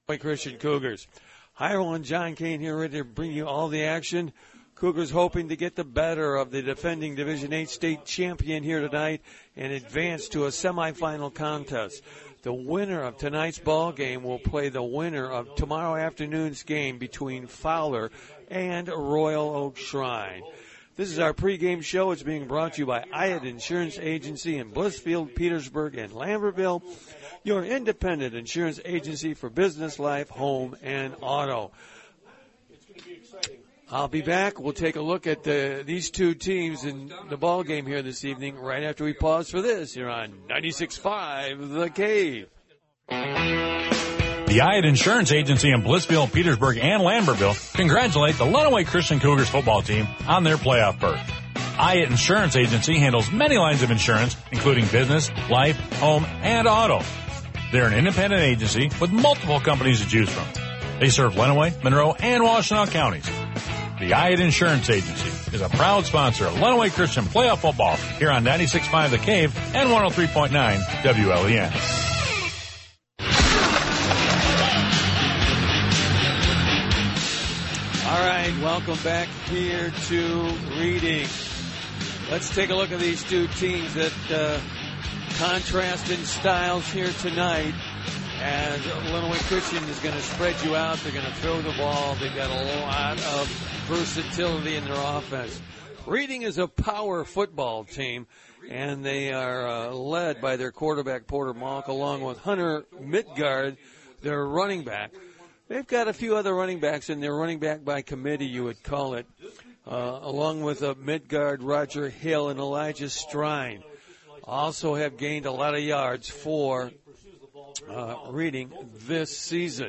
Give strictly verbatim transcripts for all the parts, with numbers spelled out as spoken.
Christian Cougars. Hi, everyone. John Kane here, ready to bring you all the action. Cougars hoping to get the better of the defending Division eight state champion here tonight and advance to a semifinal contest. The winner of tonight's ball game will play the winner of tomorrow afternoon's game between Fowler and Royal Oak Shrine. This is our pregame show. It's being brought to you by Hyatt Insurance Agency in Blissfield, Petersburg, and Lambertville, your independent insurance agency for business, life, home, and auto. I'll be back. We'll take a look at the, these two teams in the ball game here this evening right after we pause for this here on ninety-six point five The Cave. The Hyatt Insurance Agency in Blissfield, Petersburg, and Lambertville congratulate the Lenawee Christian Cougars football team on their playoff berth. Hyatt Insurance Agency handles many lines of insurance, including business, life, home, and auto. They're an independent agency with multiple companies to choose from. They serve Lenawee, Monroe, and Washtenaw counties. The Hyatt Insurance Agency is a proud sponsor of Lenawee Christian playoff football here on ninety-six point five The Cave and one oh three point nine W L E N. All right, welcome back here to Reading. Let's take a look at these two teams that uh, contrast in styles here tonight. As Lenawee Christian is going to spread you out, they're going to throw the ball. They've got a lot of versatility in their offense. Reading is a power football team, and they are uh, led by their quarterback, Porter Malk, along with Hunter Midgard, their running back. They've got a few other running backs in their running back by committee, you would call it, uh, along with uh, Midgard, Roger Hill, and Elijah Strine. Also have gained a lot of yards for uh, Reading this season.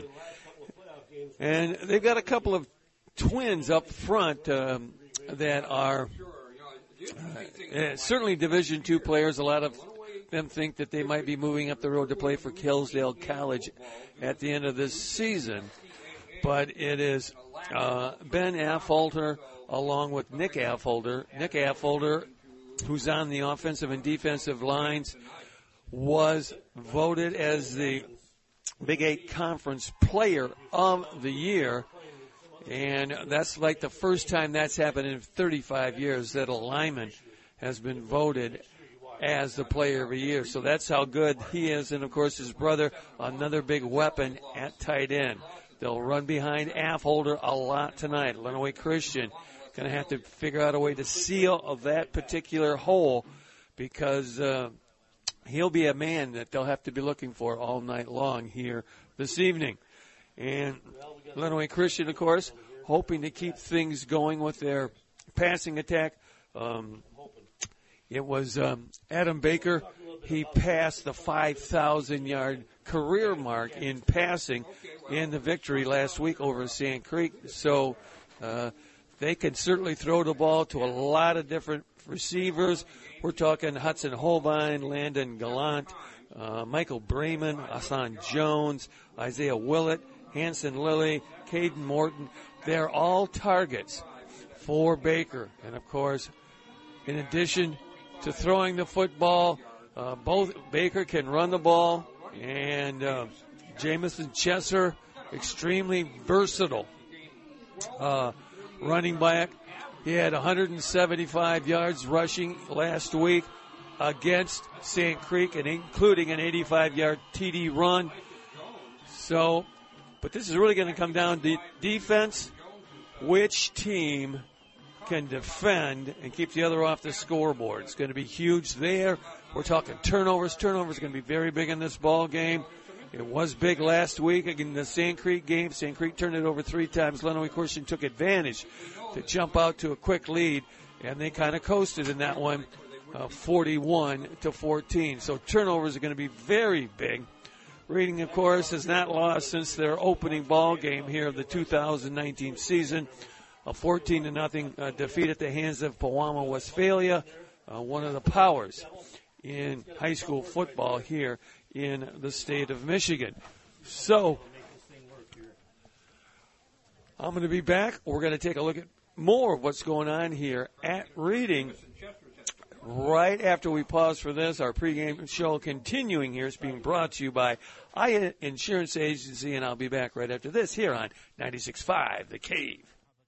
And they've got a couple of twins up front um, that are uh, certainly Division two players. A lot of them think that they might be moving up the road to play for Hillsdale College at the end of this season. But it is uh, Ben Affolter along with Nick Affolter. Nick Affolter, who's on the offensive and defensive lines, was voted as the Big Eight Conference Player of the Year. And that's like the first time that's happened in thirty-five years that a lineman has been voted as the Player of the Year. So that's how good he is. And, of course, his brother, another big weapon at tight end. They'll run behind Affolter a lot tonight. Lenawee Christian going to have to figure out a way to seal that particular hole because uh, he'll be a man that they'll have to be looking for all night long here this evening. And Lenawee Christian, of course, hoping to keep things going with their passing attack. Um, it was um, Adam Baker. He passed the five thousand yard career mark in passing in the victory last week over Sand Creek. So uh, they can certainly throw the ball to a lot of different receivers. We're talking Hudson Holbein, Landon Gallant, uh, Michael Bremen, Hassan Jones, Isaiah Willett, Hanson Lilly, Caden Morton. They're all targets for Baker. And, of course, in addition to throwing the football, uh, both Baker can run the ball, and uh, Jamison Chesser, extremely versatile uh, running back. He had one hundred seventy-five yards rushing last week against Sand Creek, and including an eighty-five yard T D run. So, but this is really going to come down to defense. Which team can defend and keep the other off the scoreboard? It's going to be huge there. We're talking turnovers. Turnovers are going to be very big in this ball game. It was big last week in the Sand Creek game. Sand Creek turned it over three times. Lenawee Christian took advantage to jump out to a quick lead, and they kind of coasted in that one, uh, forty-one to fourteen. So turnovers are going to be very big. Reading, of course, has not lost since their opening ball game here of the two thousand nineteen season. A fourteen to nothing uh, defeat at the hands of Pewamo, Westphalia, uh, one of the powers in high school football here in the state of Michigan. So I'm going to be back. We're going to take a look at more of what's going on here at Reading. right after we pause for this. Our pregame show continuing here is being brought to you by Aya Insurance Agency, and I'll be back right after this here on ninety-six point five The Cave.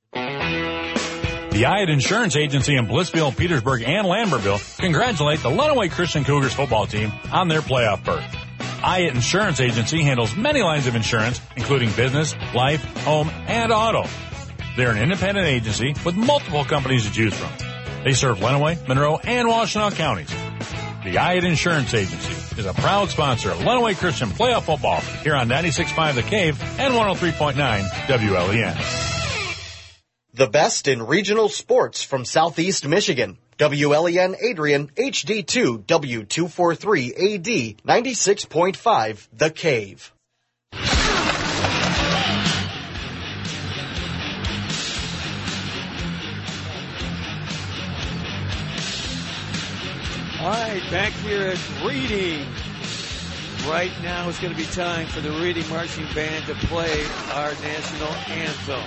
The Aya Insurance Agency in Blissville, Petersburg, and Lambertville congratulate the Lenawee Christian Cougars football team on their playoff berth. Aya Insurance Agency handles many lines of insurance, including business, life, home, and auto. They're an independent agency with multiple companies to choose from. They serve Lenawee, Monroe, and Washtenaw counties. The Aya Insurance Agency is a proud sponsor of Lenawee Christian playoff football here on ninety-six point five The Cave and one oh three point nine W L E N. The best in regional sports from Southeast Michigan. W L E N Adrian, H D two W two forty-three A D, ninety-six point five The Cave. All right, back here at Reading. Right now it's going to be time for the Reading Marching Band to play our national anthem.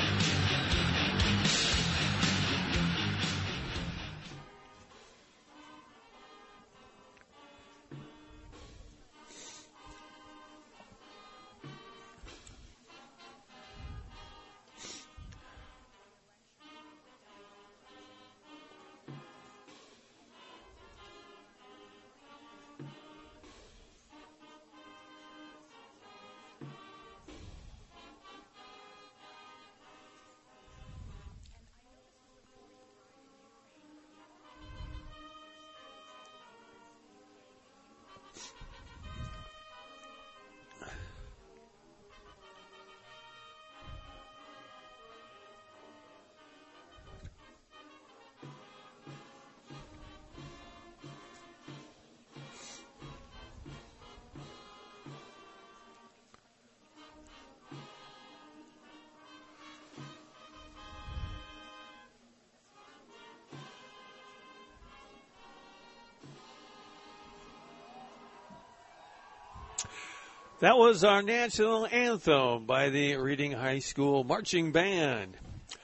That was our national anthem by the Reading High School Marching Band.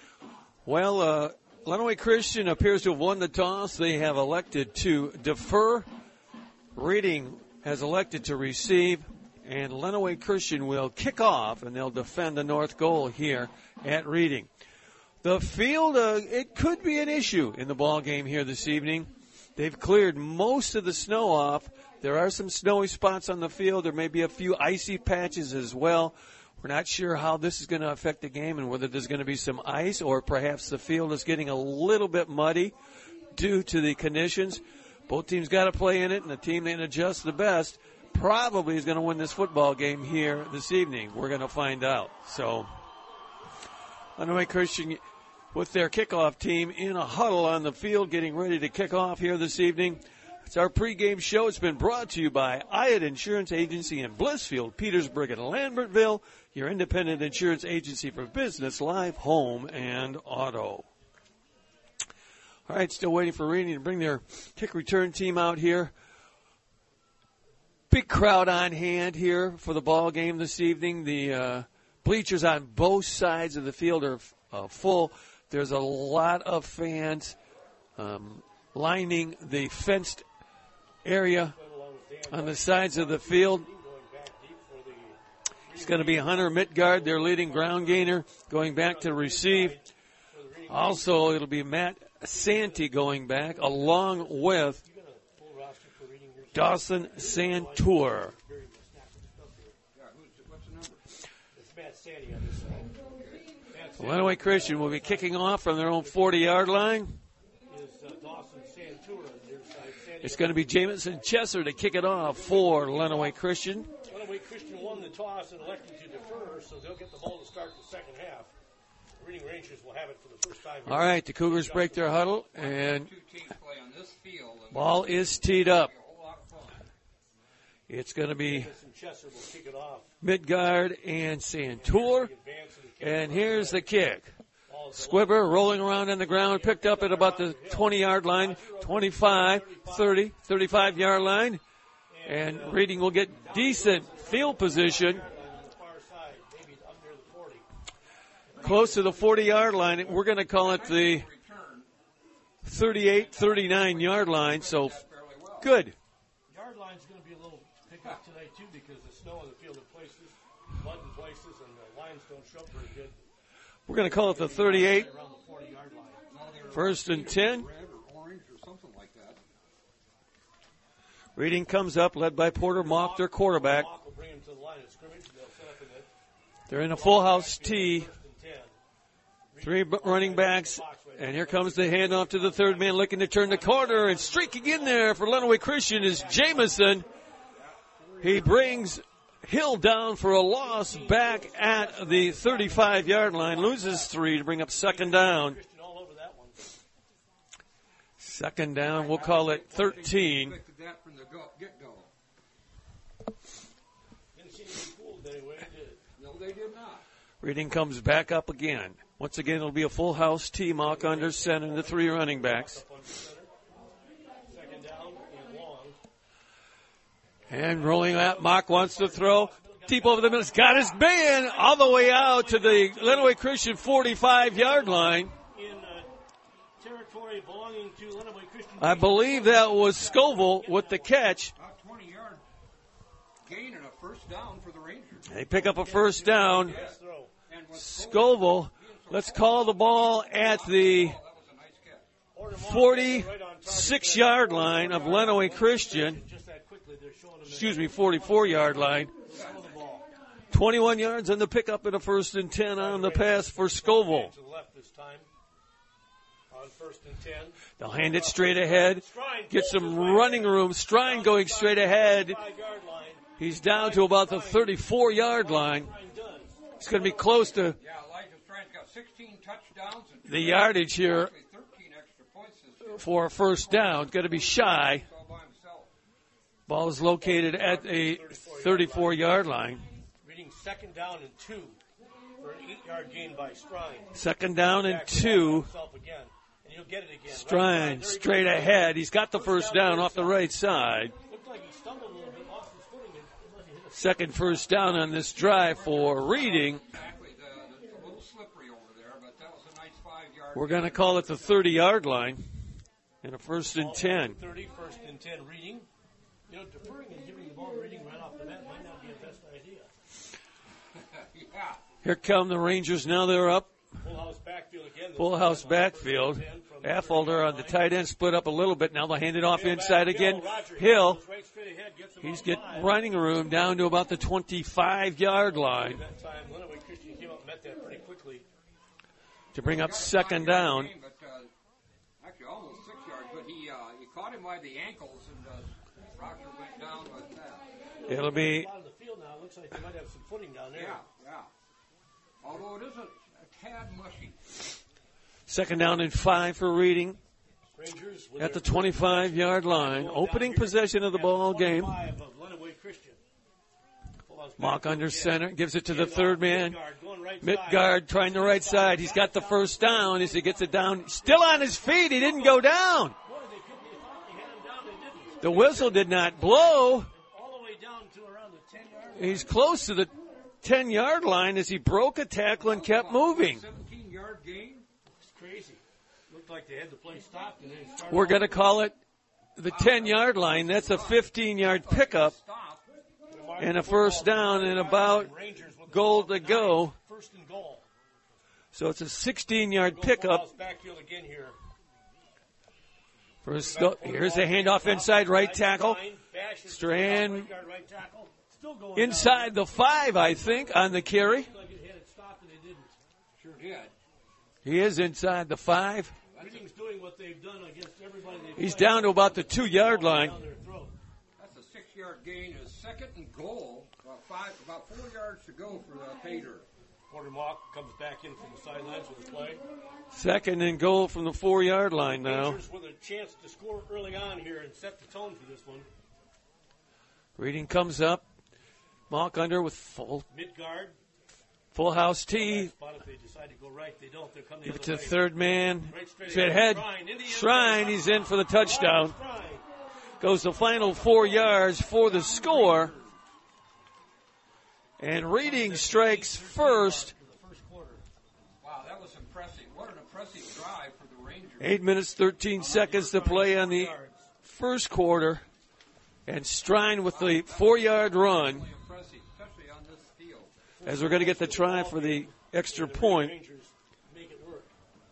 Well, uh, Lenawee Christian appears to have won the toss. They have elected to defer. Reading has elected to receive, and Lenawee Christian will kick off, and they'll defend the north goal here at Reading. The field, uh, it could be an issue in the ball game here this evening. They've cleared most of the snow off. There are some snowy spots on the field. There may be a few icy patches as well. We're not sure how this is going to affect the game and whether there's going to be some ice or perhaps the field is getting a little bit muddy due to the conditions. Both teams got to play in it, and the team that adjusts the best probably is going to win this football game here this evening. We're going to find out. So, Lenawee Christian with their kickoff team in a huddle on the field getting ready to kick off here this evening. It's our pregame show. It's been brought to you by Aya Insurance Agency in Blissfield, Petersburg, and Lambertville, your independent insurance agency for business, life, home, and auto. All right, still waiting for Reading to bring their kick return team out here. Big crowd on hand here for the ball game this evening. The uh, bleachers on both sides of the field are uh, full. There's a lot of fans um, lining the fenced area on the sides of the field. It's going to be Hunter Midgard, their leading ground gainer, going back to receive. Also, it'll be Matt Santee going back, along with Dawson Santour. Lenawee Christian will be kicking off from their own forty-yard line. It's going to be Jamison Chesser to kick it off for Lenawee Christian. Lenawee Christian won the toss and elected to defer, so they'll get the ball to start the second half. Reading Rangers will have it for the first time. All right, the Cougars break their huddle, and ball is teed up. It's going to be Midgard and Santour, and here's the kick. Squibber rolling around on the ground, picked up at about the twenty-yard line, twenty-five, thirty, thirty-five-yard line. And Reading will get decent field position close to the forty-yard line. We're going to call it the thirty-eight, thirty-nine yard line, so good. Yard line's going to be a little pickup tonight, too, because the snow on the field in places, mud in places, and the lines don't show up very good. We're going to call it the thirty-eight. Around the forty-yard line. First and ten. Red or orange or something like that. Reading comes up, led by Porter Mock, their quarterback. Mock will bring him to the line of scrimmage. They'll set up in it. They're in a full house tee. First and ten. Three b- running backs, and here comes the handoff to the third man looking to turn the corner, and streaking in there for Lenawee Christian is Jamison. He brings Hill down for a loss back at the thirty-five-yard line, loses three to bring up second down. Christian all over that one. Second down, we'll call it thirteen. Expected that from the go- get-go. Didn't see anything cool anyway, did it? No, they did not. Reading comes back up again. Once again, it'll be a full house team. Mock under center and the three running backs. Up under center. Second down and long. And rolling out, Mock wants to throw. Deep over the middle. He's got his man all the way out to the Lenawee Christian forty-five-yard line. In uh, territory belonging to Lenawee Christian. I believe that was Scoville with the catch. About twenty-yard gain and a first down for the Rangers. They pick up a first down. Nice throw. And with Scoville, let's call the ball at the that was a nice catch. Order Mock right on target forty-six-yard line of Lenawee Christian. there. Just that quickly, they're showing him Excuse me, forty-four-yard line. the ball. twenty-one yards on the pickup and a first and ten on the pass for Scoville. To the left this time. On first and ten. They'll hand it straight ahead. Strine Get some running room. Strine going straight ahead. Five-yard line. He's down to about the thirty-four-yard line. Strine done. It's going to be close to Yeah, Elijah Strine's got sixteen touchdowns and the yardage here actually thirteen extra points this year. for a first down. Going to be shy. All by himself. Ball is located at a thirty-four-yard line. Reading second down and two for an eight-yard gain by Strine. Second down and Back two. himself again, and he'll get it again. Right Strine side. There he straight goes. ahead. He's got the first down off the right side. Looked like he stumbled a little bit off his footing and unless he hit a Second first down on this drive for Reading. Exactly. The, the, a little slippery over there, but that was a nice five-yard. We're going to call it the thirty-yard line and a first and ten. thirty, first and ten. Reading. You know, deferring and giving the ball to Reading right off the bat might not be the best idea. Yeah. Here come the Rangers. Now they're up. Full house backfield again. Full house backfield. Affolter on the tight end split up a little bit. Now they'll hand it off inside again. Hill. Right straight ahead, gets him He's on getting five. running room down to about the twenty-five-yard line That time, Lenawee Christian came up and met that pretty quickly. to bring up second down. But, uh, actually, almost six yards, but he uh, he caught him by the ankles, and uh, Roger went down with that. It'll be A lot of the field now. It looks like they might have some footing down there. Yeah, yeah. Although it is a, a tad mushy. second down and five for Reading Rangers with at the their twenty-five-yard line. going Opening down here possession of the at ball game. twenty-five of Lenawee Christian. Full house Mock backfield under again. center. Gives it to the Handoff, third man. Midgard going right side. Midgard trying the right side. He's got the first down as he gets it down. Still on his feet. He didn't go down. Boy, they couldn't- they thought they had him down. They didn't. The whistle did not blow. All the way down to around the ten-yard line. He's close to the ten-yard line as he broke a tackle and kept moving. seventeen-yard gain. It's crazy. Looked like they had the play stopped and then it started. We're going to call it the ten-yard line. That's a fifteen-yard pickup Stop. and a first down and about Rangers with the goal ball to go. First and goal. So it's a sixteen-yard Go pickup. full house backfield again here. For Sto- Here's a handoff inside right tackle. Bashes Strand right guard, right tackle. Still going inside the five, I think, on the carry. down. Like it had it stopped and they didn't. Sure did. He is inside the five. Reading's doing what they've done against everybody they've He's played. down to about the two-yard line. Down their throat. That's a six-yard gain. Is second and goal. About five, about four yards to go for uh, Pater. Porter Mock comes back in from the sidelines with the play. Second and goal from the four-yard line now. Rangers with a chance to score early on here and set the tone for this one. Reading comes up. Mock under with full Midgard. full house tee. Spot if they decide to go right. They don't. They'll come the Give it other to way. the third man. Right straight Straight ahead. ahead. Strine, in the end Strine, zone. he's in for the touchdown. Strine. Goes the final four yards for the score. And Reading strikes first. For the first quarter. Wow, that was impressive. What an impressive drive for the Rangers. Eight minutes, thirteen seconds to play on the first quarter. And Strine with the four-yard run. Impressive, especially on this field. As we're going to get the try for the extra point. Rangers make it work.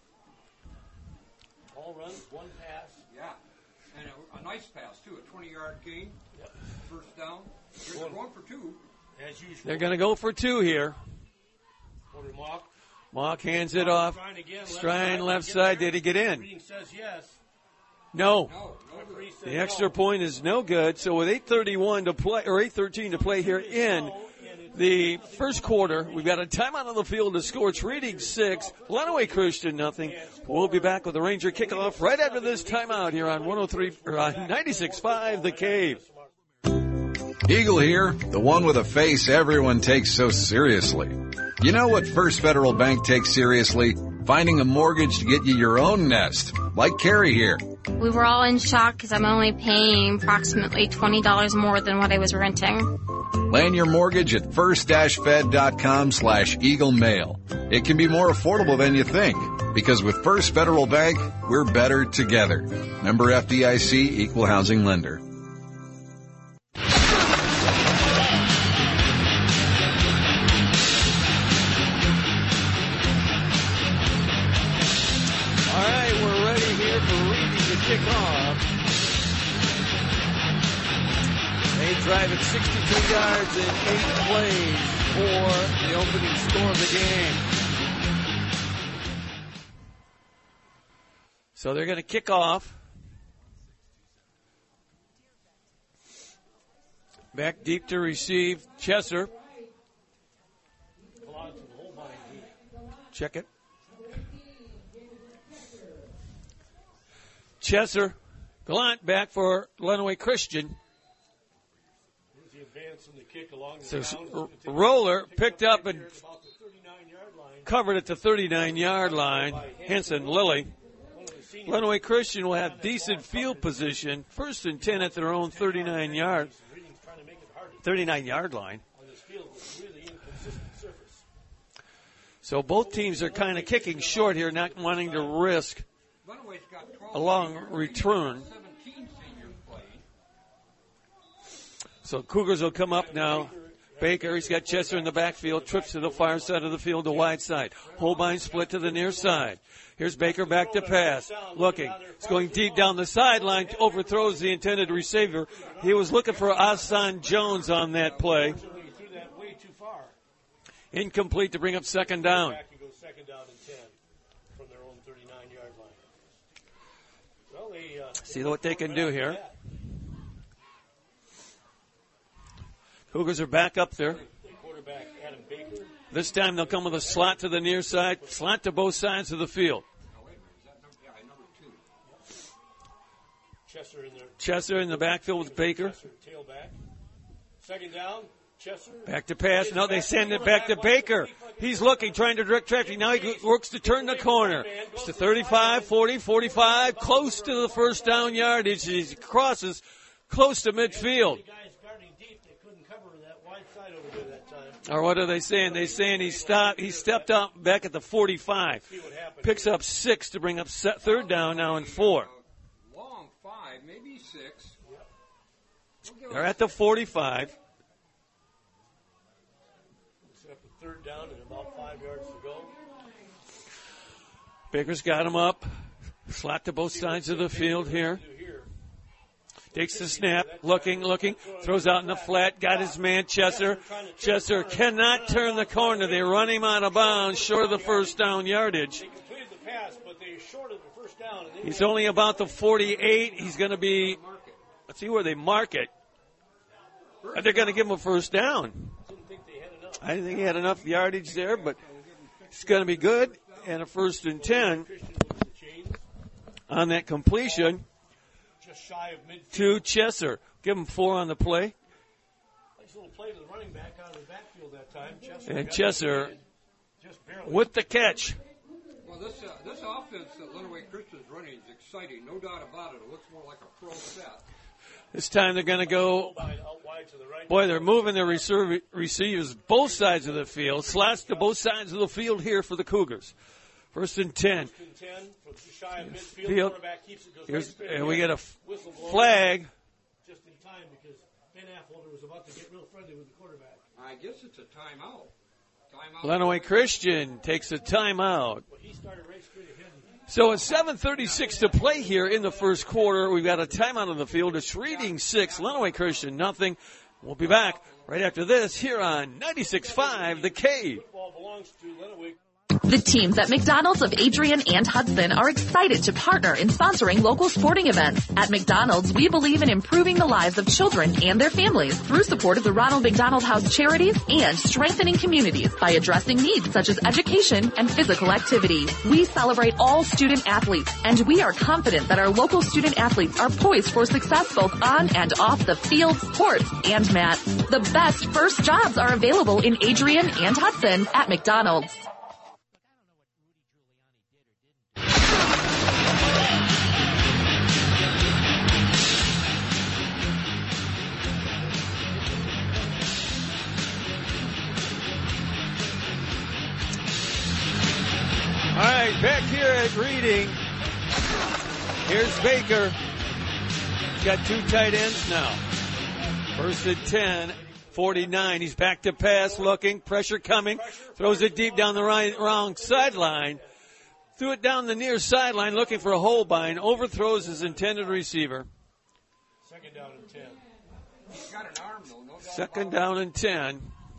All runs, one pass. Yeah, and a, a nice pass, too, a twenty-yard gain. Yep. First down. They're going for two. As usual. They're going to go for two here. Over to Mock. Mock hands it off. Strine again, Strine left Get side. there. Did he get in? Reading says yes. No. No, no Referee says The extra no. point is no good. So with eight thirty-one to play, or eight thirteen to play here in the first quarter, we've got a timeout on the field to score. It's Reading six, Lenawee Christian nothing. We'll be back with the Ranger kickoff right after this timeout here on one oh three or on ninety-six point five The Cave. Eagle here, the one with a face everyone takes so seriously. You know what First Federal Bank takes seriously? Finding a mortgage to get you your own nest, like Carrie here. We were all in shock because I'm only paying approximately twenty dollars more than what I was renting. Land your mortgage at first-fed.com slash Eagle Mail. It can be more affordable than you think, because with First Federal Bank, we're better together. Member F D I C, Equal Housing Lender. All right, we're ready here for Reading to kick off. They drive it sixty-two yards in eight plays for the opening score of the game. So they're going to kick off. Back deep to receive Chesser. Check it. Chesser, Gallant back for Lenawee Christian. The advance and the kick along the So ground. R- Roller picked up and covered at the thirty-nine-yard line. Henson Lilly. Lenawee Christian will have decent field position. First and ten at their own thirty-nine-yard, thirty-nine-yard line. So both teams are kind of kicking short here, not wanting to risk a long return. So Cougars will come up now. Baker, he's got Chesser in the backfield, trips to the far side of the field, the wide side. Holbein split to the near side. Here's Baker back to pass. Looking. He's going deep down the sideline, overthrows the intended receiver. He was looking for Asan Jones on that play. Incomplete to bring up second down. See what they can do here. Cougars are back up there. This time they'll come with a slot to the near side, slot to both sides of the field. Chesser in the backfield with Baker. Second down. Chesser. Back to pass. No, they send it back to Baker. He's looking, trying to direct traffic. Now he works to turn the corner. It's to thirty-five, forty, forty-five, close to the first down yardage. He crosses close to midfield. Or what are they saying? They're saying he stopped. He stepped up back at the forty-five. Picks up six to bring up set, third down now and four. Long five, maybe six. They're at the forty-five. Third down and about five yards to go. Baker's got him up. Slot to both sides of the field here. Takes the snap, looking, looking, throws out in the flat, got his man, Chesser. Chesser cannot turn the corner. They run him out of bounds, short of the first down yardage. They completed the pass, but they shorted the first down. He's only about the forty-eight. He's going to be, let's see where they mark it. They're going to give him a first down. I didn't think he had enough yardage there, but it's going to be good. And a first and ten on that completion to Chesser. Give him four on the play. Nice little play to the running back out of the backfield that time. Chesser And Chesser with the catch. Well, this uh, this offense that Lenawee Christian's running is exciting, no doubt about it. It looks more like a pro set. This time they're going to go, boy, they're moving their receivers both sides of the field. Slots to both sides of the field here for the Cougars. First and ten. First and ten from just shy of midfield. Field. Quarterback keeps it, goes Here's, right straight and we ahead. get a f- Whistle blows. flag. Just in time because Ben Affolter was about to get real friendly with the quarterback. I guess it's a timeout. Timeout. Lenawee Christian takes a timeout. But he started right straight ahead. So it's seven thirty-six to play here in the first quarter. We've got a timeout on the field. It's Reading six, Lenawee Christian nothing. We'll be back right after this here on ninety-six point five The Cave. Football belongs to Lenawee. The teams at McDonald's of Adrian and Hudson are excited to partner in sponsoring local sporting events. At McDonald's, we believe in improving the lives of children and their families through support of the Ronald McDonald House charities and strengthening communities by addressing needs such as education and physical activity. We celebrate all student athletes, and we are confident that our local student athletes are poised for success both on and off the field, courts, and mat. The best first jobs are available in Adrian and Hudson at McDonald's. All right, back here at Reading. Here's Baker. He's got two tight ends now. First and ten, forty-nine. He's back to pass, looking, pressure coming. Throws it deep down the right, wrong sideline. Threw it down the near sideline, looking for a Holbein. Overthrows his intended receiver. Second down and ten. He's got an arm, though. No doubt Second about down and ten.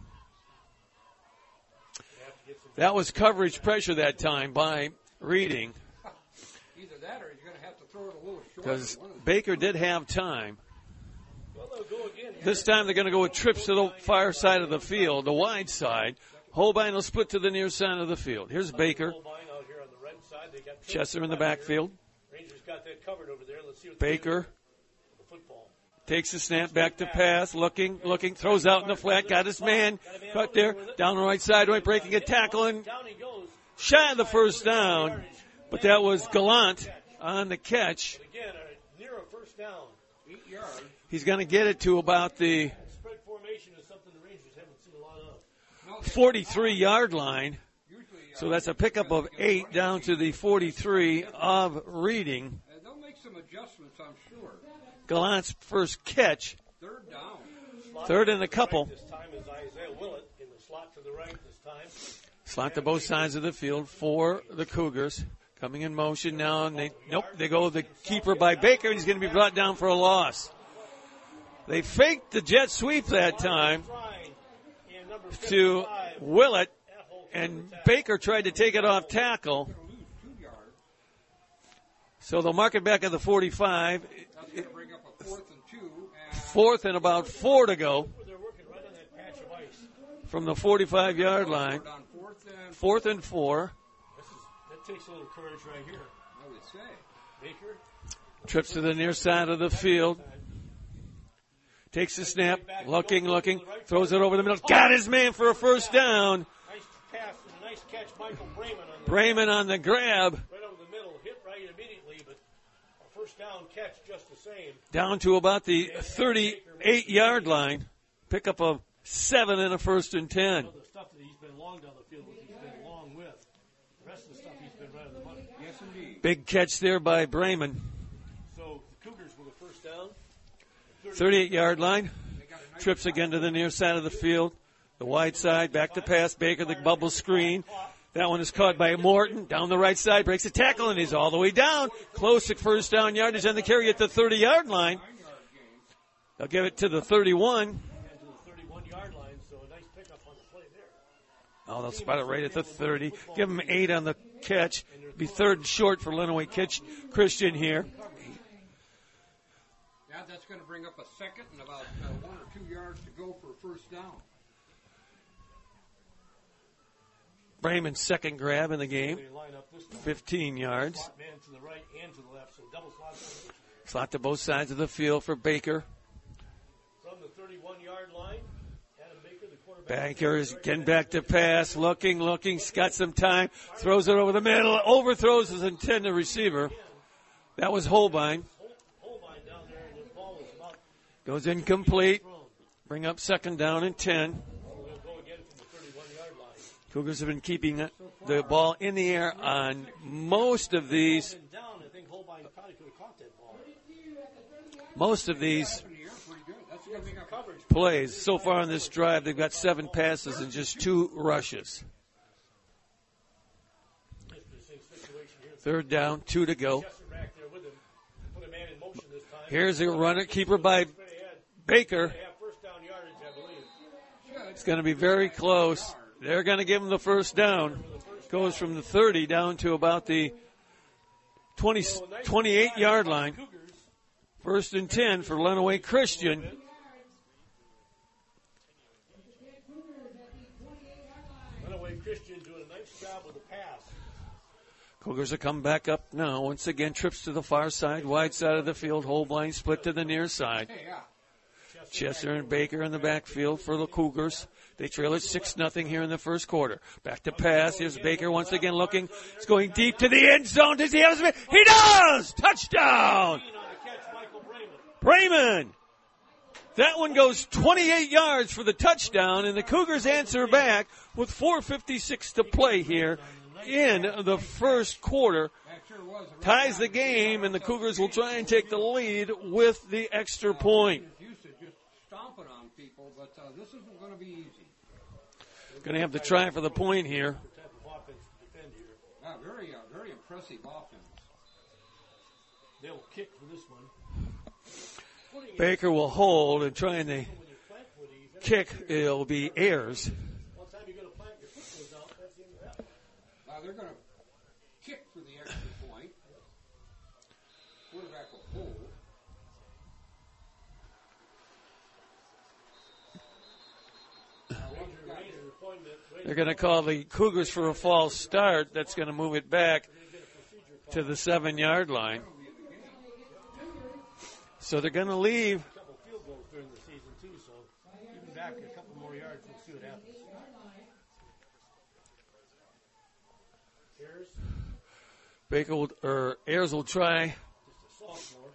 That was coverage pressure that time by Reading. it. Either that or he's going to have to throw it a little short. Because Baker did have time. Well, they'll go again. This time they're going to go with trips to the far side of the field, the wide side. Holbein will split to the near side of the field. Here's Baker. Holbein out here on the right side. They got Chester in the back backfield. here. Rangers got that covered over there. Let's see what Baker the football. takes the snap back to pass, looking, looking, throws out in the flat, got his man cut there, down the right side, right, breaking a tackle and Down he goes. shy of the first down, but that was Gallant on the catch. Again, uh, near a first down. Eight yards. He's going to get it to about the Spread formation is something the Rangers haven't seen a lot of. forty-three-yard line. So that's a pickup of eight down to the forty-three of Reading. Uh, they'll make some adjustments, I'm sure. Gallant's first catch, Third down. third and a couple. This time is Isaiah Willett in the slot to the right this time. Slot to both sides of the field for the Cougars. Coming in motion now, and they nope, they go the keeper by Baker, and he's going to be brought down for a loss. They faked the jet sweep that time to Willett, and Baker tried to take it off tackle. So they'll mark it back at the forty-five. That's going to bring up a fourth and two. And Fourth and about four to go They're working right on that patch of ice. from the forty-five-yard line. on fourth and Fourth and four. This is, that takes a little courage right here. I would say. Baker. Trips to the near side of the field. Takes the snap. Looking, looking. Throws it over the middle. Got his man for a first down. Nice pass and a nice catch. Michael Brayman on the, Brayman on the grab. right over the middle. Hit right immediately, but a first down catch just the same. Down to about the thirty-eight-yard line. Pickup of seven and a first and ten. The stuff that he's been long down the field with, he's been long with. The rest of the stuff he's been right on the money. Yes, indeed. Big catch there by Brayman. So the Cougars with a first down. thirty-eight-yard line. Trips again to the near side of the field. The wide side, back to pass. Baker, the bubble screen. That one is caught by Morton. Down the right side, breaks a tackle, and he's all the way down. Close to first down yardage on the carry at the thirty-yard line. They'll give it to the thirty-one. And to the thirty-one-yard line, so a nice pickup on the play there. Oh, they'll spot it right at the thirty. Give them eight on the catch. Be third and short for Lenawee Kitch Christian here. Yeah, that's going to bring up a second and about uh, one or two yards to go for a first down. Brayman's second grab in the game. They line up this time. fifteen yards. Slot man to the right and to the left, so double slot on the Slot to both sides of the field for Baker. From the thirty-one-yard line, Adam Baker, the quarterback. Baker is getting back to pass, looking, looking, he's got some time, throws it over the middle, overthrows his intended receiver. That was Holbein. Holbein down there, and the ball was about Goes incomplete. thrown. Bring up second down and ten. So we'll go again from the thirty-one-yard line. Cougars have been keeping the ball in the air on most of these. Most of these plays so far on this drive. They've got seven passes and just two rushes. Third down, two to go. Here's a runner, keeper by Baker. It's going to be very close. They're going to give him the first down. Goes from the thirty down to about the twenty, twenty-eight-yard line. First and ten for Lenawee Christian. Lenawee Christian doing a nice job with the pass. Cougars will come back up now. Once again, trips to the far side, wide side of the field. Holbein split to the near side. Chester and Baker in the backfield for the Cougars. They trail it six nothing here in the first quarter. Back to pass. Here's Baker once again looking. It's going deep to the end zone. Does he have a... He does! Touchdown! Brayman! That one goes twenty-eight yards for the touchdown, and the Cougars answer back with four fifty-six to play here in the first quarter. Ties the game, and the Cougars will try and take the lead with the extra point. Going to have to try for the point here. Yeah, very, uh, very impressive offense. They'll kick for this one. Baker will hold and try and the kick. It'll be Ayers. Now they're going to kick for the extra point. Quarterback will hold. They're going to call the Cougars for a false start. That's going to move it back to the seven-yard line. So they're going to leave. A couple field goals during the season, too, so even back a couple more yards, we'll see what happens. Ayers. Baker will, or Ayers will try Just a sophomore.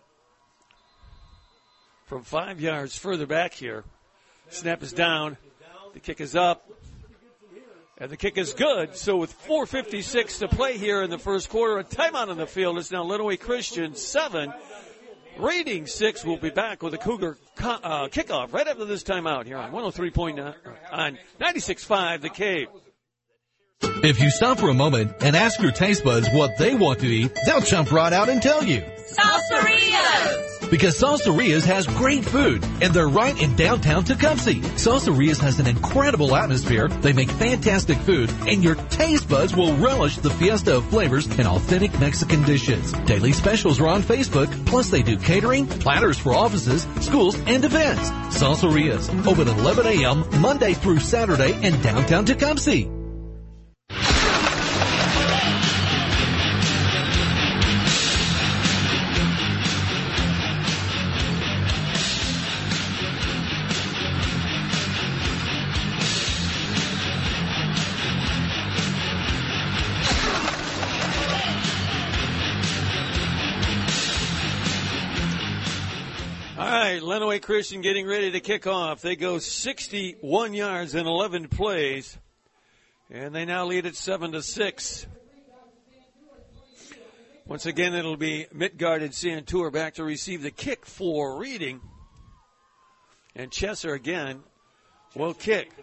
from five yards further back here. Snap is down. The kick is up. And the kick is good. So with four fifty-six to play here in the first quarter, a timeout on the field. It's now Lenawee Christian seven. Reading six. Will be back with a Cougar co- uh, kickoff right after this timeout here on one oh three point nine on ninety-six point five The Cave. If you stop for a moment and ask your taste buds what they want to eat, they'll jump right out and tell you. Salsarias! Because Salsarias has great food, and they're right in downtown Tecumseh. Salsarias has an incredible atmosphere, they make fantastic food, and your taste buds will relish the fiesta of flavors and authentic Mexican dishes. Daily specials are on Facebook, plus they do catering, platters for offices, schools, and events. Salsarias, open at eleven a.m. Monday through Saturday in downtown Tecumseh. Lenawee Christian getting ready to kick off. They go sixty-one yards in eleven plays, and they now lead at seven to six. Once again, it'll be Midgard and Santur back to receive the kick for Reading, and Chesser again will kick.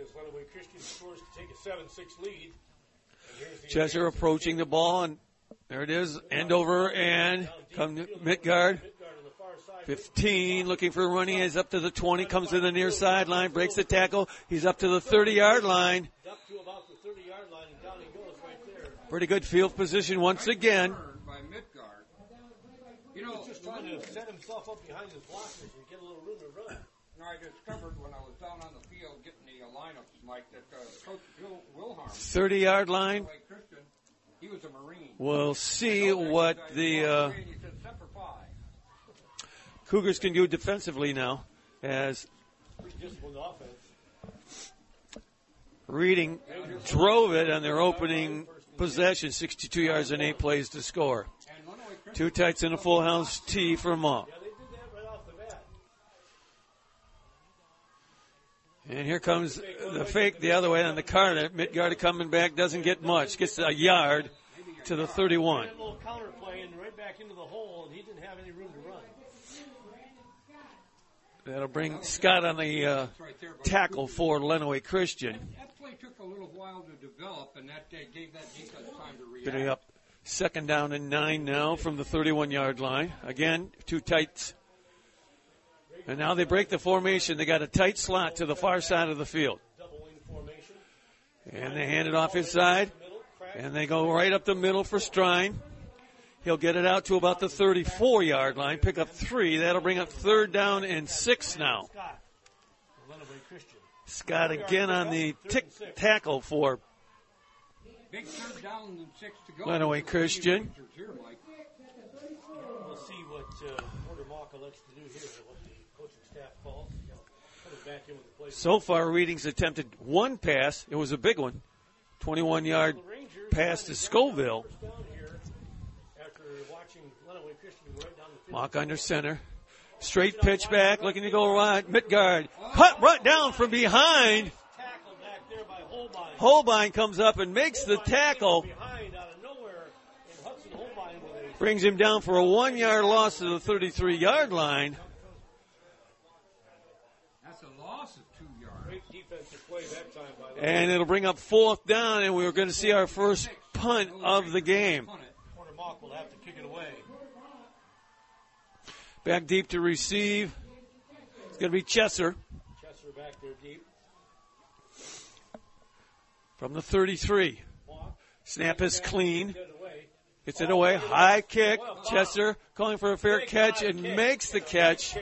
Chesser approaching the ball, and there it is, end over, and come Midgard. fifteen, looking for running. He's up to the twenty, comes to the near sideline, breaks the tackle. He's up to the thirty-yard line. Pretty good field position once again. By Midgard. You know, just trying to set himself up behind his blockers and get a little room to run. You know, I discovered when I was down on the field getting the uh, lineups, Mike, that uh, Coach Bill Wilharm, thirty-yard line. He was a Marine. We'll see what the uh, Cougars can do defensively now, as Reading drove it on their opening possession, sixty-two yards and eight plays to score. Two tights and a full house tee for Maw. And here comes the fake the other way on the Carter. Midgard coming back, doesn't get much. Gets a yard to the thirty-one. A little counter play and right back into the hole, and he didn't have any room to run. That'll bring Scott on the uh, tackle for Lenawee Christian. That play took a little while to develop, and that uh, gave that defense time to react. Getting up second down and nine now from the thirty-one-yard line. Again, two tights. And now they break the formation. They got a tight slot to the far side of the field. And they hand it off his side. And they go right up the middle for Strine. He'll get it out to about the thirty-four-yard line, pick up three. That'll bring up third down and six now. Scott again on the tick tackle for Big third down and six to go. Lenawee Christian. We'll see what uh, Porter Mock elects to do here, what the coaching staff calls. Coming back in with the play. So far, Reading's attempted one pass. It was a big one. twenty-one-yard pass to Scoville. Mock under center. Straight pitch back, looking to go right. Midgard cut right down from behind. Holbein comes up and makes the tackle. Brings him down for a one-yard loss to the thirty-three-yard line. That's a loss of two yards. Great defensive play that time by the And it'll bring up fourth down, and we're going to see our first punt of the game. Porter Mock will have to kick it away. Back deep to receive. It's going to be Chesser. Chesser back there deep. From the thirty-three. Snap is clean. Gets it away. High kick. Chesser calling for a fair catch and makes the catch.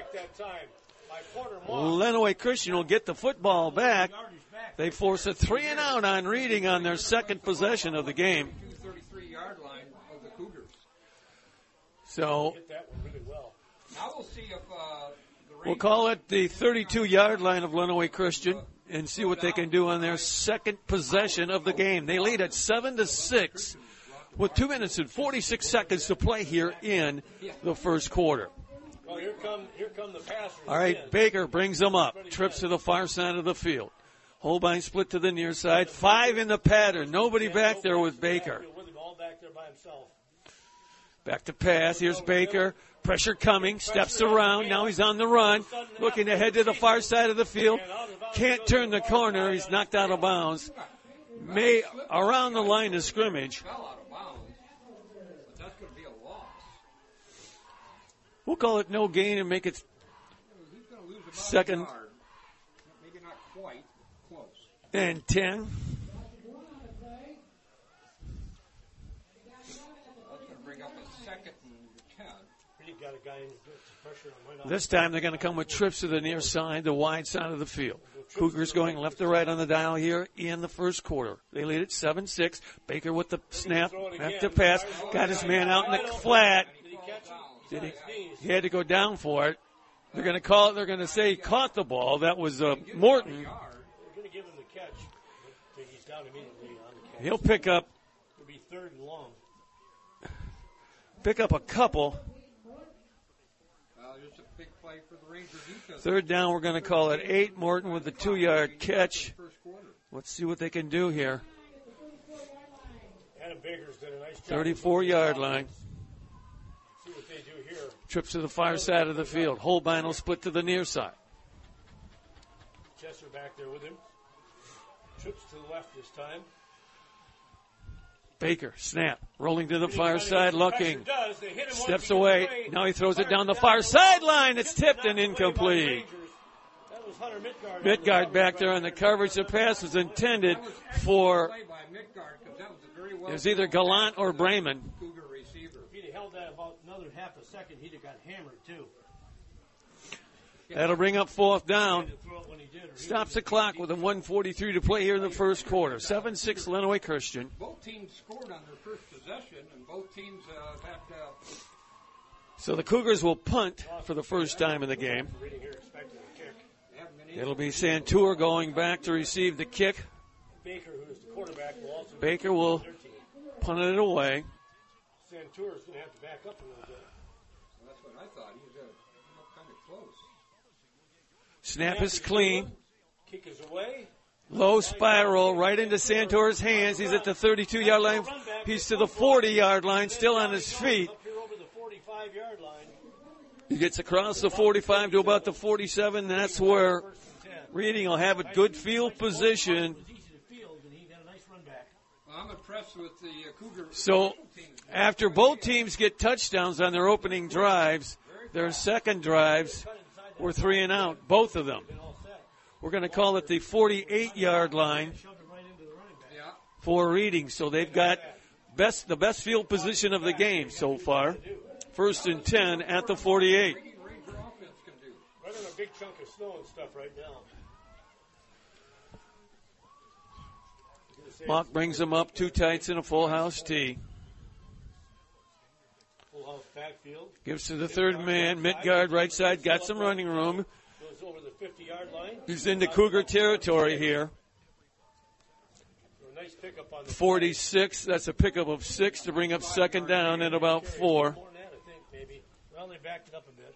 Lenawee Christian will get the football back. They force a three and out on Reading on their second possession of the game. thirty-three-yard line of the Cougars. So Now we'll see if uh, the we'll call it the thirty-two-yard line of Lenawee Christian and see what they can do on their second possession of the game. They lead at seven to six with two minutes and forty-six seconds to play here in the first quarter. Oh, here come, here come the passers. All right, again. Baker brings them up, trips to the far side of the field. Holbein split to the near side. Five in the pattern. Nobody back there with Baker. With him all back there by himself. Back to pass. Here's Baker. Pressure coming. Steps around. Now he's on the run. Looking to head to the far side of the field. Can't turn the corner. He's knocked out of bounds. May around the line of scrimmage. We'll call it no gain and make it second Maybe not quite close. and ten. That's going to bring up a second and ten. Really got a guy in pressure on right off. This time they're going to come with trips to the near side, the wide side of the field. Cougars going left to right on the dial here in the first quarter. They lead it seven six. Baker with the snap, back to pass, got his man out in the flat. Did he? He had to go down for it. They're going to call it. They're going to say he caught the ball. That was uh, Morton. They're going to give him the catch. But he's down immediately on the catch. He'll pick up. It'll be third and long. Pick up a couple. Uh, just a big play for the Ranger defense. Third down. We're going to call it eight. Morton with the two-yard catch. Let's see what they can do here. Adam Baker's done a nice job. thirty-four-yard line. See what they do here. Trips to the far side of the field. Holbein will split to the near side. Chesser back there with him. Trips to the left this time. Baker, snap, rolling to the far side, looking. Does. They hit him Steps once away. he gets away. Now he throws it down the far sideline. It's tipped and incomplete. That was Hunter Midgard. Midgard back there on the coverage. The pass was intended for, it was either Gallant or Brayman. If he'd have held that about another half a second, he'd have got hammered too. That'll bring up fourth down. Stops the clock with a one forty-three to play here in the first quarter. seven six Lenawee Christian. Both teams scored on their first possession, and both teams uh, had. Uh, So the Cougars will punt for the first time in the game. It'll be Santour going back to receive the kick. Baker, who is the quarterback, will also Baker will punt it away. Santour is going to have to back up a little bit. that's what I thought. He was uh, kind of close. Snap is clean. Kick is away. Low spiral right into Santor's hands. He's at the thirty-two-yard line. He's to the forty-yard line, still on his feet. Up here over the forty-five-yard line. He gets across the forty-five to about the forty-seven. That's where Reading will have a good field position. I'm impressed with the uh, Cougar. So after both teams get touchdowns on their opening drives, their second drives were three and out, both of them. We're going to call it the forty-eight-yard line for Reading. So they've got best the best field position of the game so far. First and ten at the forty-eight. Right on a big chunk of snow and stuff right now. Mock brings them up, two tights and a full house tee. Full house backfield. Gives to the third man, mid guard, right side, got some running room. Goes over the fifty-yard line. He's into Cougar territory here. Nice pickup on the forty-six, that's a pickup of six to bring up second down at about four. More than that, I think, maybe. Well, they backed it up a bit.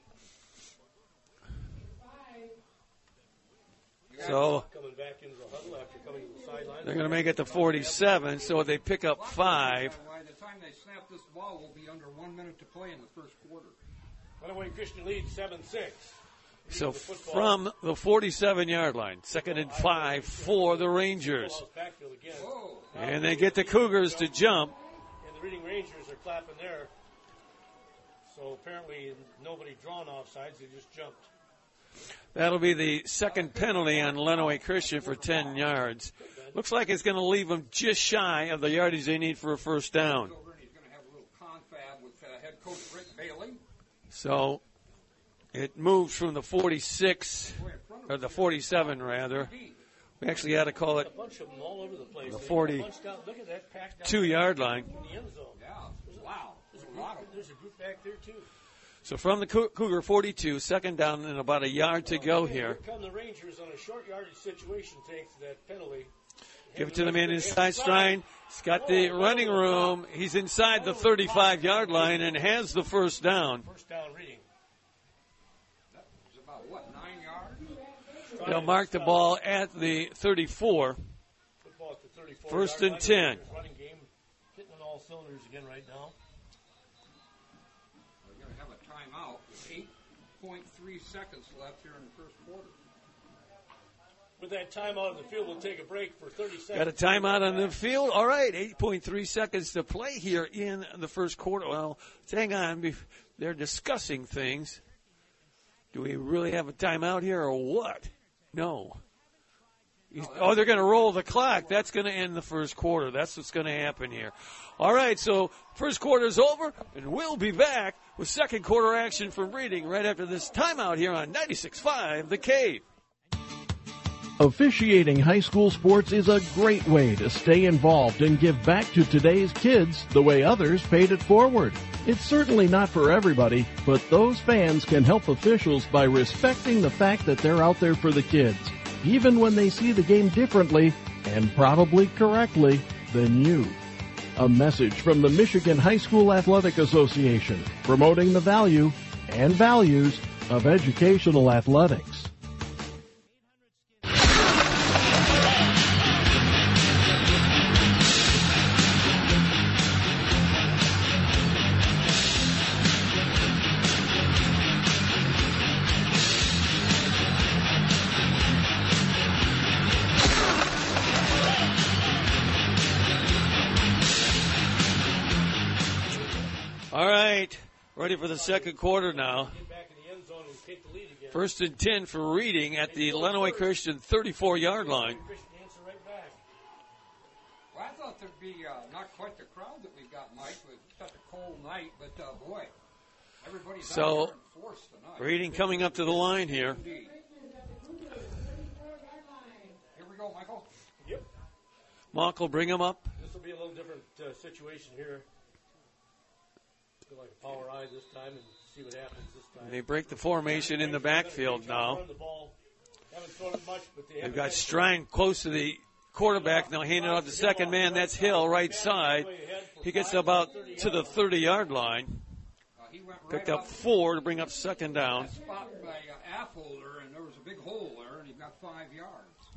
So coming back into the huddle after coming to the sideline. They're going to make it to forty-seven, so they pick up five. By the time they snap this ball, we'll be under one minute to play in the first quarter. Runaway Christian leads seven six. So from the forty-seven-yard line, second and five for the Rangers. And they get the Cougars to jump. And the Reading Rangers are clapping there. So apparently nobody drawn offsides, they just jumped. That'll be the second penalty on Lenawee Christian for ten yards. Looks like it's going to leave them just shy of the yardage they need for a first down. He's going to have a little confab with uh, head coach Rick Bailey. So it moves from the forty-six, or the forty-seven rather. We actually had to call it the forty-two-yard line. Wow. There's a group back there, too. So from the Cougar forty-two, second down and about a yard to go here. Here come the Rangers on a short yardage situation thanks to that penalty. Give it to the man inside Strine. He's got the running room. He's inside the thirty-five-yard line and has the first down. First down Reading. That was about, what, nine yards? They'll mark the ball at the thirty-four. Football at the thirty-four. First and ten. Running game hitting on all cylinders again right now. We're going to have a timeout with eight point three seconds left here in the first quarter. With that timeout on the field, we'll take a break for thirty seconds. Got a timeout on the field. All right, eight point three seconds to play here in the first quarter. Well, hang on. They're discussing things. Do we really have a timeout here or what? No. Oh, they're going to roll the clock. That's going to end the first quarter. That's what's going to happen here. All right, so first quarter's over, and we'll be back with second quarter action from Reading right after this timeout here on ninety-six point five The Cave. Officiating high school sports is a great way to stay involved and give back to today's kids the way others paid it forward. It's certainly not for everybody, but those fans can help officials by respecting the fact that they're out there for the kids, even when they see the game differently and probably correctly than you. A message from the Michigan High School Athletic Association, promoting the value and values of educational athletics. All right, ready for the second quarter now. First and ten for Reading at the Lenawee Christian thirty-four-yard line. Well, I thought there'd be uh, not quite the crowd that we've got, Mike, with such a cold night, but uh, boy, everybody's So, out there in force tonight. Reading coming up to the line here. Indeed. Here we go, Michael. Yep. Mock will bring him up. This will be a little different uh, situation here. Go like a power eye this time and see what happens this time. They break the formation in the backfield now. They've got Strine close to the quarterback. Now hand it off to the second man. That's Hill, right side. He gets about to the thirty-yard line. Picked up four to bring up second down. Spot by uh, Affolder, and there was a big hole there, and he got five yards.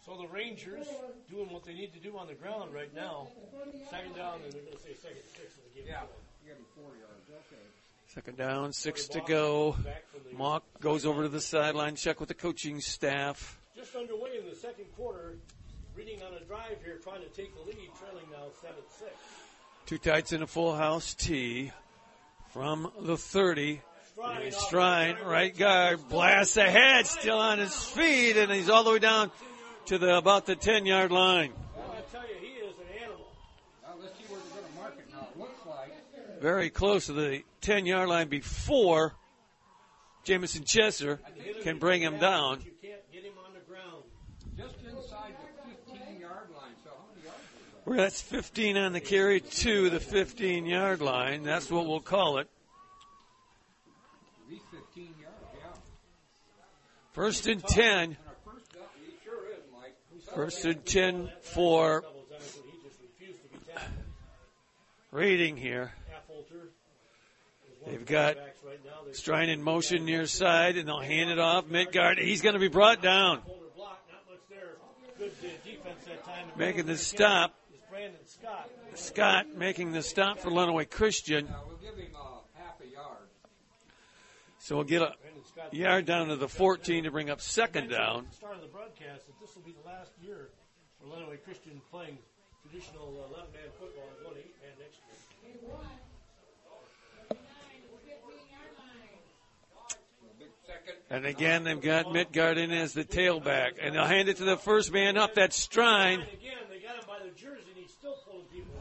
So the Rangers doing what they need to do on the ground right now. Second down, and they're going to say second six. And they give Yeah, him give him four yards. Okay. Second down, six to go. Mock goes over to the sideline, check with the coaching staff. Just underway in the second quarter. Reading on a drive here, trying to take the lead, trailing now seven six. Two tights in a full house tee from the thirty. Strine, right guard, blasts ahead, still on his feet, and he's all the way down to the about the ten-yard line. Well, I tell you, he is an animal. Now let's see where they're going to mark it now. It looks like Very close to the ten-yard line before Jamison Chesser can bring him down. You can't get him on the ground. just inside the fifteen-yard line. So how many yards is that? Well, that's fifteen on the carry to the fifteen-yard line. That's what we'll call it. At least fifteen yards, yeah. First and ten. And our first, he sure is, Mike. First and ten for Reading here. They've got Strine in motion near side, and they'll hand it off. Midgard, he's going to be brought down. Making the stop. Scott making the stop for Lenawee Christian. We'll give him uh, half a yard. So we'll get a yard down to the fourteen to bring up second down. At the start of the broadcast that this will be the last year for Lenawee Christian playing traditional eleven-man football and going to eight-man next year. And again, they've got Midgard in as the tailback. And they'll hand it to the first man up. That's Strine. Again, they got him by the jersey, and he's still pulling people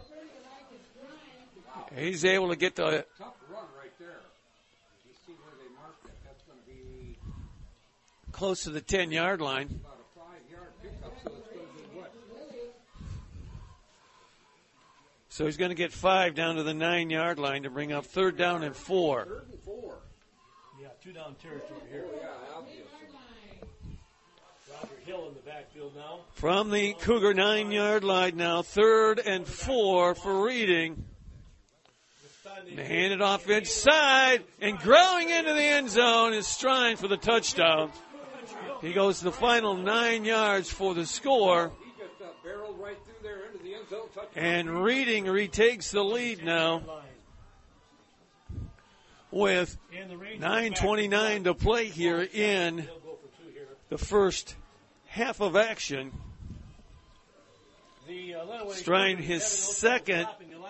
in. He's able to get the Tough run right there. You see where they marked it. That's going to be close to the ten-yard line. about a five-yard pickup, so it's going to be what? So he's going to get five down to the nine-yard line to bring up third down and four. Third and four. Yeah, two-down territory here. Oh, yeah, obviously. Roger Hill in the backfield now. From the Cougar nine-yard line now, third and four for Reading. They hand it off inside, and growing into the end zone is Strine for the touchdown. He goes to the final nine yards for the score. He just uh, barreled right through there into the end zone. Touchdown. And Reading retakes the lead now with nine twenty-nine to play here in the first half of action. Strine his second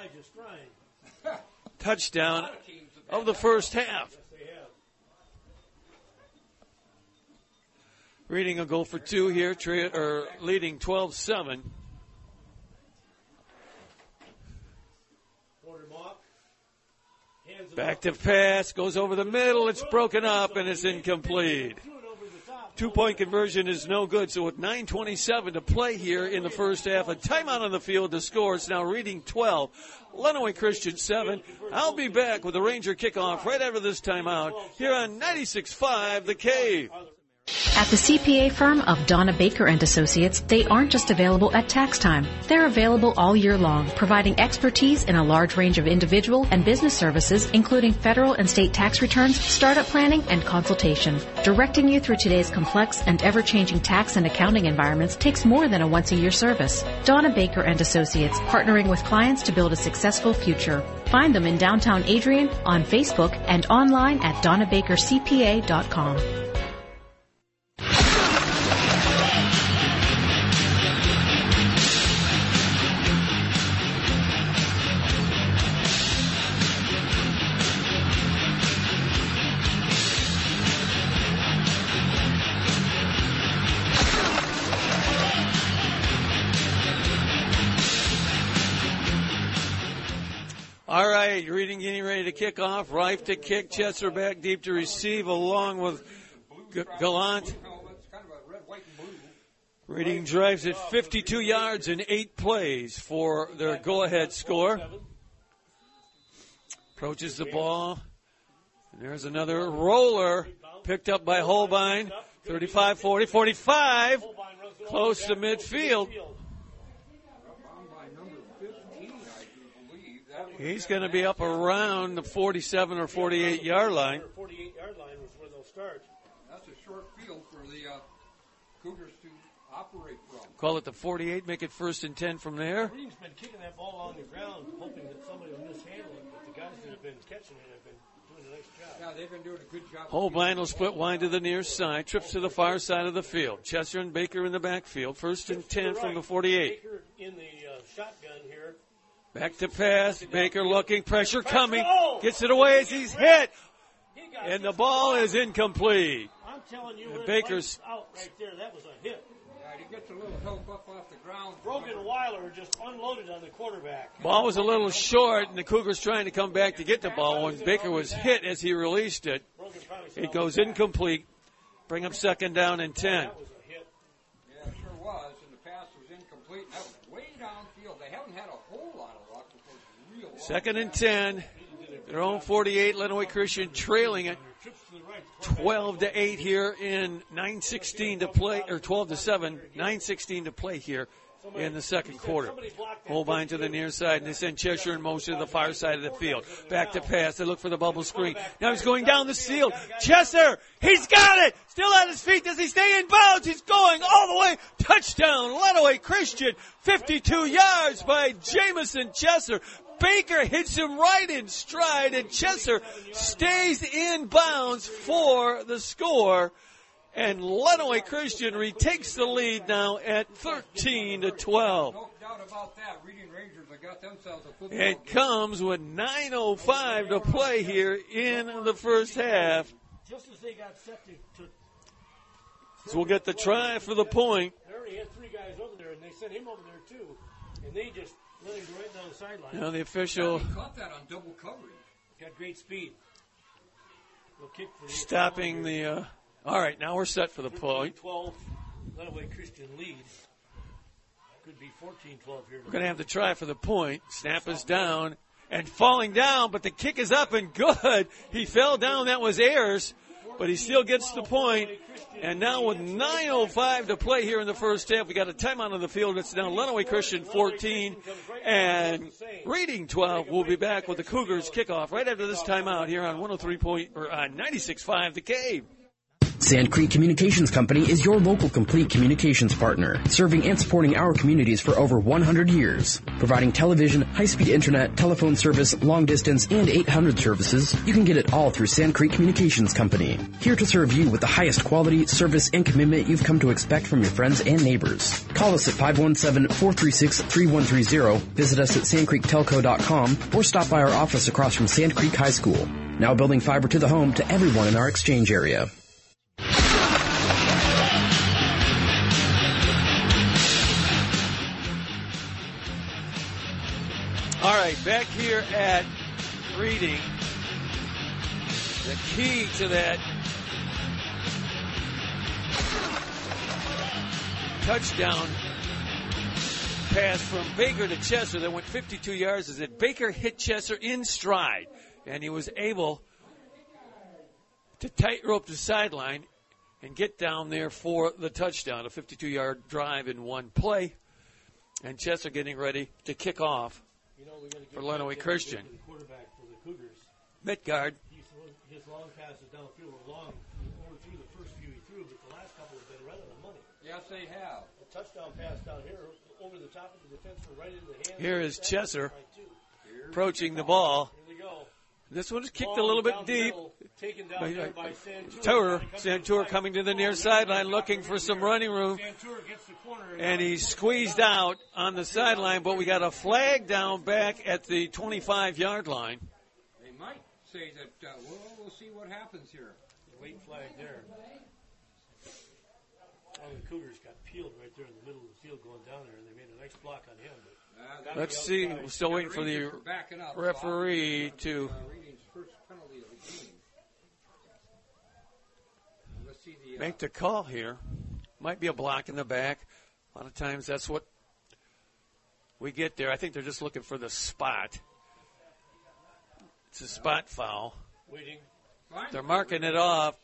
touchdown of the first half. Reading a goal for two here, tra- or leading twelve seven. Back to pass, goes over the middle, it's broken up, and it's incomplete. Two-point conversion is no good, so with nine twenty-seven to play here in the first half, a timeout on the field to score. It's now Reading twelve, Lenawee Christian seven. I'll be back with the Ranger kickoff right after this timeout here on ninety-six point five The Cave. At the C P A firm of Donna Baker and Associates, they aren't just available at tax time. They're available all year long, providing expertise in a large range of individual and business services, including federal and state tax returns, startup planning, and consultation. Directing you through today's complex and ever-changing tax and accounting environments takes more than a once-a-year service. Donna Baker and Associates, partnering with clients to build a successful future. Find them in downtown Adrian, on Facebook, and online at donna baker c p a dot com. All right, Reading getting ready to kick off. Reif to kick, Chesser back deep to receive along with G- Gallant. Reading drives it fifty-two yards in eight plays for their go-ahead score. Approaches the ball. And there's another roller picked up by Holbein. thirty-five, forty, forty-five. Close to midfield. He's going to be up around the forty-seven or forty-eight yard line. forty-eight yard line was where they'll start. That's a short field for the uh, Cougars to operate from. Call it the forty-eight, make it first and ten from there. Reading's been kicking that ball along the ground, hoping that somebody will mishandle it, but the guys that have been catching it have been doing a nice job. Yeah, they've been doing a good job. Holbein will split wide to the near side, trips to the far side of the field. Chesser and Baker in the backfield, first and ten from the forty-eight. Baker in the uh, shotgun here. Back to pass, Baker looking, pressure coming, gets it away as he's hit, and the ball is incomplete. I'm telling you, and Baker's out right there. That was a hit. Yeah, he gets a little help up off the ground. Brogan Weiler just unloaded on the quarterback. Ball was a little short, and the Cougars trying to come back to get the ball when Baker was hit as he released it. It goes incomplete. Bring up second down and ten. That was a hit. Yeah, it sure was, and the pass was incomplete. That was way downfield. They haven't had a whole lot of luck before real long. Second and ten. Their own forty-eight, Lenawee Christian trailing it twelve to eight here in nine sixteen to play, or twelve to seven, nine sixteen to play here in the second quarter. Holbein to the near side, and they send Cheshire in motion to the far side of the field. Back to pass. They look for the bubble screen. Now he's going down the field. Cheshire, he's got it. Still on his feet. Does he stay in bounds? He's going all the way. Touchdown, Lenawee Christian. fifty-two yards by Jamison Cheshire. Baker hits him right in stride, and Chesser stays in bounds for the score. And Lenawee Christian retakes the lead now at thirteen to twelve. No doubt about that. Reading Rangers have got themselves a football It comes with nine oh five to play here in the first half. Just as they got set to, to So we'll get the try for the point. they already had three guys over there, and they sent him over there too, and they just let him go right down the sideline. Now the official He caught that on double coverage. Got great speed. We'll kick for the stopping the. Uh, all right, now we're set for the point. twelve, Lenawee Christian leads. Could be fourteen twelve here. We're going to have to try for the point. Snap is down and falling down, but the kick is up and good. He fell down. That was Ayers, but he still gets the point. And now with nine oh five to play here in the first half, we got a timeout on the field. It's now Lenawee Christian fourteen and Reading twelve. We'll be back with the Cougars kickoff right after this timeout here on one oh three point or on ninety-six point five The Cave. Sand Creek Communications Company is your local complete communications partner, serving and supporting our communities for over one hundred years. Providing television, high-speed internet, telephone service, long distance, and eight hundred services, you can get it all through Sand Creek Communications Company. Here to serve you with the highest quality, service, and commitment you've come to expect from your friends and neighbors. Call us at five one seven, four three six, three one three zero, visit us at sand creek telco dot com, or stop by our office across from Sand Creek High School. Now building fiber to the home to everyone in our exchange area. All right, back here at Reading, the key to that touchdown pass from Baker to Chesser that went fifty-two yards is that Baker hit Chesser in stride, and he was able to tightrope the sideline and get down there for the touchdown, a fifty-two-yard drive in one play, and Chesser getting ready to kick off. You know, we got to for Lenawee Christian. The quarterback for the Cougars. Midgard. He's, his long passes downfield were long. Over through the first few he threw, but the last couple have been right on the money. Yes, they have. A touchdown pass down here over the top of the defense for right into the hands. Here is Chesser approaching the ball. Here we go. This one is kicked a little bit deep. Taken down there by Santur. Tour, Santur coming to the near sideline looking for some running room. And he's squeezed out on the sideline, but we got a flag down back at the twenty-five-yard line. They might say that, uh, well, we'll see what happens here. Late flag there. Oh, the Cougars got peeled right there in the middle of the field going down there, and they made a nice block on him. But uh, let's see. We're still waiting for the referee to make the call here. Might be a block in the back. A lot of times that's what we get there. I think they're just looking for the spot. It's a spot foul. Waiting. They're marking it off.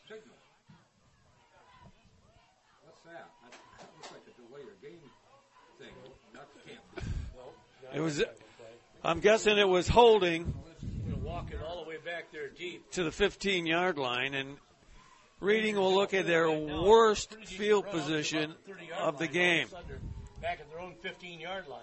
What's that? That looks like a delay or game thing. Not the camp. It was. I'm guessing it was holding. Walking all the way back there deep to the fifteen-yard line, and Reading will look at their worst field position of the game. Back at their own fifteen-yard line.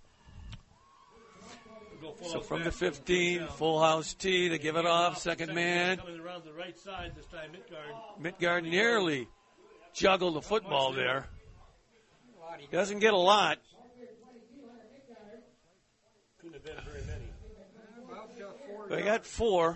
So from the fifteen, full house tee, they give it off, second man. Coming around the right side, this time Midgard. Midgard nearly juggled the football there. Doesn't get a lot. Couldn't have been very many. They got four.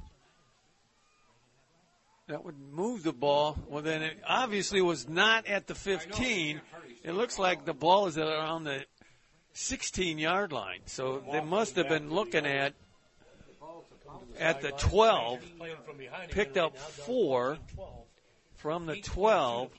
That would move the ball. Well, then it obviously was not at the fifteen. It looks like the ball is at around the sixteen-yard line. So they must have been looking at at the twelve, picked up four from the twelve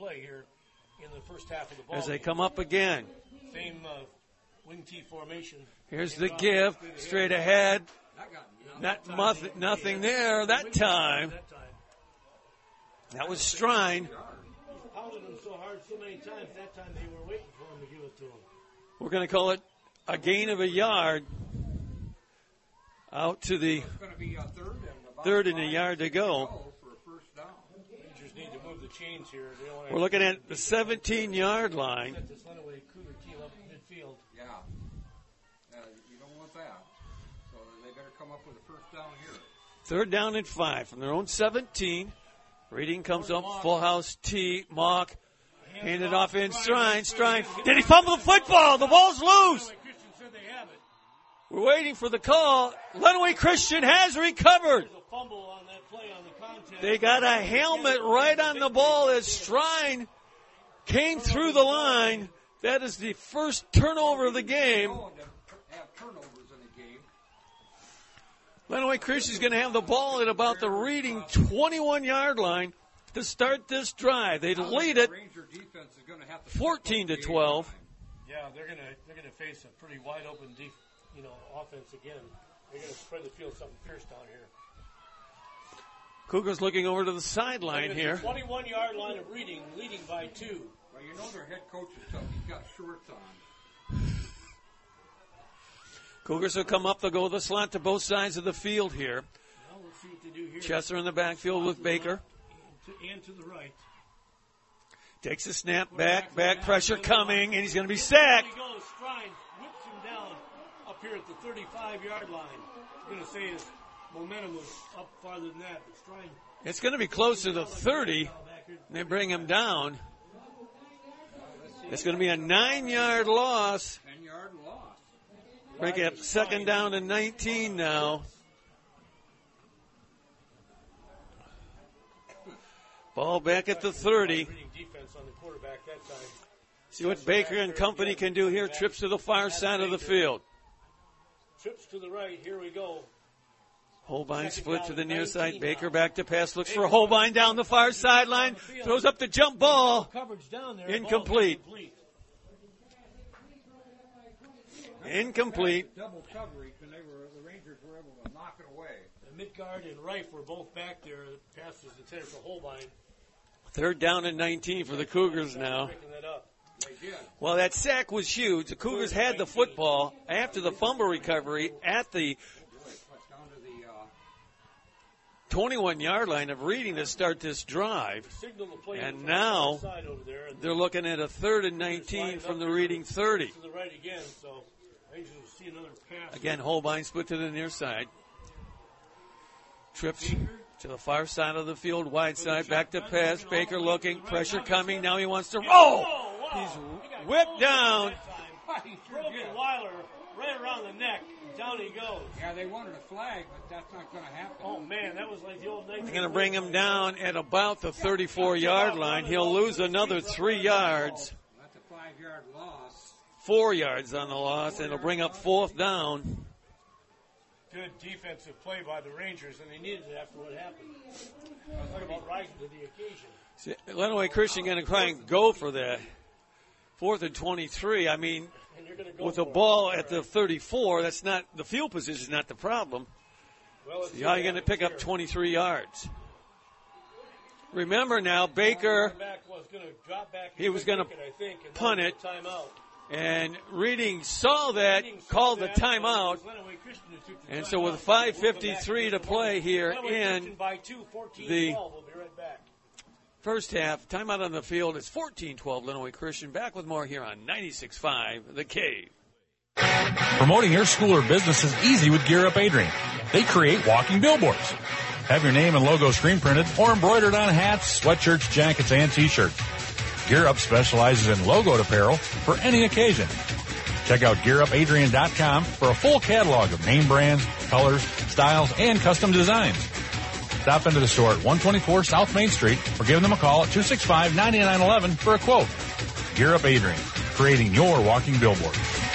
as they come up again. Same uh, wing T formation. Here's the give, straight ahead. Not nothing, nothing there that time. That was Strine. He pounded them so hard so many times, that time they were waiting for him to give it to him. We're going to call it a gain of a yard out to the third and a yard to go. Rangers need to move the chains here. They don't We're looking at the seventeen-yard line. set this Lenawee Cougar team up midfield. Yeah. Uh, you don't want that. So they better come up with a first down here. Third down and five from their own seventeen. Reading comes up, full house tee, Mock, handed off in Strine, Strine. Did he fumble the football? The ball's loose. We're waiting for the call. Lenawee Christian has recovered. They got a helmet right on the ball as Strine came through the line. That is the first turnover of the game. Lenawee Christian's going to have the ball at about the Reading twenty-one-yard line to start this drive. They lead it fourteen to twelve. Yeah, they're going to they're going to face a pretty wide open deep, you know, offense again. They're going to spread the field something fierce down here. Cougars looking over to the sideline here. twenty-one-yard line of Reading, leading by two. Well, you know their head coach is tough. He's got shorts on. Cougars will come up. They'll go the slant to both sides of the field here. Now we'll see what they do here. Chester in the backfield with Baker. And to the right. Takes a snap, back, back pressure coming, and he's going to be sacked. Here he goes. Strine whips him down up here at the thirty-five-yard line. I was going to say his momentum was up farther than that, but Strine. It's going to be close to the thirty. They bring him down. It's going to be a nine-yard loss. ten-yard loss. Break it up second down and nineteen now. Ball back at the thirty. See what Baker and company can do here. Trips to the far side of the field. Trips to the right. Here we go. Holbein split to the near side. Baker back to pass. Looks for Holbein down the far sideline. Throws up the jump ball. Incomplete. Incomplete. Double coverage, and they were the Rangers were able to knock it away. Midgard and Reif were both back there. The pass was intended for Holbein. Third down and nineteen for the Cougars now. Well, that sack was huge. The Cougars had the football after the fumble recovery at the twenty-one-yard line of Reading to start this drive. And now they're looking at a third and nineteen from the Reading thirty. To the right again, so Rangers will see another pass. Again, Holbein split to the near side. Trips to the far side of the field, wide side, back to pass. Baker looking, pressure coming. Now he wants to roll. He's whipped down. He broke Weiler right around the neck. Down he goes. Yeah, they wanted a flag, but that's not going to happen. Oh, man, that was like the old night. They're going to bring him down at about the thirty-four-yard line. He'll lose another three yards. That's a five-yard loss. Four yards on the loss, and it'll bring up fourth down. Good defensive play by the Rangers, and they needed it after what happened. Talk about rising to the occasion. See, Lenawee Christian going to try and go for that. Fourth and twenty-three. I mean, with the ball at the thirty-four, that's not the field position is not the problem. Well, so how are you going to pick up twenty-three yards? Remember now, Baker, was gonna drop back he was going to punt it, timeout. and Reading saw that, Reading called the timeout, the and so with five fifty-three to play here in by two, fourteen, the twelve, we'll be right back. First half, timeout on the field. It's fourteen twelve Lenawee Christian. Back with more here on ninety-six point five The Cave. Promoting your school or business is easy with Gear Up Adrian. They create walking billboards. Have your name and logo screen printed or embroidered on hats, sweatshirts, jackets, and T-shirts. Gear Up specializes in logoed apparel for any occasion. Check out gear up adrian dot com for a full catalog of name brands, colors, styles, and custom designs. Stop into the store at one twenty-four South Main Street or give them a call at two six five, nine nine one one for a quote. Gear Up Adrian, creating your walking billboard.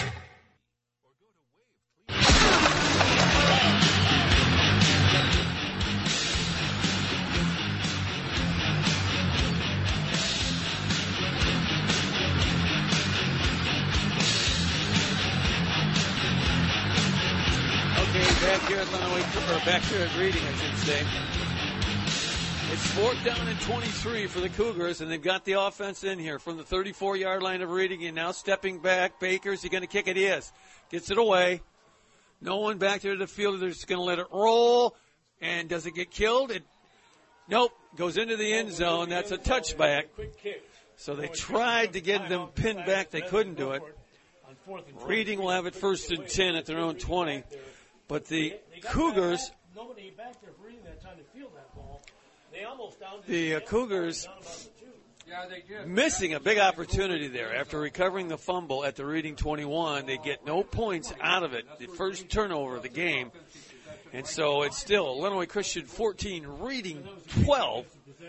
Back here at Lenawee, or back here at Reading, I should say. It's fourth down and twenty-three for the Cougars, and they've got the offense in here from the thirty-four-yard line of Reading, and now stepping back. Baker's he going to kick it? He is. Gets it away. No one back there to the field. They're just going to let it roll. And does it get killed? It, nope. Goes into the end zone. That's a touchback. So they tried to get them pinned back. They couldn't do it. Reading will have it first and ten at their own twenty. But the Cougars, nobody back there for Reading that time to field that ball. They almost down the uh, Cougars missing a big opportunity there. After recovering the fumble at the Reading twenty-one, they get no points out of it. The first turnover of the game. And so it's still Lenawee Christian fourteen, Reading twelve.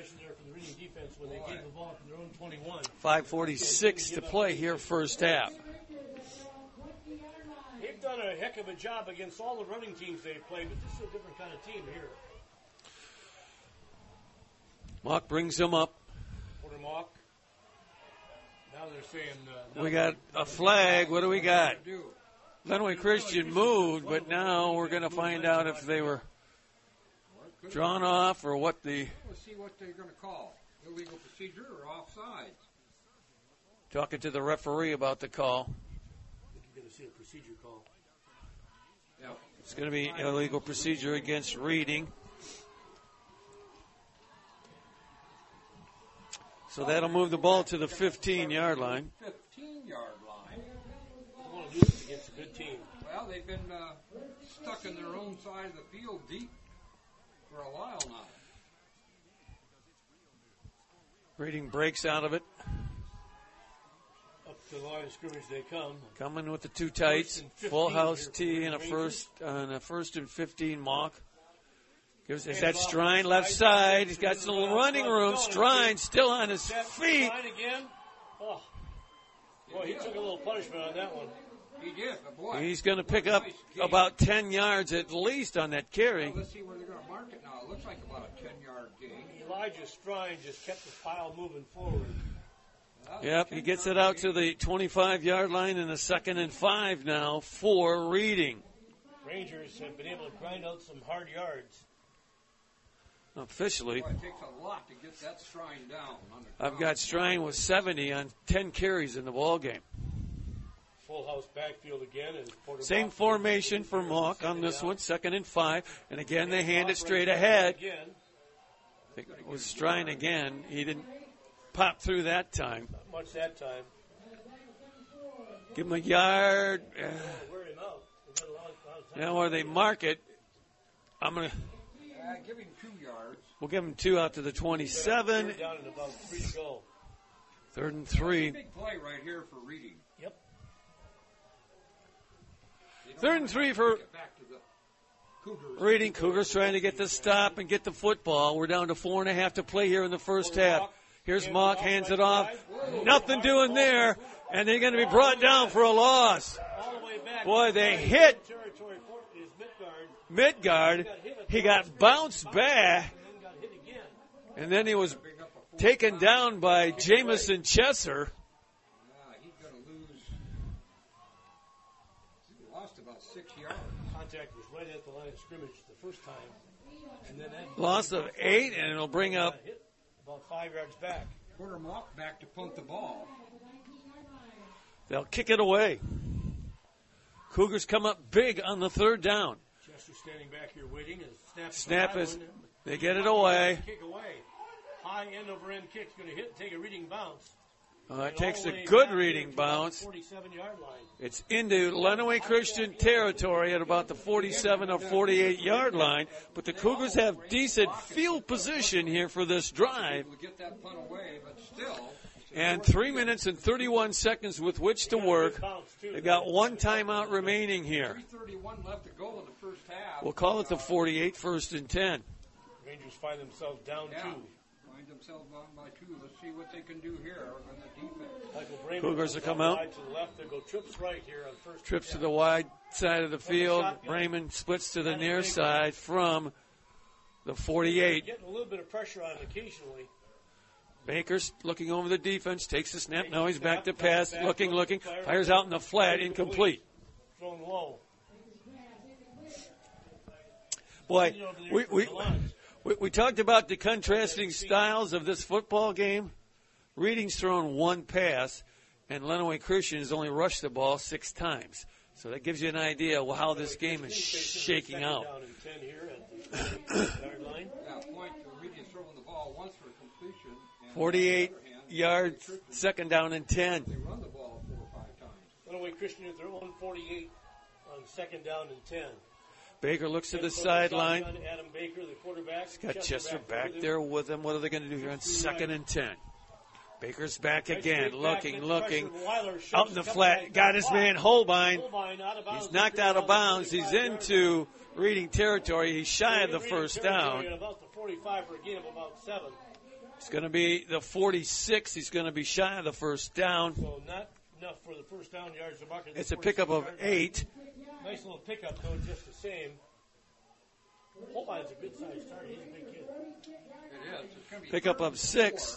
five forty-six to play here first half. They've done a heck of a job against all the running teams they've played, but this is a different kind of team here. Mock brings him up. Porter Mock. Now they're saying... Uh, we got a flag. What do we got? Lenawee Christian moved, but now we're going to find out if they were drawn off or what the... We'll see what they're going to call. Illegal procedure or offside. Talking to the referee about the call. You're going to see a procedure call. Yep. It's going to be illegal procedure against Reading. So that'll move the ball to the fifteen-yard line. fifteen-yard line. They want to do this against a good team. Well, they've been uh, stuck in their own side of the field deep for a while now. Reading breaks out of it. Up to the line of scrimmage they come. Coming with the two tights. Full house tee and a first, uh, and a first and fifteen Mock. Gives, is that Strine left side? He's got some running room. Strine still on his feet. Strine again. Oh. Boy, he took a little punishment on that one. He did, but boy. He's going to pick up about ten yards at least on that carry. Well, let's see where they're going to mark it now. It looks like about a ten-yard gain. Elijah Strine just kept the pile moving forward. Yep, he gets it out to the twenty-five-yard line in a second and five now for Reading. Rangers have been able to grind out some hard yards. Officially, Boy, it takes a lot to get that Strine down. On the I've got Strine with seventy on ten carries in the ball game. Full house backfield again. And Porter Same Mock formation for Mock on this one, second and five. And again, they hand it straight ahead. Again. It was Strine again. He didn't pop through that time. Not much that time. Give him a yard. Uh, Wear him out. We've got a lot of time. now, where they mark it, I'm going to. Uh, give him two yards. We'll give him two out to the twenty-seven. Third down and about three to go. Third and three. Big play right here for Reading. Yep. Third and three for Get back to the Cougars. Reading. Cougars trying to get the stop and get the football. We're down to four and a half to play here in the first half. Here's Mock, hands it off. Nothing doing there. And they're going to be brought down for a loss. All the way back. Boy, they hit Territory for is Midgard. Midgard. He got bounced back. And then got hit again. And then he was taken down by Jamison Chesser. Yeah, he's going to lose. He lost about six yards. Contact was right at the line of scrimmage the first time. And then that Loss of eight, and it'll bring up hit about five yards back. Porter Mock back to punt the ball. They'll kick it away. Cougars come up big on the third down. Chester standing back here waiting. And snap, Snap is, they get it away. Kick away. high end over end kick's going to hit and take a Reading bounce. Uh, it takes a good Reading bounce. forty-seven-yard line. It's into Lenawee Christian territory at about the forty-seven or forty-eight-yard line. But the Cougars have decent field position here for this drive. Get that punt away, but still. And three minutes and thirty-one seconds with which to work. They've got one timeout remaining here. three thirty-one left to go in the first half. We'll call it the forty-eight, first and ten. Rangers find themselves down yeah. two. Find themselves down by two. Let's see what they can do here on the defense. Michael Brayman Cougars will come out. To the left. They go trips right here on first. Trips to the wide side of the field. Brayman splits to the near side from the forty-eight. Getting a little bit of pressure on it occasionally. Baker's looking over the defense, takes the snap. Now he's back to pass, looking, looking. Fires out in the flat, incomplete. Thrown low. Boy, we, we, we, we talked about the contrasting styles of this football game. Reading's thrown one pass, and Lenawee Christian has only rushed the ball six times. So that gives you an idea of how this game is shaking out. forty-eight yards, second down and ten. They run the ball four or five times. Lenawee Christian at their own forty-eight on second down and ten. Baker looks to the sideline. Adam Baker, the quarterback. He's got Chester back there with him. What are they going to do here on second and ten? Baker's back again, looking, looking. Out in the flat, got his man Holbein. He's knocked out of bounds. He's into Reading territory. He's shy of the first down. About the forty-five for a gain of about seven. It's going to be the forty-six. He's going to be shy of the first down. So not enough for the first down yards to mark it. It's a pickup of eight. Nice little pickup, though, just the same. Holbein's a good sized target. He's a big kid. It is. It's going to be pickup of six.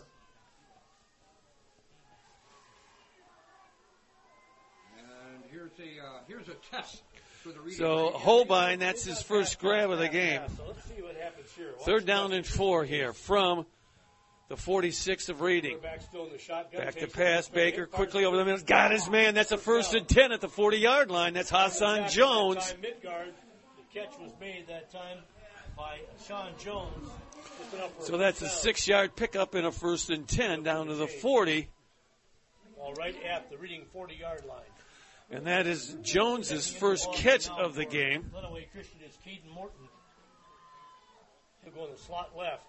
And here's a uh, here's a test. So Holbein, that's his first grab of the game. So let's see what happens here. Third down and four here from the forty-six of Reading. Back to pass. Baker quickly over the middle. Got his man. That's a first and ten at the forty-yard line. That's Hassan Jones. The catch was made that time by Sean Jones. So that's a six-yard pickup and a first and ten down to the forty. All right at the Reading forty-yard line. And that is Jones's first catch of the game. Lenawee Christian is Caden Morton. He'll go in the slot left.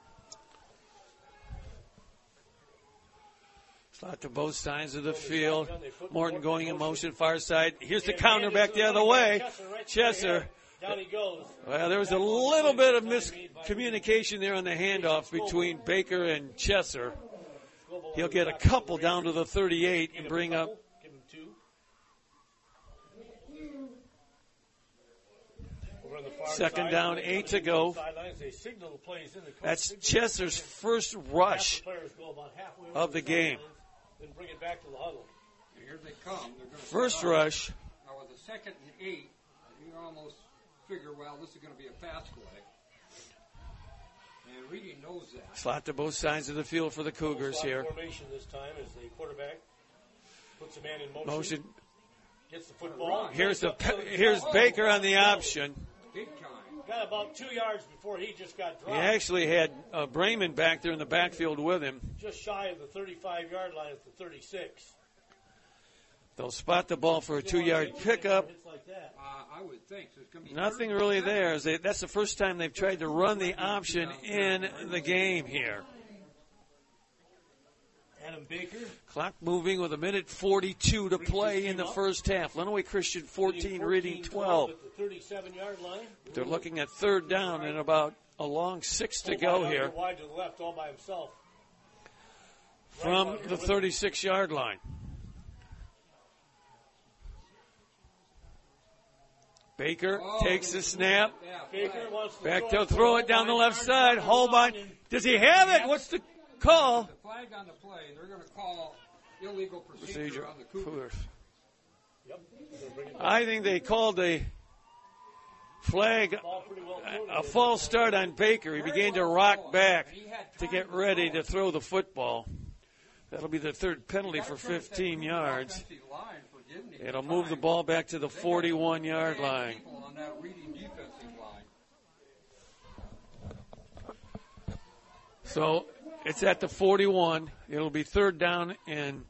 Slot to both sides of the field. Morton going in motion, far side. Here's the counter back the other way. Chesser. Down he goes. Well, there was a little bit of miscommunication there on the handoff between Baker and Chesser. He'll get a couple down to the thirty-eight and bring up. Second down, eight to go. That's Chesser's first rush of the game. Here they come. First rush. Now with the second and eight, you almost figure, well, this is going to be a pass play. And Reading knows that. Slot to both sides of the field for the Cougars here. Formation this time as the quarterback puts a man in motion. Motion. Gets the football. Here's the here's Baker on the option. Big time. Got about two yards before he just got dropped. He actually had uh, Brayman back there in the backfield with him. Just shy of the thirty-five-yard line at the thirty-six. They'll spot the ball for a two-yard pickup. Uh, I would think. So it's gonna be Nothing really there. They, that's the first time they've tried to run the option in the game here. Adam Baker. Clock moving with a minute forty-two to play in the first half. Lenawee Christian fourteen, Reading twelve. At the thirty-seven-yard line. They're looking at third down and about a long six to go here. Wide to the left all by himself. From the thirty-six-yard line. Baker oh, takes the snap. Baker wants to Back throw to throw it down the left side. Holbein. Does he have it? What's the call? The flag on the play. They're going to call illegal procedure, Procedure. on the Cougars. Yep. I think they called a flag, a false start on Baker. He began to rock back to get ready to throw the football. That'll be the third penalty for fifteen yards. It'll move the ball back to the forty-one-yard line. So It's at the forty-one. It'll be third down and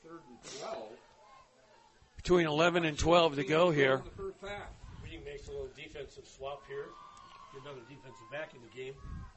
between eleven and twelve to go here. Reading makes a little defensive swap here. Get another defensive back in the game.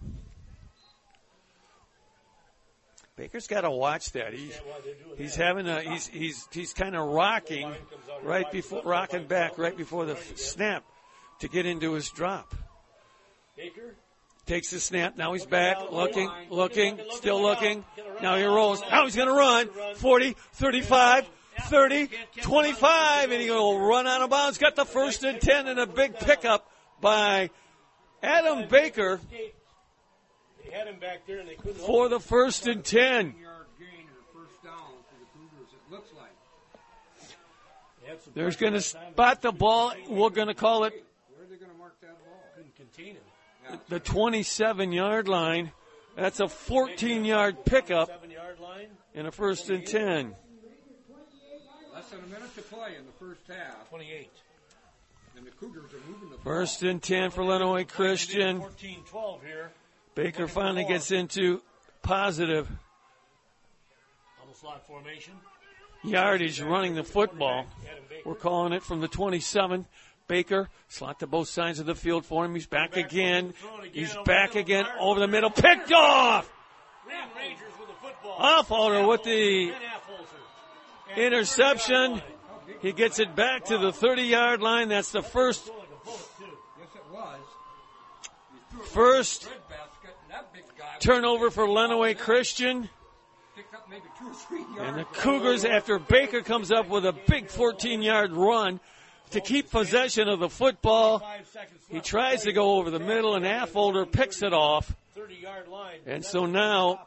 Baker's got to watch that. He's he's having a he's he's he's kind of rocking right before rocking back right before the snap to get into his drop. Baker takes the snap. Now he's back, looking, looking, still looking. Now he rolls. Now he's going to run. forty, thirty-five, thirty, twenty-five, and he's going to run out of bounds. Got the first and ten, and a big pickup by Adam Baker. They had him back there and they couldn't for the first and ten. They're going to spot the ball. We're going to call it Where are they going to mark that ball? Couldn't contain him. the twenty-seven-yard line. That's a fourteen-yard pickup in a first and ten. Less than a minute to play in the first half. twenty-eight. And the Cougars are moving the ball. First and ten for Lenawee Christian. fourteen twelve here. Baker finally gets into positive Almost slot formation. yardage running the football. We're calling it from the twenty-seven. Baker, slot to both sides of the field for him. He's back again. He's back again over the middle. Picked off! Affolter with the interception. He gets it back to the thirty-yard line. That's the first first turnover for Lenawee Christian. And the Cougars, after Baker comes up with a big fourteen-yard run to keep possession of the football, he tries to go over the middle, and Affolter picks it off. And so now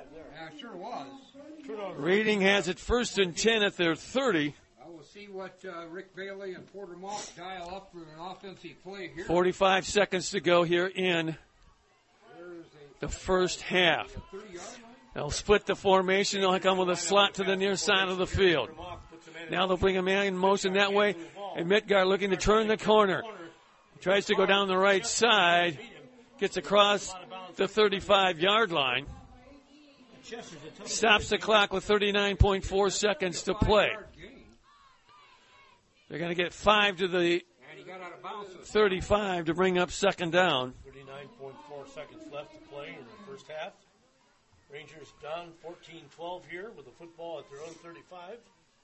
Reading has it first and ten at their thirty. We'll see what uh, Rick Bailey and Porter Mock dial up for an offensive play here. forty-five seconds to go here in the first half. They'll split the formation. They'll come with a slot to the near side of the field. Now they'll bring a man in motion that way. And Midgard looking to turn the corner. Tries to go down the right side. Gets across the thirty-five-yard line. Stops the clock with thirty-nine point four seconds to play. They're going to get five to the thirty-five to bring up second down. thirty-nine point four seconds left to play in the first half. Rangers down fourteen twelve here with the football at their own thirty-five.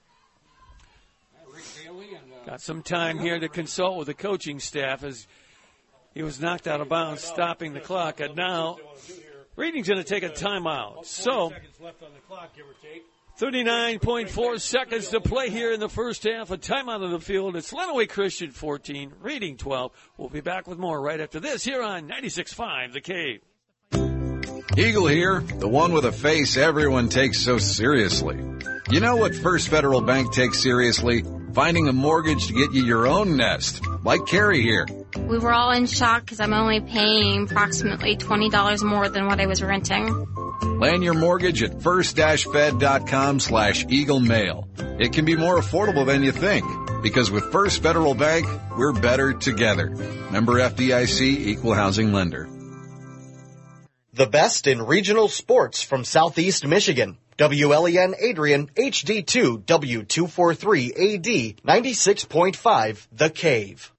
Rick Bailey and, uh, Got some time here to consult with the coaching staff as he was knocked out of bounds, stopping the clock. And now Reading's going to take a timeout. So thirty-nine point four seconds to play here in the first half. A timeout of the field. It's Lenawee Christian fourteen, Reading twelve. We'll be back with more right after this here on ninety-six point five The Cave. Eagle here, the one with a face everyone takes so seriously. You know what First Federal Bank takes seriously? Finding a mortgage to get you your own nest, like Carrie here. We were all in shock because I'm only paying approximately twenty dollars more than what I was renting. Land your mortgage at first-fed.com slash Eagle Mail. It can be more affordable than you think, because with First Federal Bank, we're better together. Member F D I C, Equal Housing Lender. The best in regional sports from Southeast Michigan. W L E N Adrian, H D two, W two forty-three A D, ninety-six point five, The Cave.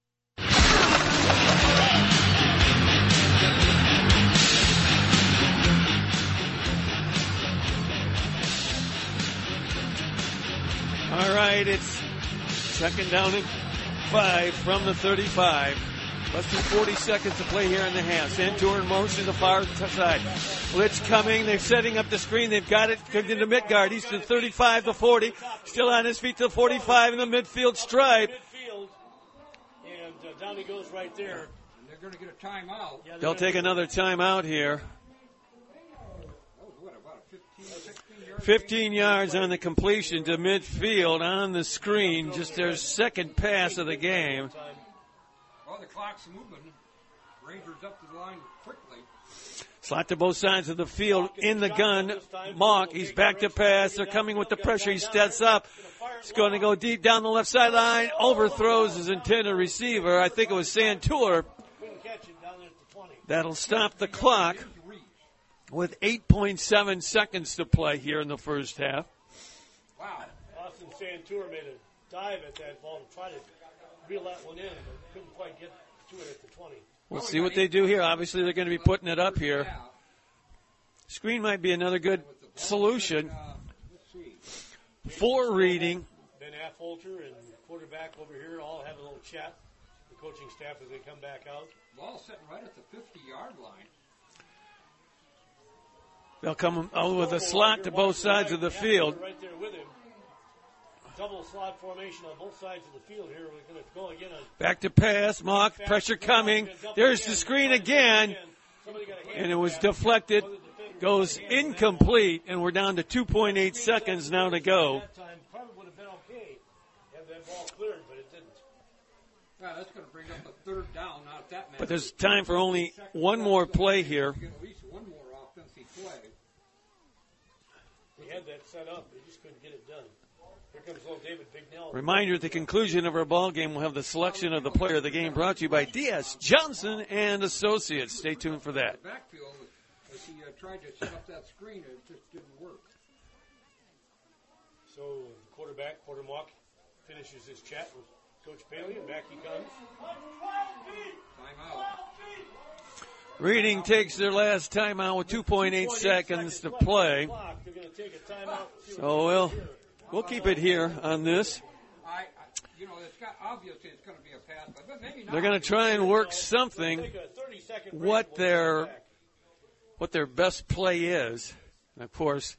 All right, it's second down and five from the thirty-five. Less than forty seconds to play here in the half. Santour in motion to the far side. Blitz coming. They're setting up the screen. They've got it into Midgard. He's to thirty-five to forty. Still on his feet to forty-five in the midfield stripe. Midfield. And uh, down he goes right there. And they're going to get a timeout. Yeah, They'll take another timeout here. What, about a fifteen, sixteen yard fifteen yards on the completion to midfield on the screen. Just their second pass of the game. Well, the clock's moving. Rangers up to the line quickly. Slot to both sides of the field in the gun. Mock, he's back to pass. They're coming with the pressure. He steps up. He's going to go deep down the left sideline. Overthrows his intended receiver. I think it was Santour. That'll stop the clock. with eight point seven seconds to play here in the first half. Wow. Austin Santour made a dive at that ball to try to reel that one in, but couldn't quite get to it at the twenty. We'll see what they do here. Obviously, they're going to be putting it up here. Screen might be another good solution for Reading. Ben Affolter and quarterback over here all have a little chat, the coaching staff, as they come back out. Ball sitting right at the fifty-yard line. They'll come out with a slot to both sides of the field. Right there with him. Double slot formation on both sides of the field here. We're going to go again on. Back to pass. Mock. Pressure coming. There's the screen again. And it was deflected. Goes incomplete. And we're down to two point eight seconds now to go. Probably would have been okay had that ball cleared, but it didn't. Yeah, that's going to bring up a third down, not that many. But there's time for only one more play here. At least one more offensive play. He had that set up, but he just couldn't get it done. Here comes little David Bignell. Reminder, at the conclusion of our ball game, we'll have the selection of the player of the game brought to you by D S Johnson and Associates. Stay tuned for that. Backfield, as he uh, tried to set up that screen, it just didn't work. So the quarterback, Porter Mock, finishes his chat with Coach Paley, and back he comes. Timeout. Reading takes their last timeout with two point eight seconds to play. So we'll, we'll keep it here on this. I, I, you know, it's got, obviously it's going to be a pass, but maybe not. They're going to try and work something, what their, what their best play is. And of course,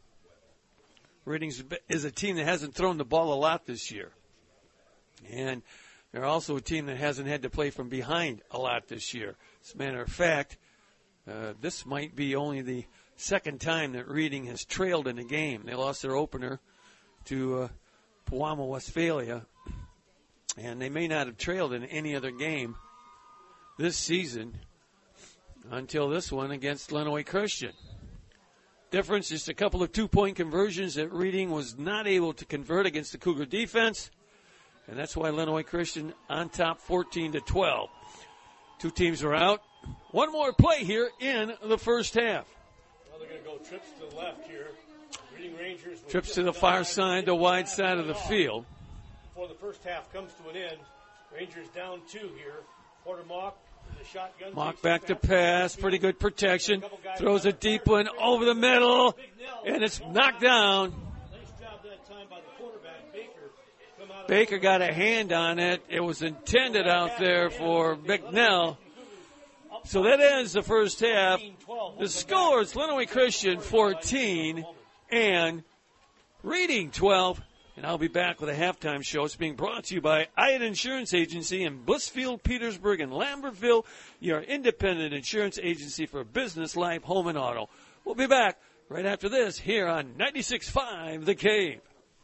Reading is a team that hasn't thrown the ball a lot this year. And they're also a team that hasn't had to play from behind a lot this year. As a matter of fact, uh, this might be only the second time that Reading has trailed in a game. They lost their opener to uh, Pewamo, Westphalia, and they may not have trailed in any other game this season until this one against Lenawee Christian. Difference, just a couple of two-point conversions that Reading was not able to convert against the Cougar defense, and that's why Lenawee Christian on top fourteen to twelve. Two teams are out. One more play here in the first half. Well, they're going to go trips to the left here. Reading Rangers trips to the far side, the wide side of the field. Before the first half comes to an end, Rangers down two here. Porter Mock, the shotgun. Mock back to pass, pretty good protection. Throws a deep one over the middle, and it's knocked down. Nice job that time by the quarterback, Baker. Baker got a hand on it. It was intended out there for Bignell. So that ends the first half. The score is Lenawee Christian fourteen and Reading twelve. And I'll be back with a halftime show. It's being brought to you by Iat Insurance Agency in Blissfield, Petersburg, and Lambertville, your independent insurance agency for business, life, home, and auto. We'll be back right after this here on ninety-six point five The Cave.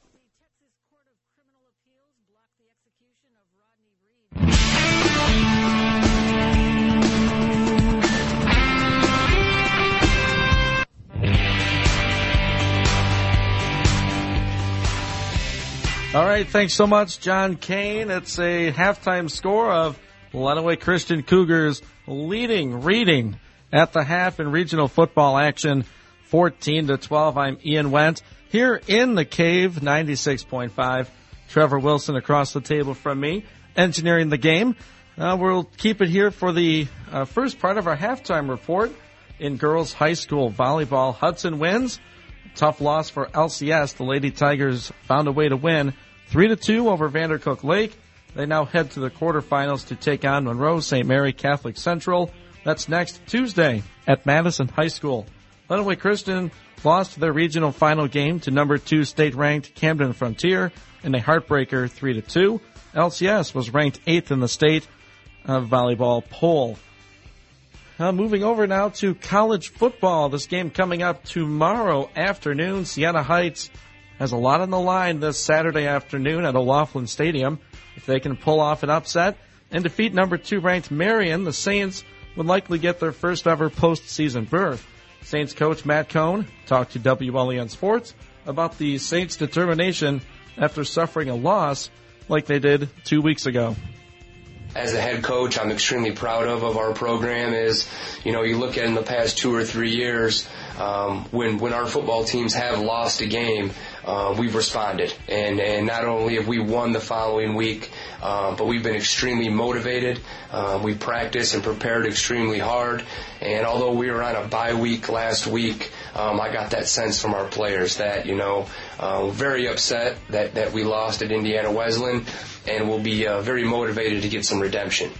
All right, thanks so much, John Kane. It's a halftime score of Lenawee Christian Cougars leading Reading at the half in regional football action, fourteen to twelve. I'm Ian Wendt here in the Cave, ninety-six point five. Trevor Wilson across the table from me, engineering the game. Uh, we'll keep it here for the uh, first part of our halftime report. In girls high school volleyball, Hudson wins. Tough loss for L C S. The Lady Tigers found a way to win three to two over Vandercook Lake. They now head to the quarterfinals to take on Monroe Saint Mary Catholic Central. That's next Tuesday at Madison High School. Lenawee Christian lost their regional final game to number two state-ranked Camden Frontier in a heartbreaker three to two. L C S was ranked eighth in the state uh, volleyball poll. Uh, moving over now to college football. This game coming up tomorrow afternoon. Siena Heights has a lot on the line this Saturday afternoon at O'Laughlin Stadium. If they can pull off an upset and defeat number two ranked Marion, the Saints would likely get their first ever postseason berth. Saints coach Matt Cohn talked to W L E N Sports about the Saints' determination after suffering a loss like they did two weeks ago. as a head coach, I'm extremely proud of of our program is, you know, you look at in the past two or three years, um, when when our football teams have lost a game, uh, we've responded, and and not only have we won the following week, uh, but we've been extremely motivated. Um, we practiced and prepared extremely hard, and although we were on a bye week last week, um, I got that sense from our players that, you know, uh, very upset that that we lost at Indiana Wesleyan, and we'll be uh, very motivated to get some redemption.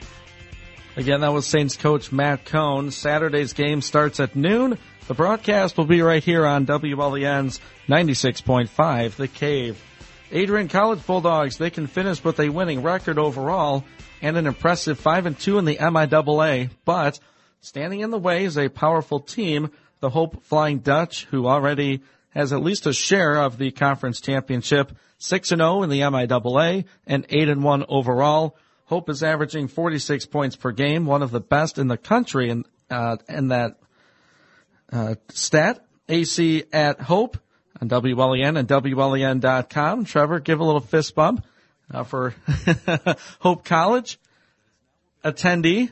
Again, that was Saints coach Matt Cohn. Saturday's game starts at noon. The broadcast will be right here on W L E N's ninety-six point five, The Cave. Adrian College Bulldogs, they can finish with a winning record overall and an impressive five and two in the M I A A, but standing in the way is a powerful team, the Hope Flying Dutch, who already has at least a share of the conference championship, six and oh in the M I A A and eight and one overall. Hope is averaging forty-six points per game, one of the best in the country in, uh, in that uh, stat. A C at Hope on W L E N and W L E N dot com. Trevor, give a little fist bump uh, for Hope College attendee.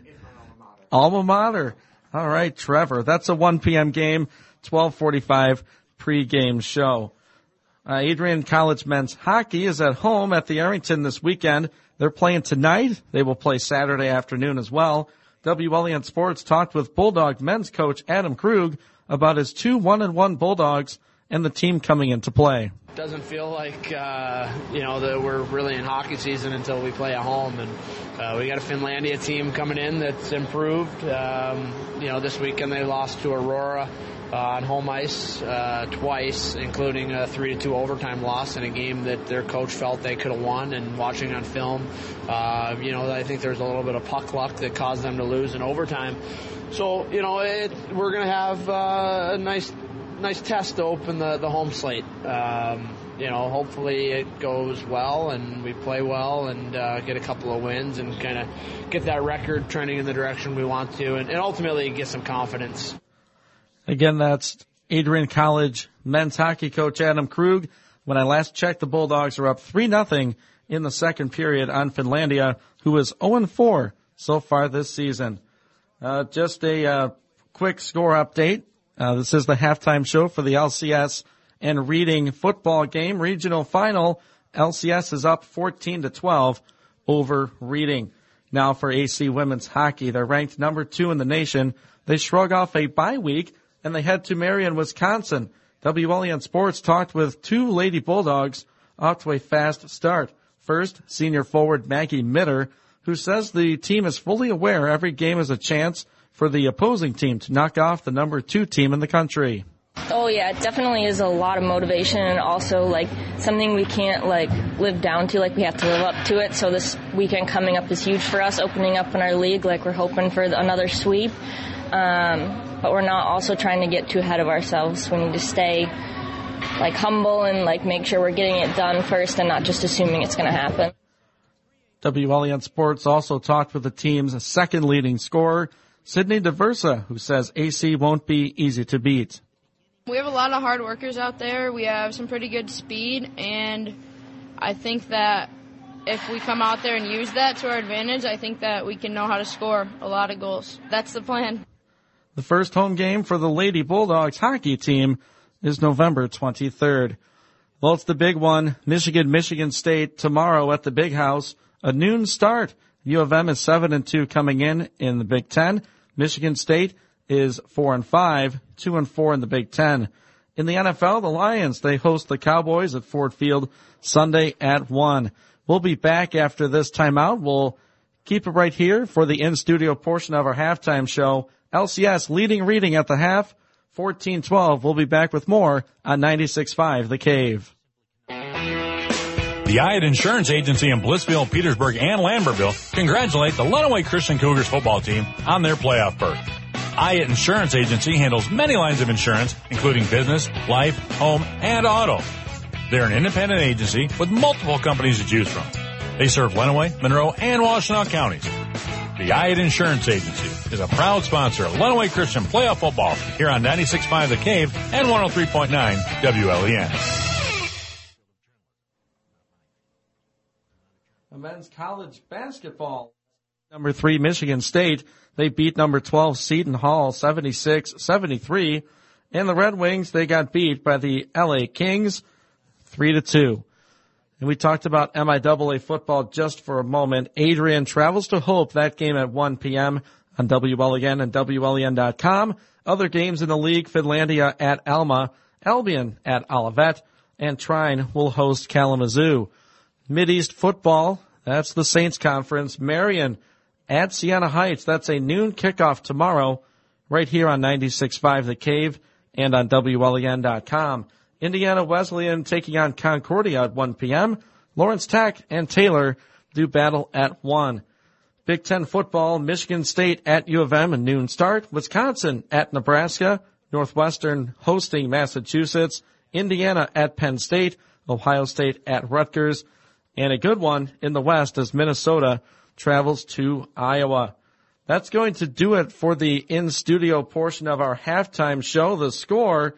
Alma mater. All right, Trevor. That's a one p.m. game, twelve forty-five pregame show. Uh, Adrian College men's hockey is at home at the Arrington this weekend. They're playing tonight. They will play Saturday afternoon as well. W L E N Sports talked with Bulldog men's coach Adam Krug about his two one and one Bulldogs and the team coming into play. Doesn't feel like, uh, you know, that we're really in hockey season until we play at home. And uh, we got a Finlandia team coming in that's improved. Um, you know, this weekend they lost to Aurora uh, on home ice uh, twice, including a three to two overtime loss in a game that their coach felt they could have won. And watching on film, uh, you know, I think there's a little bit of puck luck that caused them to lose in overtime. So, you know, it, we're going to have uh, a nice nice test to open the, the home slate. Um, you know, hopefully it goes well and we play well and uh, get a couple of wins and kind of get that record trending in the direction we want to, and, and ultimately get some confidence. Again, that's Adrian College men's hockey coach Adam Krug. When I last checked, the Bulldogs are up three nothing in the second period on Finlandia, who is oh and four so far this season. Uh, just a uh, quick score update. Uh, this is the halftime show for the L C S and Reading football game. Regional final, L C S is up fourteen to twelve over Reading. Now for A C women's hockey, they're ranked number two in the nation. They shrug off a bye week and they head to Marion, Wisconsin. W L E N Sports talked with two Lady Bulldogs off to a fast start. First, senior forward Maggie Mitter, who says the team is fully aware every game is a chance for the opposing team to knock off the number two team in the country. Oh yeah, it definitely is a lot of motivation, and also like something we can't like live down to, like we have to live up to it. So this weekend coming up is huge for us, opening up in our league. Like we're hoping for another sweep, um, but we're not also trying to get too ahead of ourselves. We need to stay like humble and like make sure we're getting it done first and not just assuming it's going to happen. W L E N Sports also talked with the team's second leading scorer, Sydney DeVersa, who says A C won't be easy to beat. We have a lot of hard workers out there. We have some pretty good speed, and I think that if we come out there and use that to our advantage, I think that we can know how to score a lot of goals. That's the plan. The first home game for the Lady Bulldogs hockey team is November twenty-third. Well, it's the big one. Michigan, Michigan State tomorrow at the Big House. A noon start. U of M is seven and two coming in in the Big Ten. Michigan State is four and five, two and four in the Big Ten. In the N F L, the Lions, they host the Cowboys at Ford Field Sunday at one. We'll be back after this timeout. We'll keep it right here for the in-studio portion of our halftime show. L C S leading Reading at the half, fourteen twelve. We'll be back with more on ninety-six point five The Cave. The Hyatt Insurance Agency in Blissville, Petersburg, and Lambertville congratulate the Lenawee Christian Cougars football team on their playoff berth. Hyatt Insurance Agency handles many lines of insurance, including business, life, home, and auto. They're an independent agency with multiple companies to choose from. They serve Lenawee, Monroe, and Washtenaw counties. The Hyatt Insurance Agency is a proud sponsor of Lenawee Christian playoff football here on ninety-six point five The Cave and one oh three point nine W L E N. Men's college basketball. Number three, Michigan State. They beat number twelve, Seton Hall, seventy-six seventy-three. And the Red Wings, they got beat by the L A Kings, three to two. And we talked about M I A A football just for a moment. Adrian travels to Hope, that game at one p.m. on W L E N and W L E N dot com. Other games in the league, Finlandia at Alma, Albion at Olivet, and Trine will host Kalamazoo. Mideast football, that's the Saints Conference. Marion at Siena Heights, that's a noon kickoff tomorrow, right here on ninety-six point five The Cave and on W L E N dot com. Indiana Wesleyan taking on Concordia at one p.m. Lawrence Tech and Taylor do battle at one. Big Ten football, Michigan State at U of M, a noon start. Wisconsin at Nebraska. Northwestern hosting Massachusetts. Indiana at Penn State. Ohio State at Rutgers. And a good one in the West as Minnesota travels to Iowa. That's going to do it for the in-studio portion of our halftime show. The score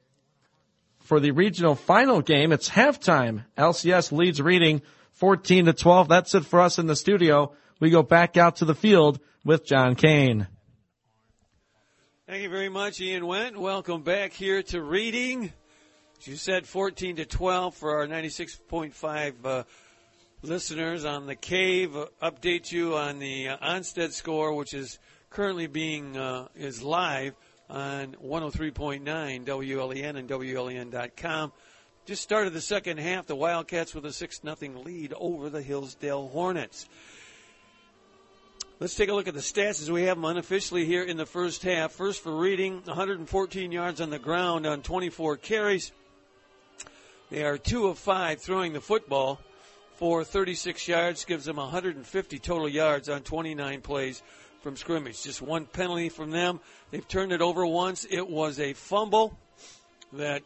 for the regional final game, it's halftime. L C S leads Reading fourteen to twelve. That's it for us in the studio. We go back out to the field with John Kane. Thank you very much, Ian Wendt. Welcome back here to Reading. As you said, fourteen to twelve for our ninety-six point five uh, listeners on the Cave. Uh, update you on the uh, Onstead score, which is currently being uh, is live on one oh three point nine W L E N and W L E N dot com. Just started the second half. The Wildcats with a six nothing lead over the Hillsdale Hornets. Let's take a look at the stats as we have them unofficially here in the first half. First for Reading, one hundred fourteen yards on the ground on twenty-four carries. They are two of five throwing the football for thirty-six yards, gives them one hundred fifty total yards on twenty-nine plays from scrimmage. Just one penalty from them. They've turned it over once. It was a fumble that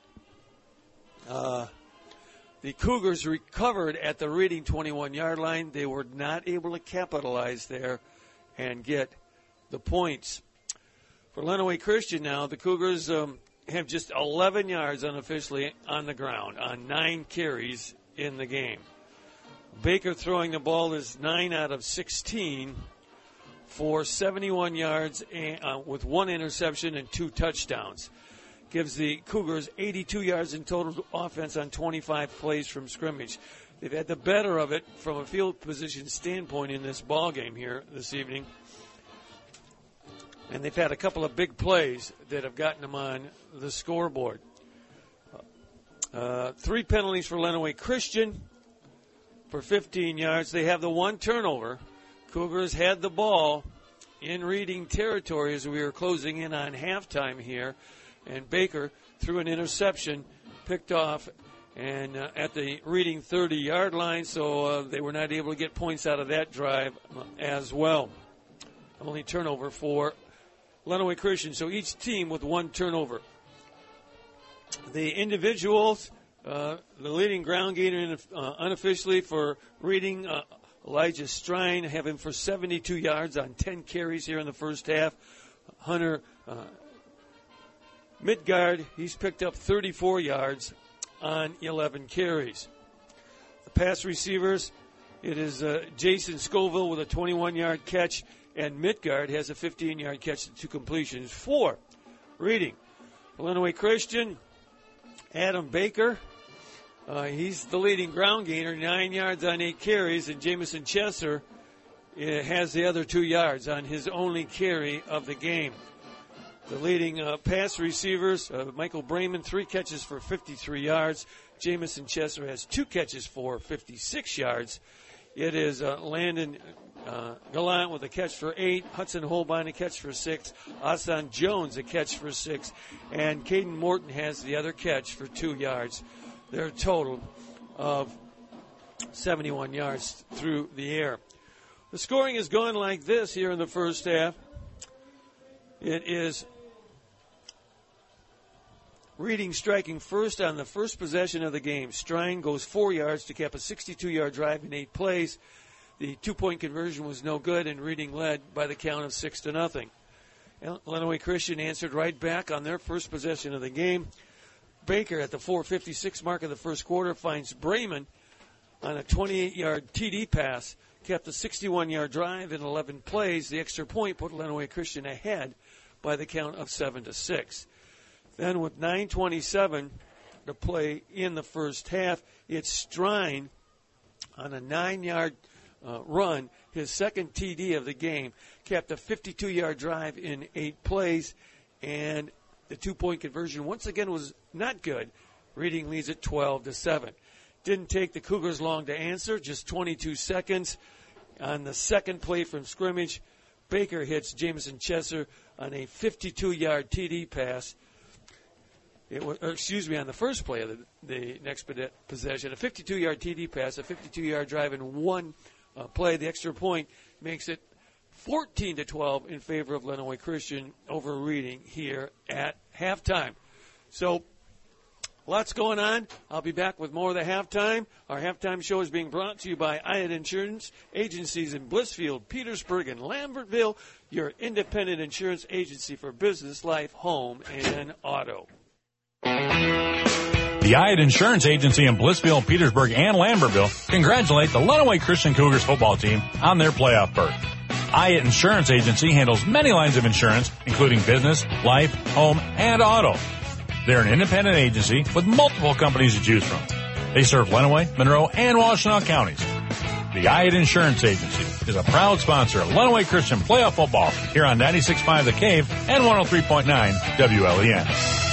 uh, the Cougars recovered at the Reading twenty-one-yard line. They were not able to capitalize there and get the points. For Lenawee Christian now, the Cougars um, have just eleven yards unofficially on the ground on nine carries in the game. Baker throwing the ball is nine out of sixteen for seventy-one yards and, uh, with one interception and two touchdowns. Gives the Cougars eighty-two yards in total offense on twenty-five plays from scrimmage. They've had the better of it from a field position standpoint in this ball game here this evening. And they've had a couple of big plays that have gotten them on the scoreboard. Uh, three penalties for Lenawee Christian for fifteen yards. They have the one turnover. Cougars had the ball in Reading territory as we were closing in on halftime here. And Baker threw an interception, picked off, and uh, at the Reading thirty-yard line, so uh, they were not able to get points out of that drive uh, as well. Only turnover for Lenawee Christian. So each team with one turnover. The individuals, uh, the leading ground gainer uh, unofficially for Reading, uh, Elijah Strine, have him for seventy-two yards on ten carries here in the first half. Hunter uh, Midgard, he's picked up thirty-four yards on eleven carries. The pass receivers, it is uh, Jason Scoville with a twenty-one-yard catch, and Midgard has a fifteen-yard catch and two completions for Reading. Lenawee Christian, Adam Baker, uh, he's the leading ground gainer, nine yards on eight carries, and Jamison Chesser uh, has the other two yards on his only carry of the game. The leading uh, pass receivers, uh, Michael Brayman, three catches for fifty-three yards. Jamison Chesser has two catches for fifty-six yards. It is uh, Landon uh, Gallant with a catch for eight. Hudson Holbein a catch for six. Asan Jones a catch for six. And Caden Morton has the other catch for two yards. Their total of seventy-one yards through the air. The scoring has gone like this here in the first half. It is Reading striking first on the first possession of the game. Strine goes four yards to cap a sixty-two-yard drive in eight plays. The two-point conversion was no good, and Reading led by the count of six to nothing. Lenawee Christian answered right back on their first possession of the game. Baker at the four fifty-six mark of the first quarter finds Brayman on a twenty-eight-yard T D pass, kept a sixty-one-yard drive in eleven plays. The extra point put Lenawee Christian ahead by the count of seven to six. Then with nine twenty-seven to play in the first half, it's Strine on a nine-yard uh, run, his second T D of the game, kept a fifty-two-yard drive in eight plays, and the two-point conversion once again was not good. Reading leads at twelve to seven. Didn't take the Cougars long to answer, just twenty-two seconds. On the second play from scrimmage, Baker hits Jameson Chesser on a fifty-two-yard T D pass. It was, or excuse me, on the first play of the, the next possession, a fifty-two-yard T D pass, a fifty-two-yard drive in one uh, play. The extra point makes it fourteen to twelve in favor of Lenawee Christian over Reading here at halftime. So, lots going on. I'll be back with more of the halftime. Our halftime show is being brought to you by Hyatt Insurance Agencies in Blissfield, Petersburg, and Lambertville, your independent insurance agency for business, life, home, and auto. The Hyatt Insurance Agency in Blissfield, Petersburg, and Lambertville congratulate the Lenawee Christian Cougars football team on their playoff berth. Hyatt Insurance Agency handles many lines of insurance, including business, life, home, and auto. They're an independent agency with multiple companies to choose from. They serve Lenawee, Monroe, and Washtenaw counties. The Hyatt Insurance Agency is a proud sponsor of Lenawee Christian playoff football here on ninety-six point five The Cave and one oh three point nine W L E N.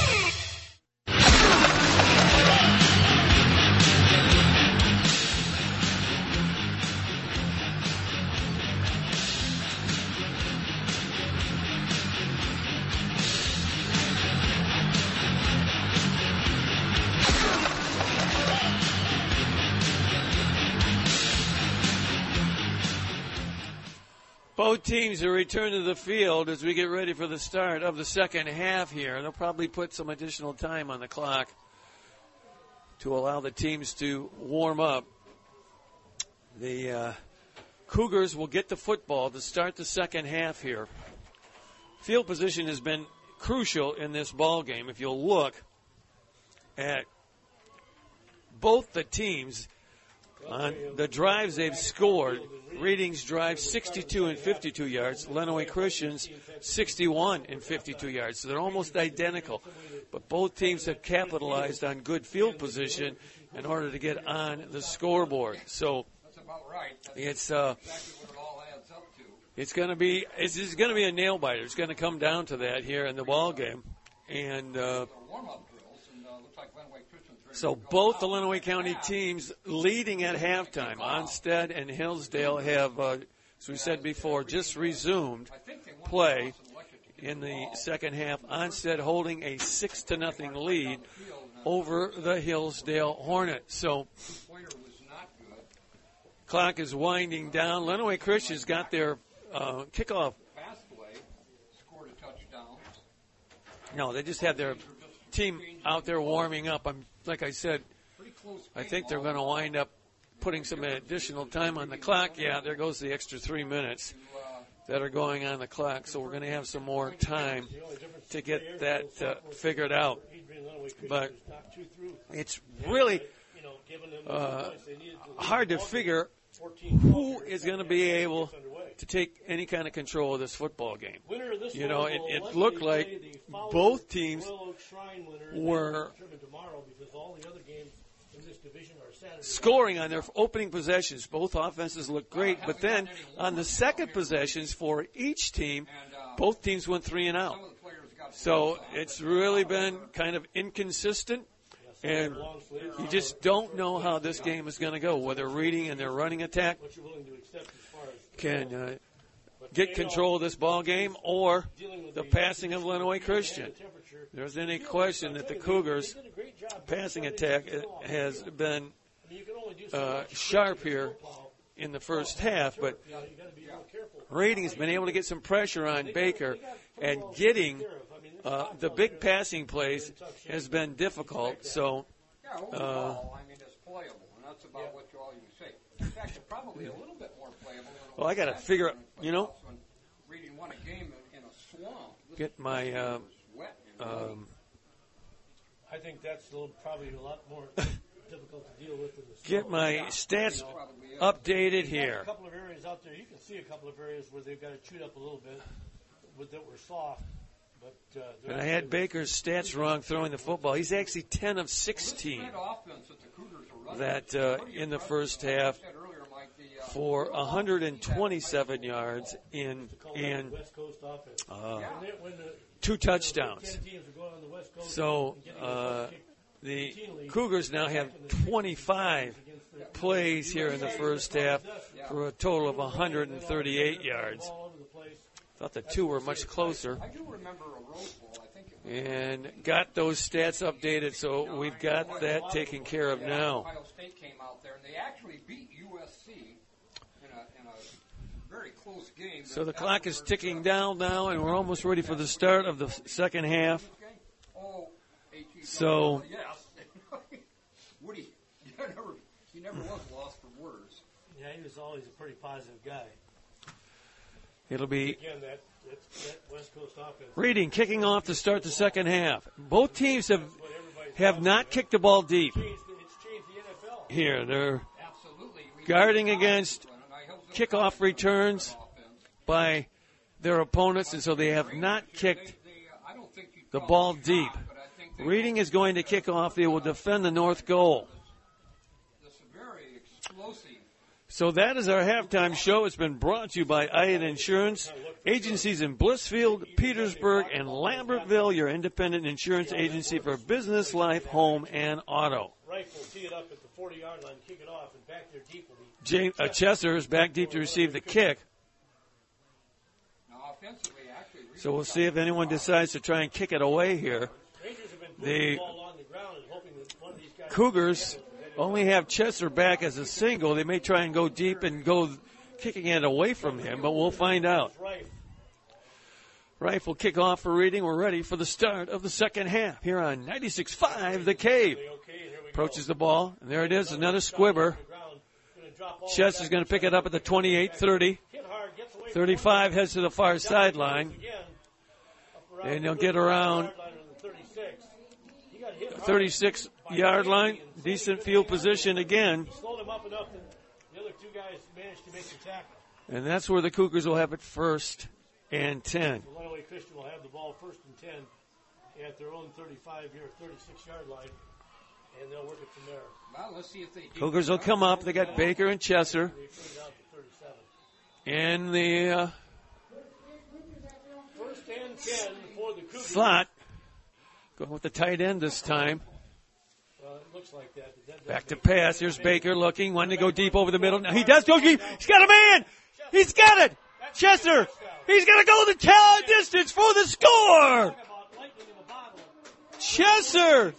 Both teams are return to the field as we get ready for the start of the second half here. They'll probably put some additional time on the clock to allow the teams to warm up. The uh, Cougars will get the football to start the second half here. Field position has been crucial in this ball game. If you'll look at both the teams on the drives they've scored, Reading's drive sixty-two and fifty-two yards, Lenawee Christian's sixty-one and fifty-two yards. So they're almost identical. But both teams have capitalized on good field position in order to get on the scoreboard. So it's uh, it's going to be it's, it's going to be a nail biter. It's going to come down to that here in the ball game, and. Uh, So both the Lenawee County teams leading at halftime. Onstead and Hillsdale have, uh, as we said before, just resumed play in the second half. Onstead holding a six to nothing lead over the Hillsdale Hornets. So clock is winding down. Lenawee Christian's got their uh, kickoff. No, they just had their team out there warming up. I'm like I said, I think they're going to wind up putting some additional time on the clock. Yeah, there goes the extra three minutes that are going on the clock. So we're going to have some more time to get that uh, figured out. But it's really uh, hard to figure who is going to be able to take any kind of control of this football game. You know, it, it looked like both teams were scoring on their opening possessions. Both offenses looked great, but then on the second possessions for each team, both teams went three and out. So it's really been kind of inconsistent, and you just don't know how this game is going to go, whether Reading and their running attack can uh, get control of this ball game or the passing of Lenawee Christian. There's any question that the Cougars' passing attack has been uh, sharp here in the first half, but Reading has been able to get some pressure on Baker, and getting uh, the big passing plays has been difficult. So, uh, I mean, it's playable, and that's about what you all you say. In fact, it's probably a little bit more playable. Well, I got to figure out, you know, Reading won a game in a swamp. Get my. Um, um, I think that's a little, probably a lot more difficult to deal with in the get snow. my stats updated here. A couple of areas out there, you can see a couple of areas where they've got it chewed up a little bit, with that were soft. But, uh, but I had Baker's stats wrong throwing the football. He's actually ten of sixteen that uh, in the first half for one hundred twenty-seven yards in and uh, two touchdowns. So uh, the Cougars now have twenty-five plays here in the first half for a total of one hundred thirty-eight yards. Thought the two were much closer. I do remember a Rose Bowl, I think it was. And got those stats updated, so we've got that taken care of now. Ohio State came out there, and they actually beat U S C in a, in a very close game. So the clock is ticking down now, and we're almost ready for the start of the second half. So, Woody, he never, he never was lost for words. Yeah, he was always a pretty positive guy. It'll be Again, that, that, that West Coast offense. Reading kicking off to start the second half. Both teams have have not kicked the ball deep here. They're guarding against kickoff returns by their opponents, and so they have not kicked the ball deep. Reading is going to kick off. They will defend the north goal. So that is our halftime show. It's been brought to you by Ian Insurance, agencies in Blissfield, Petersburg, and Lambertville, your independent insurance agency for business, life, home, and auto. Rifle will tee it up at the forty-yard line, kick it off, and back there deep will be James uh, Chesser is back deep to receive the kick. So we'll see if anyone decides to try and kick it away here. The Cougars only have Chesser back as a single. They may try and go deep and go kicking it away from him, but we'll find out. Rife will kick off for Reading. We're ready for the start of the second half here on ninety-six point five The Cave. Approaches the ball, and there it is, another squibber. Chesser's going to pick it up at the twenty-eight thirty. thirty-five heads to the far sideline. And he'll get around thirty-six-yard line. Decent field position again. And that's where the Cougars will have it first and ten. The Lenawee Christian will have the ball first and ten at their own thirty-five-yard, thirty-six-yard line, and they'll work it from there. Well, let's see if they Cougars will come up. They got Baker and Chesser. And the uh, first and ten for the Cougars. slot. Going with the tight end this time. Well, it looks like that. that Back to pass. Here's Baker looking. Wanting to go deep over the middle. Now he does go deep. He's got a man. He's got it. Chesser. He's going to go the tail distance for the score. Chesser.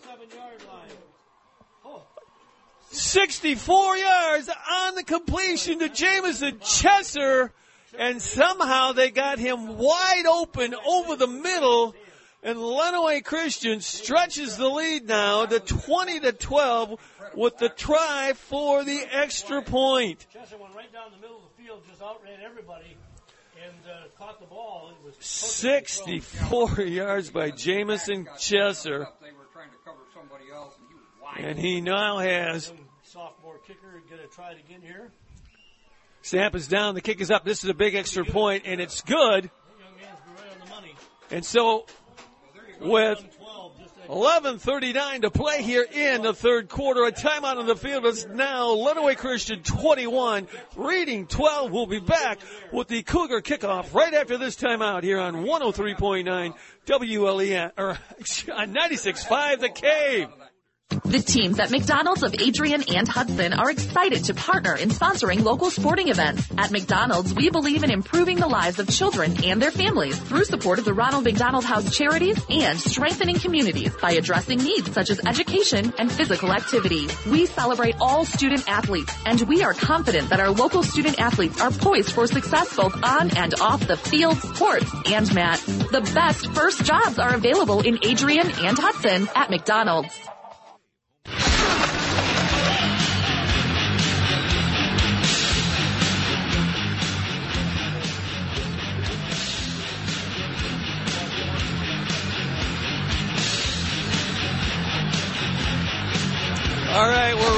sixty-four yards on the completion to Jamison Chesser. And somehow they got him wide open over the middle. And Lenawee Christian stretches the lead now to twenty to twelve with the try for the extra point. Chesser went right down the middle of the field, just outran everybody, and uh, caught the ball. It was sixty-four yards by Jamison Chesser. And he now has... Sophomore kicker going to try it again here. Snap is down. The kick is up. This is a big extra point, and it's good. And so... with eleven thirty-nine to play here in the third quarter. A timeout on the field is now Lenawee Christian twenty-one, Reading twelve. We'll be back with the Cougar kickoff right after this timeout here on one oh three point nine W L E N, or on ninety-six point five The Cave. The teams at McDonald's of Adrian and Hudson are excited to partner in sponsoring local sporting events. At McDonald's, we believe in improving the lives of children and their families through support of the Ronald McDonald House charities and strengthening communities by addressing needs such as education and physical activity. We celebrate all student athletes, and we are confident that our local student athletes are poised for success both on and off the field, courts, and mat. The best first jobs are available in Adrian and Hudson at McDonald's. All right, we're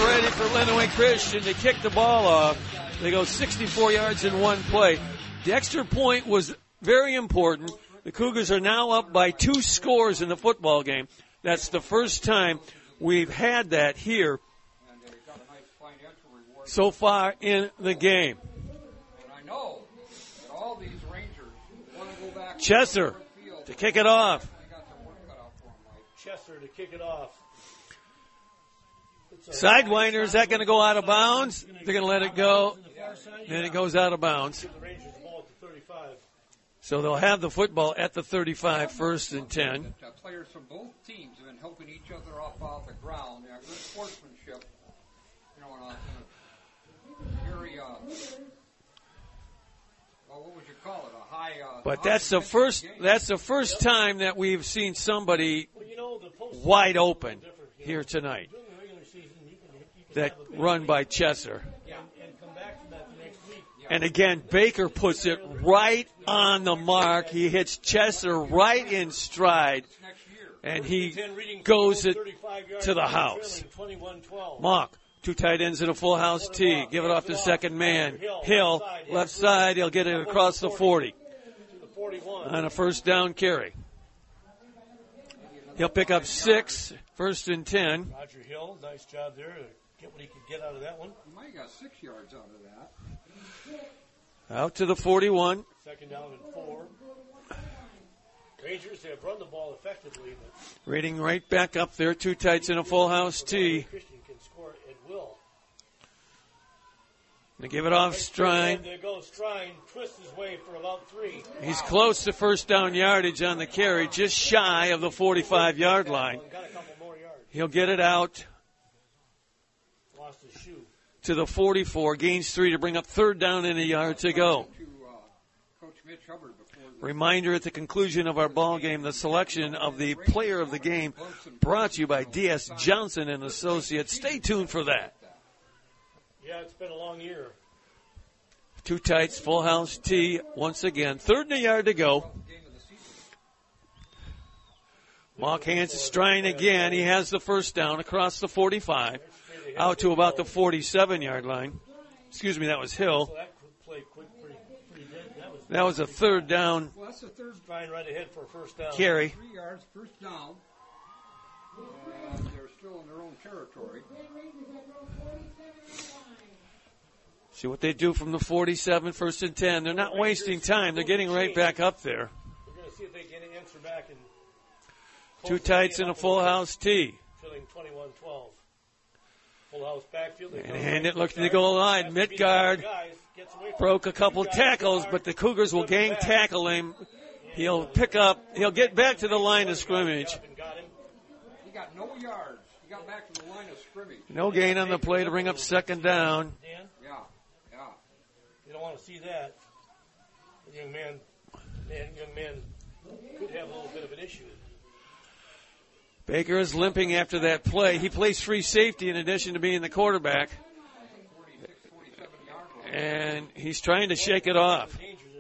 for Lenawee Christian to kick the ball off. They go sixty-four yards in one play. The extra point was very important. The Cougars are now up by two scores in the football game. That's the first time we've had that here so far in the game. And I know that all these Rangers want to go back Chesser to kick it off. Chester to kick it off. Sidewinder, is that going to go out of bounds? They're going to let it go. Then it goes out of bounds. So they'll have the football at the thirty-five, first and ten. Players from both teams have been helping each other up off the ground. Yeah, good sportsmanship. You know, on a very, uh, well, what would you call it? A high. Uh, but that's the first. That's the first time that we've seen somebody wide open here tonight. That run by Chesser. And again, Baker puts it right on the mark. He hits Chesser right in stride, and he goes it to the house. Mock, two tight ends in a full house tee. Give it off to second man. Hill, left side. He'll get it across the forty on a first down carry. He'll pick up six, first and ten. Roger Hill, nice job there to get what he could get out of that one. He might have got six yards out of that. Out to the forty-one. Second down and four. Rangers have run the ball effectively. But Reading right back up there. Two tights in a full house tee. Christian can score and will. They give it off Strine. There goes Strine. Twists his way for about three. He's close to first down yardage on the carry, just shy of the forty-five-yard line. He'll get it out Lost his shoe. to the forty-four, gains three to bring up third down and a yard to go. Reminder at the conclusion of our ball game, the selection of the player of the game brought to you by D S Johnson and Associates. Stay tuned for that. Yeah, it's been a long year. Two tights, full house tee once again. Third and a yard to go. Mock hands to Strine again. He has the first down across the forty-five. Out to about the forty-seven-yard line. Excuse me, that was Hill. That was a third down Well, that's the third Strine right ahead for a first down. carry. Three yards, first down. And they're still in their own territory. See what they do from the forty-seven, first and ten. They're not wasting time. They're getting right back up there. We're going to see if they can answer back. And Two tights and a full house tee. Filling twenty-one twelve. Full house backfield. And hand it looking to the goal line. Midgard broke a couple tackles, but the Cougars will gang tackle him. He'll pick up, he'll get back to the line of scrimmage. He got no yards. He got back to the line of scrimmage. No gain on the play to bring up second down. Dan? Yeah, yeah. You don't want to see that. The young man, man, young man could have a little bit of an issue. Baker is limping after that play. He plays free safety in addition to being the quarterback. And he's trying to shake it off.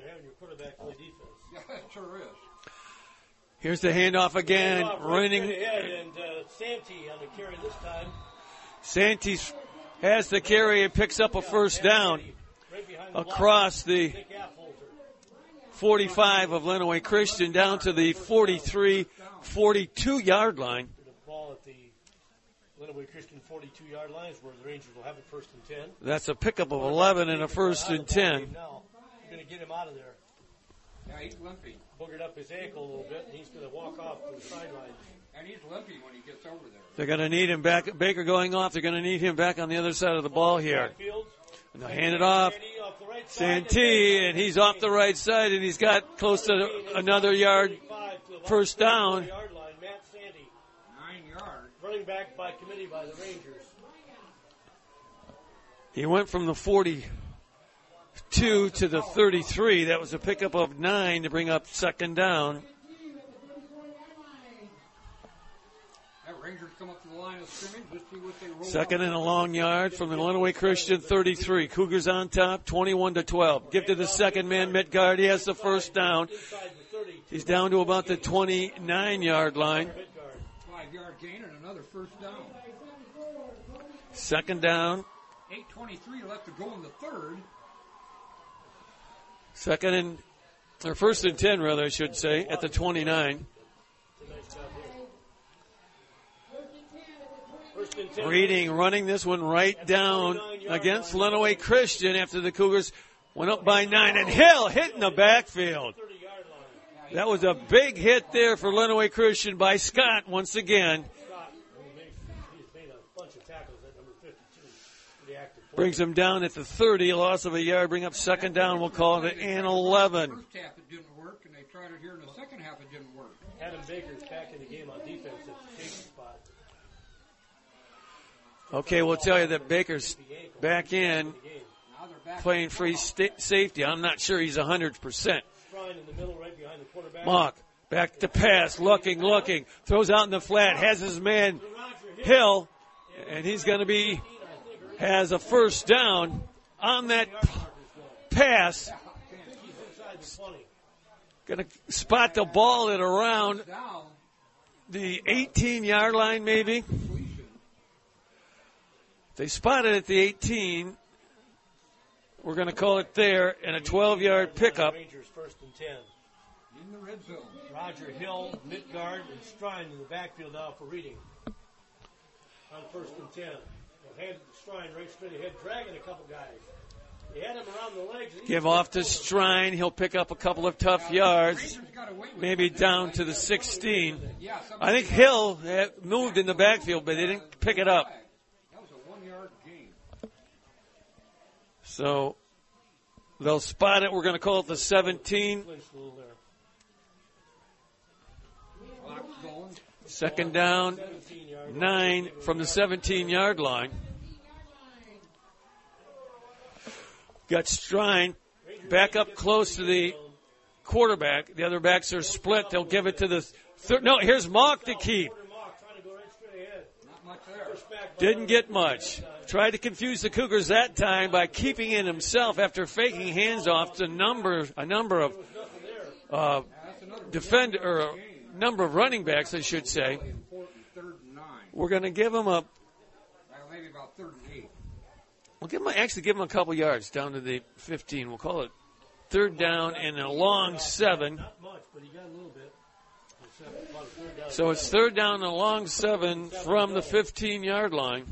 Sure is. Here's the handoff again. Running. And uh, Santee on the carry this time. Santee has the carry and picks up a first down across the forty-five of Lenawee Christian down to the forty-three, forty-two-yard line. The ball at the Lenawee Christian forty-two-yard line is where the Rangers will have it first and ten. That's a pickup of eleven and a first and ten. Now, we're going to get him out of there. Yeah, he's limpy. Boogered up his ankle a little bit, and he's going to walk off to the sideline. And he's limpy when he gets over there. They're going to need him back. Baker going off. They're going to need him back on the other side of the ball here. And they'll hand it off. Santee, and he's off the right side, and he's got close to another yard first down. Matt Santee. Nine yards. Running back by committee by the Rangers. He went from the forty-two to the thirty-three. That was a pickup of nine to bring up second down. That Rangers come up to the line of scrimmage. Let's see what they roll. Second and a long yard from the Lenawee Christian thirty-three. Cougars on top, twenty-one to twelve. Give to the second man, Midgard. He has the first down. He's down to about the twenty-nine-yard line. Five-yard gain and another first down. Second down. eight twenty-three left to go in the third. Second and, or first and ten, rather, I should say, at the twenty-nine. Reading running this one right down against Lenawee Christian after the Cougars went up by nine. And Hill hitting the backfield. That was a big hit there for Lenawee Christian by Scott once again. Brings him down at the thirty, a loss of a yard. Bring up second down. We'll call it an eleven. First half it didn't work, and they tried it here in the second half. It didn't work. Adam Baker's back in the game on defense at the safety spot. Okay, we'll tell you that Baker's back in, playing free sta- safety. I'm not sure he's one hundred percent. Mock, back to pass, looking, looking, throws out in the flat, has his man Hill, and he's going to be, has a first down on that p- pass. Going to spot the ball at around the eighteen-yard line, maybe. They spot it at the eighteen. We're going to call it there, and a twelve-yard pickup. Rangers first and ten. In the red zone. Roger Hill, mid guard, and Strine in the backfield now for Reading. On first and ten. They'll hand it to Strine right straight ahead, dragging a couple guys. They had him around the legs. Give off to Strine. He'll pick up a couple of tough yards, maybe down to the sixteen. I think Hill had moved in the backfield, but they didn't pick it up. So they'll spot it. We're going to call it the seventeen. Second down, nine from the seventeen-yard line. Got Strine back up close to the quarterback. The other backs are split. They'll give it to the third. No, here's Mock to keep. Didn't get much. Tried to confuse the Cougars that time by keeping it himself after faking hands off to number a number of uh, defend or a number of running backs, I should say. We're going to give him a. Maybe about third and eight. We'll give him a, actually give him a couple yards down to the fifteen. We'll call it third down and a long seven. Not much, but he got a little bit. So it's third down and a long seven from the fifteen-yard line.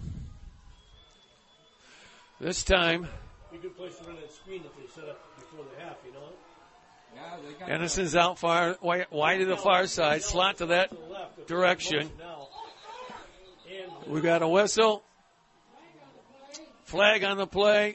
This time, Be a good place to run that screen that they set up before the half, you know? Yeah, they got Dennison's out far, wide, wide to the far side, slot to that direction. We got a whistle. Flag on the play.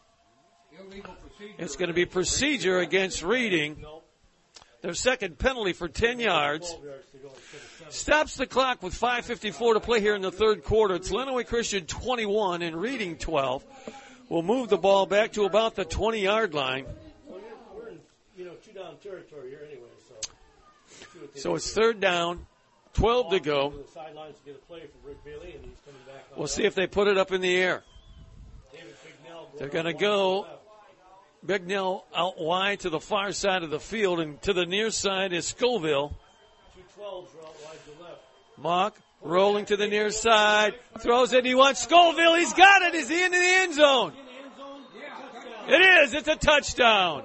It's going to be procedure against Reading. Their second penalty for ten yards. Stops the clock with five fifty-four to play here in the third quarter. It's Lenawee Christian twenty-one and Reading twelve. We'll move the ball back to about the twenty-yard line. Well, we're, we're in, you know, two-down territory here anyway, so. So it's third down, twelve to go. The sidelines to get a play from Rick Bailey, and he's coming back. We'll see if they put it up in the air. They're going to go Bignell out wide to the far side of the field, and to the near side is Scoville. Two twelves are out wide to left. Mock rolling to the near side, throws it. He wants Scoville. He's got it. Is he into the end zone? It is. It's a touchdown.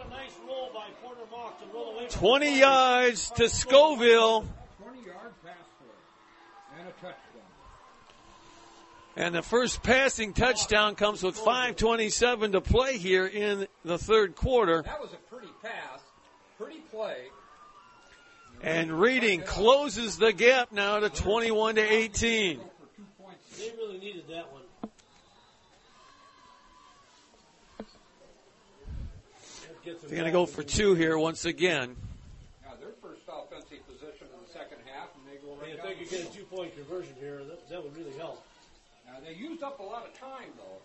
twenty yards to Scoville. twenty-yard pass play and a touchdown. And the first passing touchdown comes with five twenty-seven to play here in the third quarter. That was a pretty pass, pretty play. And Reading closes the gap now to twenty-one to eighteen. They really needed that one. They're going to go for two here once again. Now, their first offensive position in the second half, and they go right If down they could the get a field. two-point conversion here, that, that would really help. Now, they used up a lot of time, though.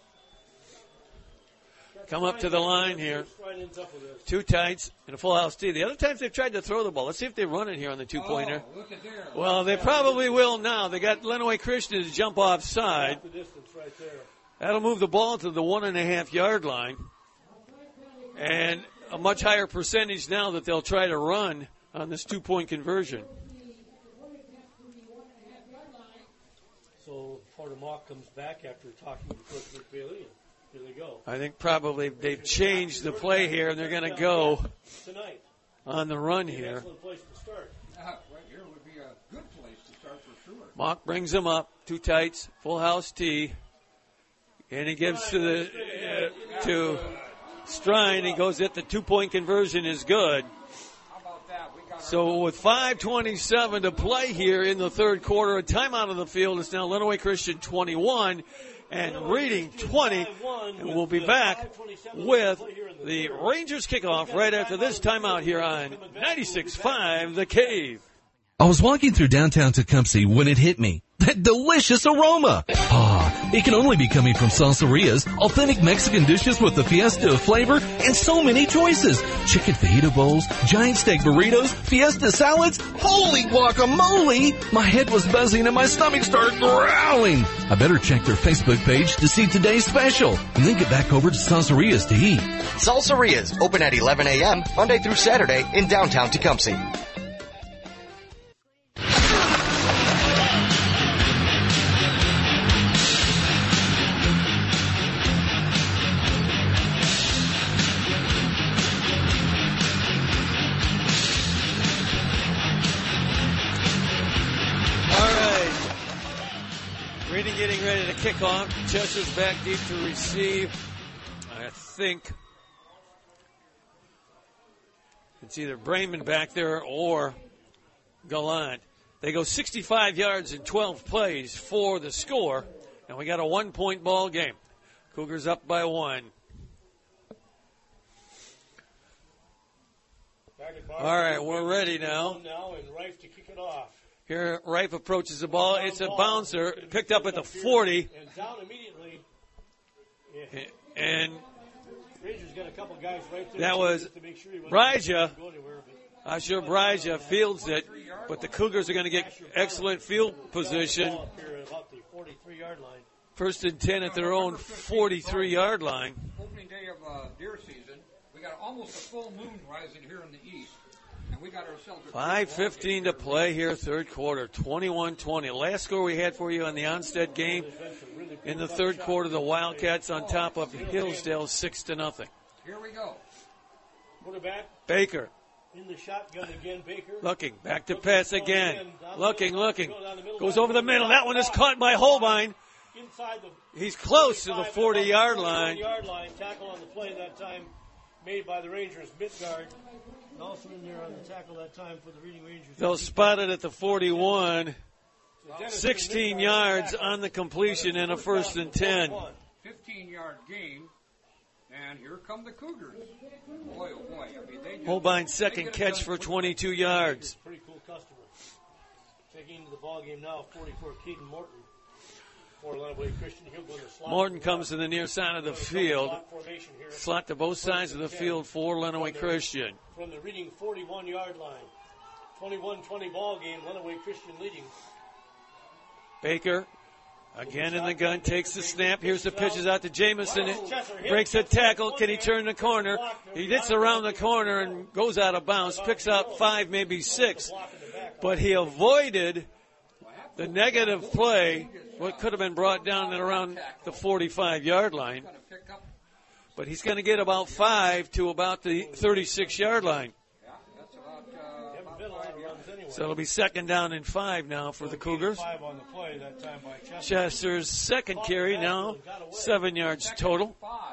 Come up to the line here. Two tights and a full house tee. The other times they've tried to throw the ball. Let's see if they run it here on the two-pointer. Oh, look at there. Well, they probably will now. They got Lenawee Christian to jump offside. The distance right there. That'll move the ball to the one and a half yard line. And a much higher percentage now that they'll try to run on this two-point conversion. So Florida Mock comes back after talking to Coach Rick Bailey. Here they go. I think probably they've changed the play here, and they're going to go tonight on the run here. Excellent place to start. Uh, right here would be a good place to start for sure. Mock brings him up, two tights, full house tee, and he gives to the uh, to Strine. He goes at the two-point conversion is good. So with five twenty-seven to play here in the third quarter, a timeout on the field. It's now Lenawee Christian twenty-one and Reading twenty. And we'll be back with the Rangers kickoff right after this timeout here on ninety-six point five The Cave. I was walking through downtown Tecumseh when it hit me. That delicious aroma! Ah, it can only be coming from Salsaria's authentic Mexican dishes with the fiesta of flavor and so many choices. Chicken fajita bowls, giant steak burritos, fiesta salads. Holy guacamole! My head was buzzing and my stomach started growling. I better check their Facebook page to see today's special and then get back over to Salsaria's to eat. Salsaria's, open at eleven a.m. Monday through Saturday in downtown Tecumseh. Reading getting ready to kick off. Chester's back deep to receive. I think it's either Brayman back there or Gallant. They go sixty-five yards in twelve plays for the score, and we got a one-point ball game. Cougars up by one. All right, we're ready now. Now and Rife to kick it off. Here, Rife approaches the ball. It's a bouncer, picked up at the forty. And down immediately. Yeah. And Rangers got a couple guys right there. that was to make sure he Bryja. go anywhere, but I'm sure Bryja fields it, but the Cougars are going to get excellent field position. ball up here at about the forty-three-yard line. First and ten at their own forty-three-yard line. Opening day of uh, deer season, we got almost a full moon rising here in the east. And we got ourselves a five fifteen to play here, third quarter, twenty-one twenty. Last score we had for you on the Onstead game in the third quarter, the Wildcats on top of Hillsdale, six to nothing. Here we go. Quarterback Baker in the shotgun again. Baker looking back to pass again, looking, looking, goes over the middle. That one is caught by Holbein. Inside the He's close to the forty-yard line. forty-yard line. Tackle on the play that time made by the Rangers. Midgard also in there on the tackle that time for the Reading Rangers. They'll spot it at the forty-one. sixteen yards on the completion and a first and ten. fifteen-yard game, and here come the Cougars. Boy, oh boy. I mean, they just, Holbein's second catch for twenty-two yards. Pretty cool customer. Checking into the ball game now, forty-four, Keaton Morton. For Lenawee Christian, he'll go to the slot. Morton comes to the near side of the field. Slot to both sides of the field for Lenawee Christian. From the Reading forty-one-yard line. twenty-one twenty ball game, Lenawee Christian leading. Baker, again in the gun, takes the snap. Here's the pitches out to Jamison. It breaks a tackle. Can he turn the corner? He gets around the corner and goes out of bounds. Picks up five, maybe six. But he avoided the negative play, what could have been brought down at around the forty-five-yard line. But he's going to get about five to about the thirty-six-yard line. So it'll be second down and five now for the Cougars. Chester's second carry now, seven yards total.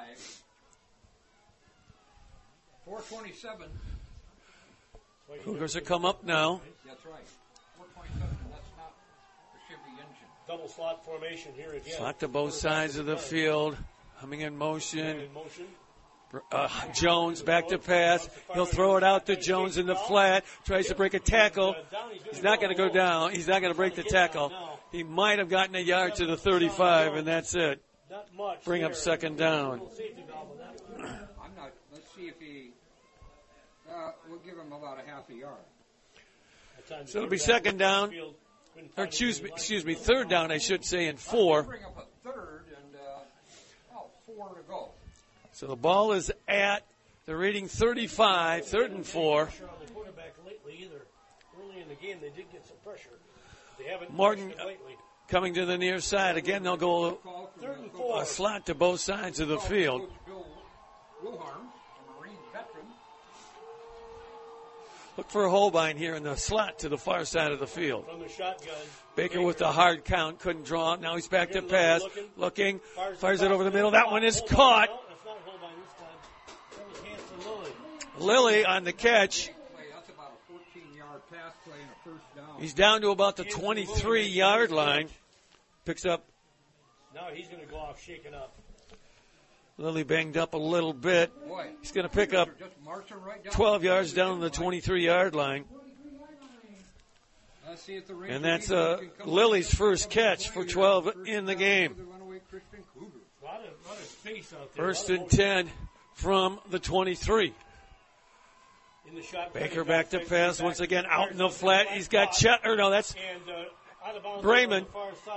four twenty-seven. Cougars are come up now. That's right. four twenty-seven, and that's not the Chevy engine. Double slot formation here again. Slot to both sides of the field. Humming in motion. Uh, Jones back to pass. He'll throw it out to Jones in the flat. Tries to break a tackle. He's not going to go down. He's not going to break the tackle. He might have gotten a yard to the thirty-five, and that's it. Bring up second down. I'm not. Let's see if he. Uh, we'll give him about a half a yard. So it'll be second down. Or excuse me, excuse me, third down, I should say, and four. Bring up a third and uh, oh, four to go. So the ball is at the Reading thirty-five, third and four. On the quarterback lately either. Early in the game, they did get some pressure. They haven't Morton, lately. coming to the near side. Again, they'll go a slot to both sides of the field. Wilharm, a Marine veteran. Look for Holbein here in the slot to the far side of the field. From the shotgun. Baker with the hard count, couldn't draw. Now he's back to pass, looking, fires it over the middle. That one is caught. Lilly on the catch. That's about a fourteen-yard pass play and a first down. He's down to about the twenty-three-yard line. Picks up. Now he's going to go off shaking up. Lilly banged up a little bit. He's going to pick up twelve yards down to the twenty-three-yard line. And that's uh, Lilly's first catch for twelve in the game. First and ten from the twenty-three. Baker back to pass once again out in the flat. He's got Chet, or no, that's Brayman.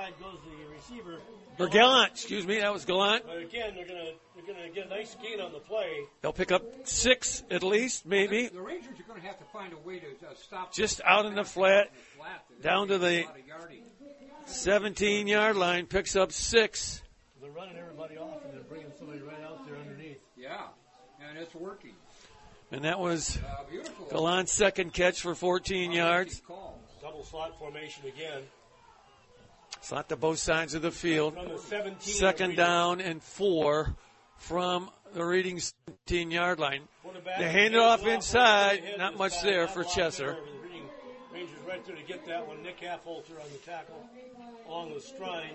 Or Gallant, excuse me, that was Gallant. But again, they're going to they're going to get a nice gain on the play. They'll pick up six at least, maybe. The Rangers are going to have to find a way to uh, stop. Just out in the flat, down to the seventeen-yard line, picks up six. They're running everybody off and they're bringing somebody right out there underneath. Yeah, and it's working. And that was Gallant's second catch for fourteen yards. Double slot formation again. Slot to both sides of the field. From the seventeen, second down and four from the Reading seventeen-yard line. They hand it off inside. Not much there for Chesser. Rangers right there to get that one. Nick Affolter on the tackle along with Strine.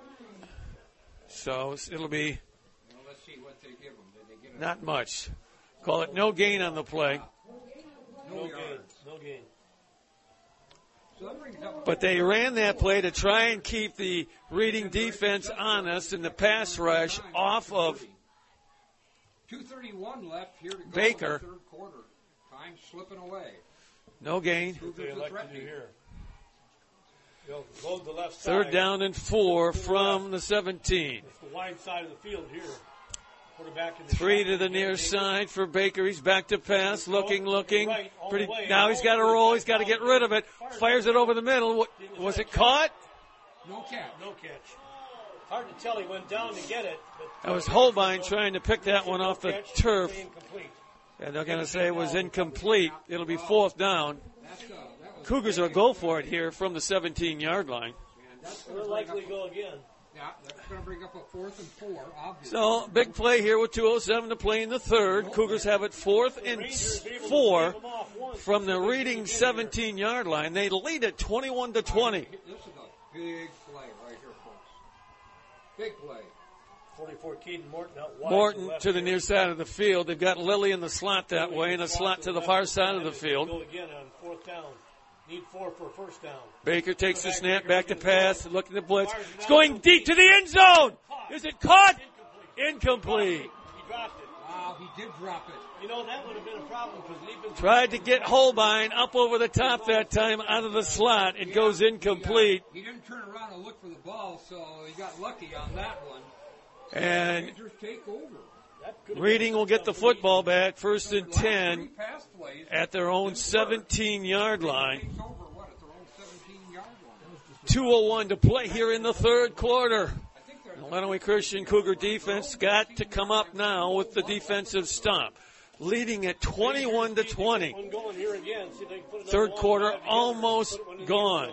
So it'll be Well, let's see what they give them. Did they get not much. Call it no gain on the play. No gain. No gain. But they ran that play to try and keep the Reading defense honest in the pass rush off of two thirty-one left here to go Baker. in the third quarter. Time slipping away. No gain. What they elect to do here. They'll load the left side. Third down and four from the seventeen. It's the wide side of the field here. Quarterback in the Three to the near side for Baker. He's back to pass, looking, looking. Pretty. Now he's got to roll. He's got to get rid of it. Fires it over the middle. What, was it caught? No catch. No catch. Hard to tell. He went down to get it. That was Holbein trying to pick that one off the turf. And they're going to say it was incomplete. It'll be fourth down. Cougars will go for it here from the seventeen-yard line. They'll likely go again. Yeah, that's going to bring up a fourth and four, obviously. So, big play here with two oh seven to play in the third. Cougars have it fourth and four from the Reading seventeen-yard line. They lead it twenty-one to twenty. This is a big play right here, folks. Big play. forty-four Keaton Morton out wide. Morton to the near side of the field. They've got Lilly in the slot that way and a slot to the far side of the field. Go again on fourth down. Need four for a first down. Baker takes the snap, back to pass, looking at the blitz. It's going deep to the end zone. Is it caught? Incomplete. He dropped it. Wow, he did drop it. You know, that would have been a problem because he'd been tried to get Holbein up over the top that time out of the slot. It goes incomplete. He didn't turn around and look for the ball, so he got lucky on that one. And Rangers take over. Reading will get the football back, first and ten, at their own seventeen-yard line. two oh one to play here in the third quarter. The Lenawee Christian Cougar defense got to come up now with the defensive stop, leading at twenty-one to twenty. Third quarter almost gone.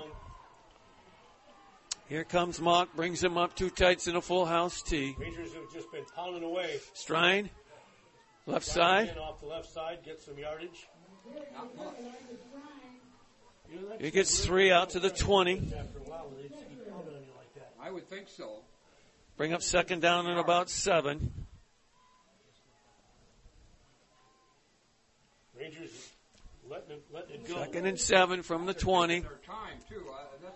Here comes Mock, brings him up, two tights in a full house tee. Rangers have just been pounding away. Strine, left Strine side. off the left side, gets some yardage. He gets three out to the twenty. After a while, they just keep pounding on you like that. I would think so. Bring up second down and about seven. Rangers letting it, letting it go. Second and seven from the twenty. Their time, too. Uh, that's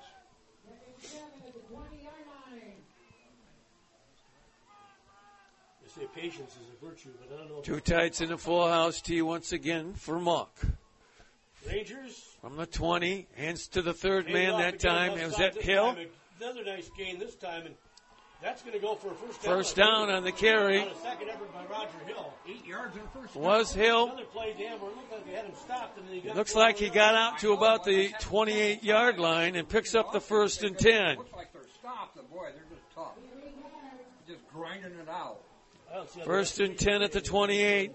They say patience is a virtue, but I don't know. Two tights in a full house tee once again for Mock. Rangers. From the twenty, hands to the third man off that again, time. left It was side that this Hill. time. Another nice gain this time, and that's going to go for a first down. First down on the carry. On a second effort by Roger Hill. Eight yards in first down. Was Hill. Another play, Dan, where it looked like they had him stopped, and then he got Looks like he got out to about the twenty-eight-yard line and picks up the first and ten. Looks like they're just grinding it out. First and ten at the twenty-eight.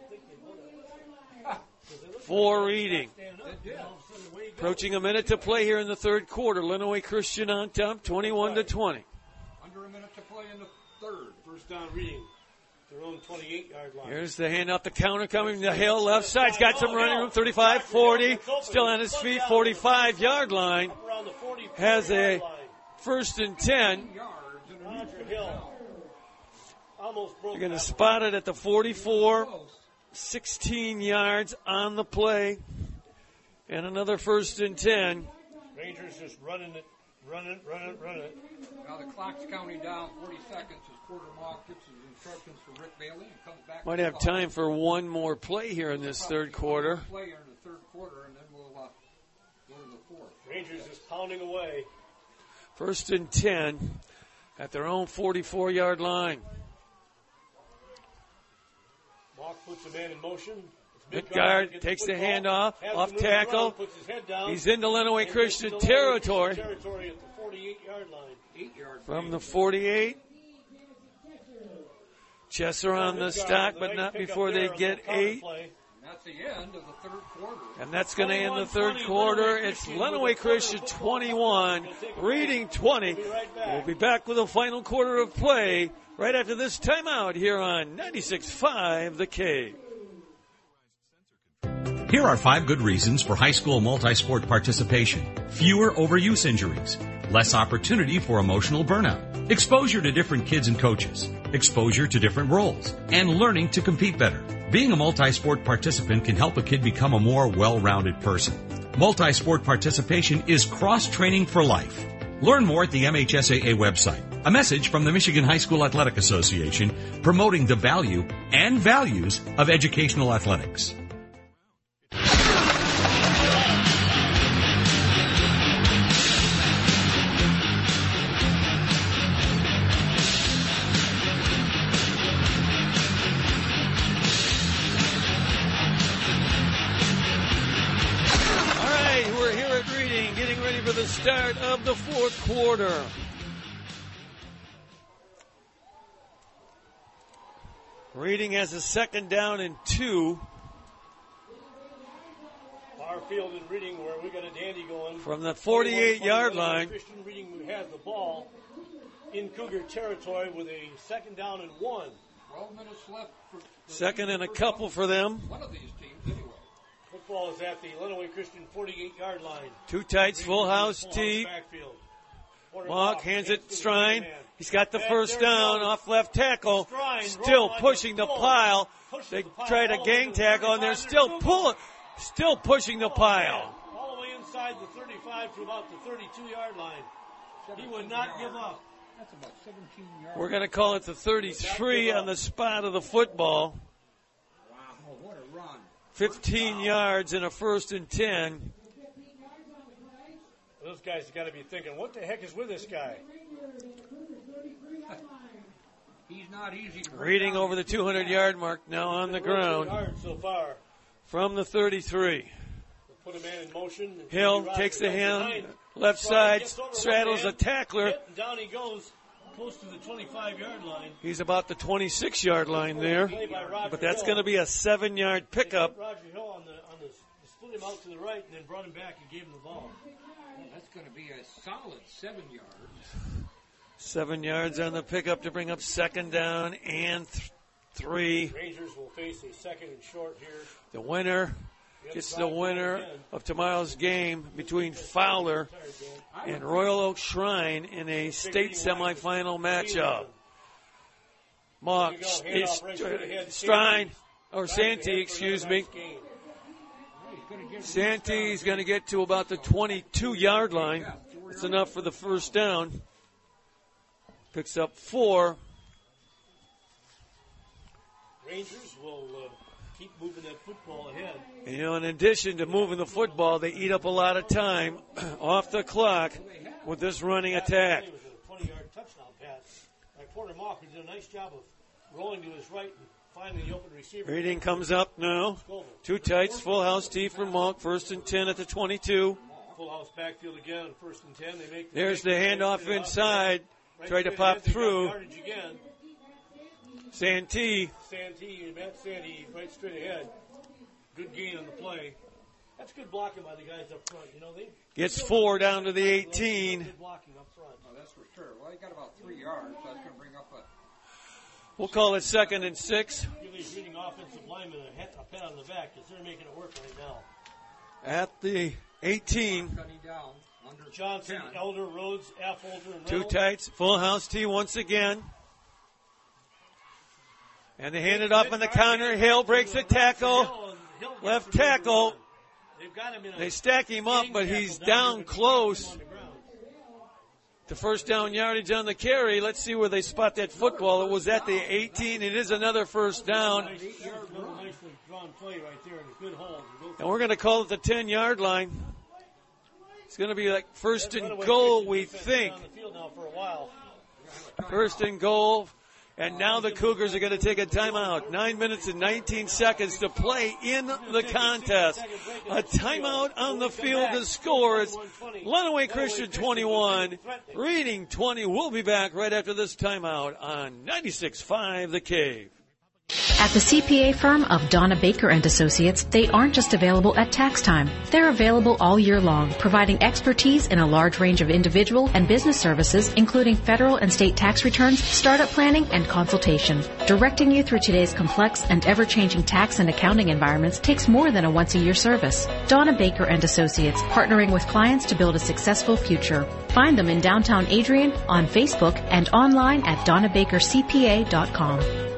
For Reading. Approaching a minute to play here in the third quarter. Lenawee Christian on top, twenty-one to twenty. Under a minute to play in the third. First down, Reading. Their own twenty-eight-yard line. Here's the handoff, the counter coming to Hill. Left side's got some running room. thirty-five, forty. Still on his feet. forty-five-yard line. Has a first and ten. They're going to spot it at the forty-four. sixteen yards on the play. And another first and ten. Rangers just running it, running it, running it, running it. Now the clock's counting down forty seconds as Porter Mock gets his instructions for Rick Bailey and comes back. Might have time for one more play here in this third quarter. Play here in the third quarter, and then we'll uh, go to the fourth. Rangers just pounding away. First and ten at their own forty-four-yard line. Mock puts a man in motion. Midgard takes the handoff, off tackle. He's into Lenawee Christian territory. Territory at the forty-eight-yard line. Eight yards. From the forty-eight. Chesser on the stock, but not before they get eight. And that's the end of the third quarter. And that's going to end the third quarter. It's Lenawee Christian twenty-one, Reading twenty. We'll be back with a final quarter of play right after this timeout here on ninety-six point five The Cave. Here are five good reasons for high school multi-sport participation. Fewer overuse injuries, less opportunity for emotional burnout, exposure to different kids and coaches, exposure to different roles, and learning to compete better. Being a multi-sport participant can help a kid become a more well-rounded person. Multi-sport participation is cross-training for life. Learn more at the M H S A A website. A message from the Michigan High School Athletic Association promoting the value and values of educational athletics. For the start of the fourth quarter. Reading has a second down and two. Far field in Reading where we got a dandy going. From the forty-eight-yard line. Christian Reading has the ball in Cougar territory with a second down and one. twelve minutes left. For second and a couple for them. One of these teams anyway. Football is at the Lenawee Christian forty-eight-yard line. Two tights, full house tee. Mock hands it Strine. He's got the first down off left tackle. Still pushing the pile. They tried a gang tackle, and they're still pulling, still pushing the pile. All the way inside the thirty-five to about the thirty-two-yard line. He would not give up. That's about seventeen yards. We're going to call it the thirty-three on the spot of the football. Wow, what a run. fifteen yards and a first and ten. Those guys have got to be thinking, what the heck is with this guy? He's not easy to Reading over the two hundred-yard mark now on the ground. So far. From the thirty-three. Put a man in motion. Hill takes the hand, left side, straddles a tackler. Down he goes, close to the twenty-five-yard line. He's about the twenty-six-yard line there, but that's going to be a seven-yard pickup. Roger Hill on the, on the, split him out to the right and then brought him back and gave him the ball. Well, that's going to be a solid seven yards. Seven yards on the pickup to bring up second down and th- three. Rangers will face a second and short here. The winner gets the winner of tomorrow's game between Fowler and Royal Oak Shrine in a state semifinal matchup. Mock, Strine, or Santee, excuse me. Santee's going to get to about the twenty-two-yard line. It's enough for the first down. Picks up four. Rangers will uh, keep moving that football ahead. And, you know, in addition to moving the football, they eat up a lot of time off the clock with this running attack. It was a twenty-yard touchdown pass by Porter Mock, who did a nice job of rolling to his right and finding the open receiver. Reading comes up now. Two tights, full house tee for Monk. First and ten at the twenty-two. Full house backfield again, first and ten. They make There's the handoff inside. Tried to pop through. Santee. Santee, Matt Santee, right straight ahead. Good gain on the play. That's good blocking by the guys up front. You know, they Gets four down to the eighteen. Good blocking up front. Oh, that's for sure. Well, he got about three yards. So that's going to bring up a. We'll call it second and six. Give these reading offensive linemen a, head, a pat on the back because they're making it work right now. At the eighteen. Cutting down under Johnson, ten. Elder, Rhodes, Affolter, and Two Reynolds. tights. Full house tee once again. And they hand it off on the counter. Hill breaks a tackle. Left tackle. They've got him in a They stack him up, but he's down close to first down yardage on the carry. Let's see where they spot that football. It was at the eighteen. It is another first down. Nicely drawn play right there in a good hold. And we're going to call it the ten-yard line. It's going to be like first and goal, we think. On the field now for a while. First and goal. And now the Cougars are going to take a timeout. Nine minutes and nineteen seconds to play in the contest. A timeout on the field to score. It's Lenawee Christian twenty-one, Reading twenty. We'll be back right after this timeout on ninety-six point five The Cave. At the C P A firm of Donna Baker and Associates, they aren't just available at tax time. They're available all year long, providing expertise in a large range of individual and business services, including federal and state tax returns, startup planning, and consultation. Directing you through today's complex and ever-changing tax and accounting environments takes more than a once-a-year service. Donna Baker and Associates, partnering with clients to build a successful future. Find them in downtown Adrian, on Facebook, and online at donna baker c p a dot com.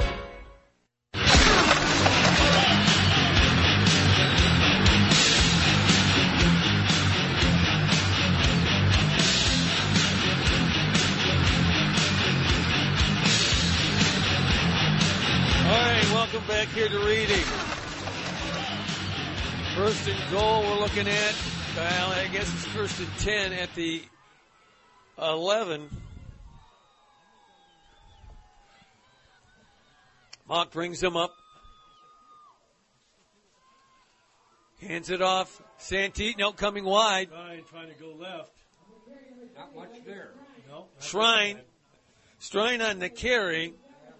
Welcome back here to Reading. First and goal we're looking at, well, I guess it's first and ten at the eleven. Mock brings him up. Hands it off. Santee, no, coming wide. Shrine trying to go left. Not much there. No. Shrine. Shrine on the carry.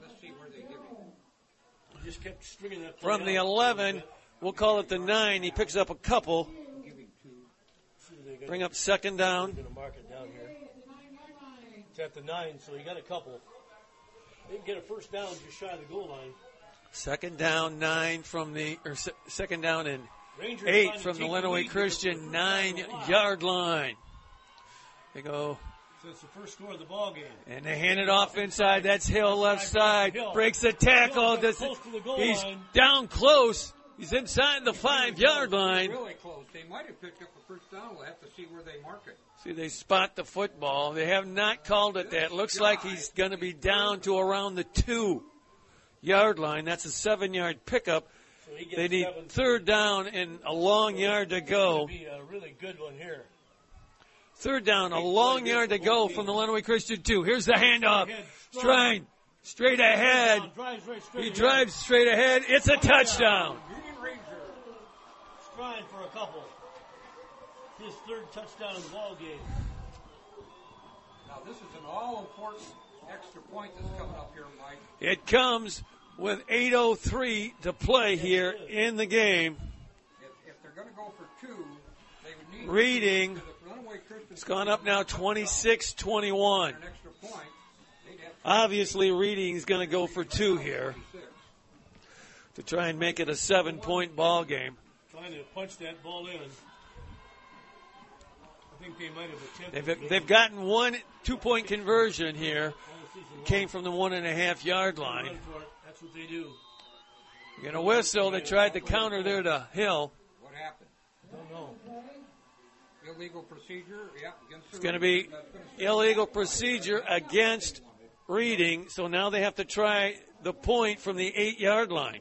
Just kept stringing that From the eleven, we'll call it the nine. He picks up a couple. Bring up second down. Going to mark it down here. It's at the nine, so you got a couple. They can get a first down just shy of the goal line. Second down, nine from the, or se- second down and Rangers eight from the Lenawee Christian nine-yard line. They go. So it's the first score of the ball game. And they hand it off inside. That's Hill, left side. Breaks the tackle. Does it, he's line. down close. He's inside the five-yard line. Really close. They might have picked up a first down. We'll have to see where they mark it. See, they spot the football. They have not called it that. Looks like he's going to be down to around the two-yard line. That's a seven-yard pickup. So he They need seven. third down and a long yard to go. It's going to be a really good one here. Third down, a long yard to go from the Lenawee Christian two. Here's the handoff. Strine, straight ahead. He drives straight ahead. It's a touchdown. Union Ranger. Strine for a couple. His third touchdown in the ball game. Now this is an all-important extra point that's coming up here, Mike. It comes with eight oh three to play here in the game. If, if they're going to go for two, they would need Reading. to, Christian It's gone up now twenty-six twenty-one. an extra point. They'd have to Obviously, Reading's going to go for two here to try and make it a seven-point ball game. Trying to punch that ball in. I think they might have attempted. They've, they've gotten one two-point conversion here. Came from the one-and-a-half yard line. That's what they do. You're going to whistle. They tried to counter there to Hill. What happened? Don't know. Illegal procedure, yeah. Against It's going to be illegal procedure against Reading, so now they have to try the point from the eight-yard line.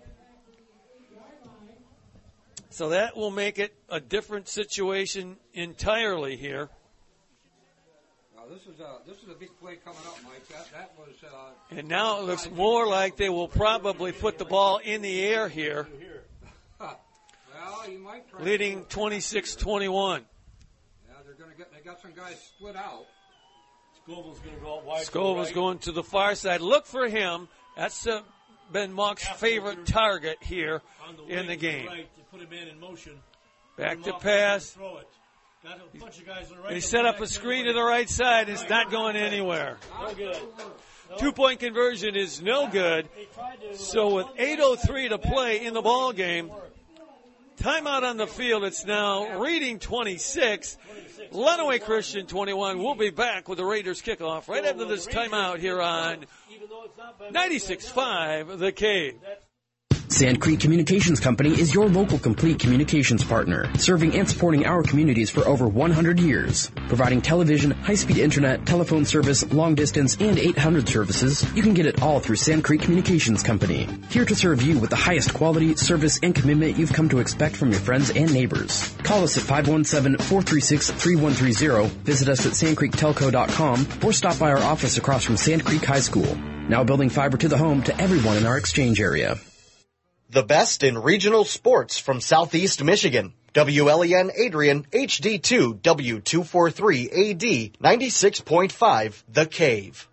So that will make it a different situation entirely here. Now this is a this is a big play coming up, Mike. That that was. Uh, And now it looks more like they will probably put the ball in the air here, well, you might try. leading twenty-six twenty-one. Yeah, they're going to get. They got some guys split out. Scoville's going to go out wide. Scoville's right. going to the far side. Look for him. That's uh, been Mock's favorite target here in the game. Right, to put him in in motion. Back to pass. Throw it. Got a bunch of guys on the right. He set up a screen to the right side. It's not going anywhere. No good. Two-point conversion is no good. So with eight oh three to play in the ball game, timeout on the field. It's now Reading twenty-six, Lenawee Christian twenty-one. We'll be back with the Raiders kickoff right after this timeout here on ninety-six point five The Cave. Sand Creek Communications Company is your local complete communications partner, serving and supporting our communities for over one hundred years. Providing television, high-speed internet, telephone service, long-distance, and eight hundred services, you can get it all through Sand Creek Communications Company. Here to serve you with the highest quality, service, and commitment you've come to expect from your friends and neighbors. Call us at five one seven, four three six, three one three zero, visit us at sand creek telco dot com, or stop by our office across from Sand Creek High School. Now building fiber to the home to everyone in our exchange area. The best in regional sports from Southeast Michigan. W L E N Adrian, H D two, W two forty-three A D, ninety-six point five, The Cave.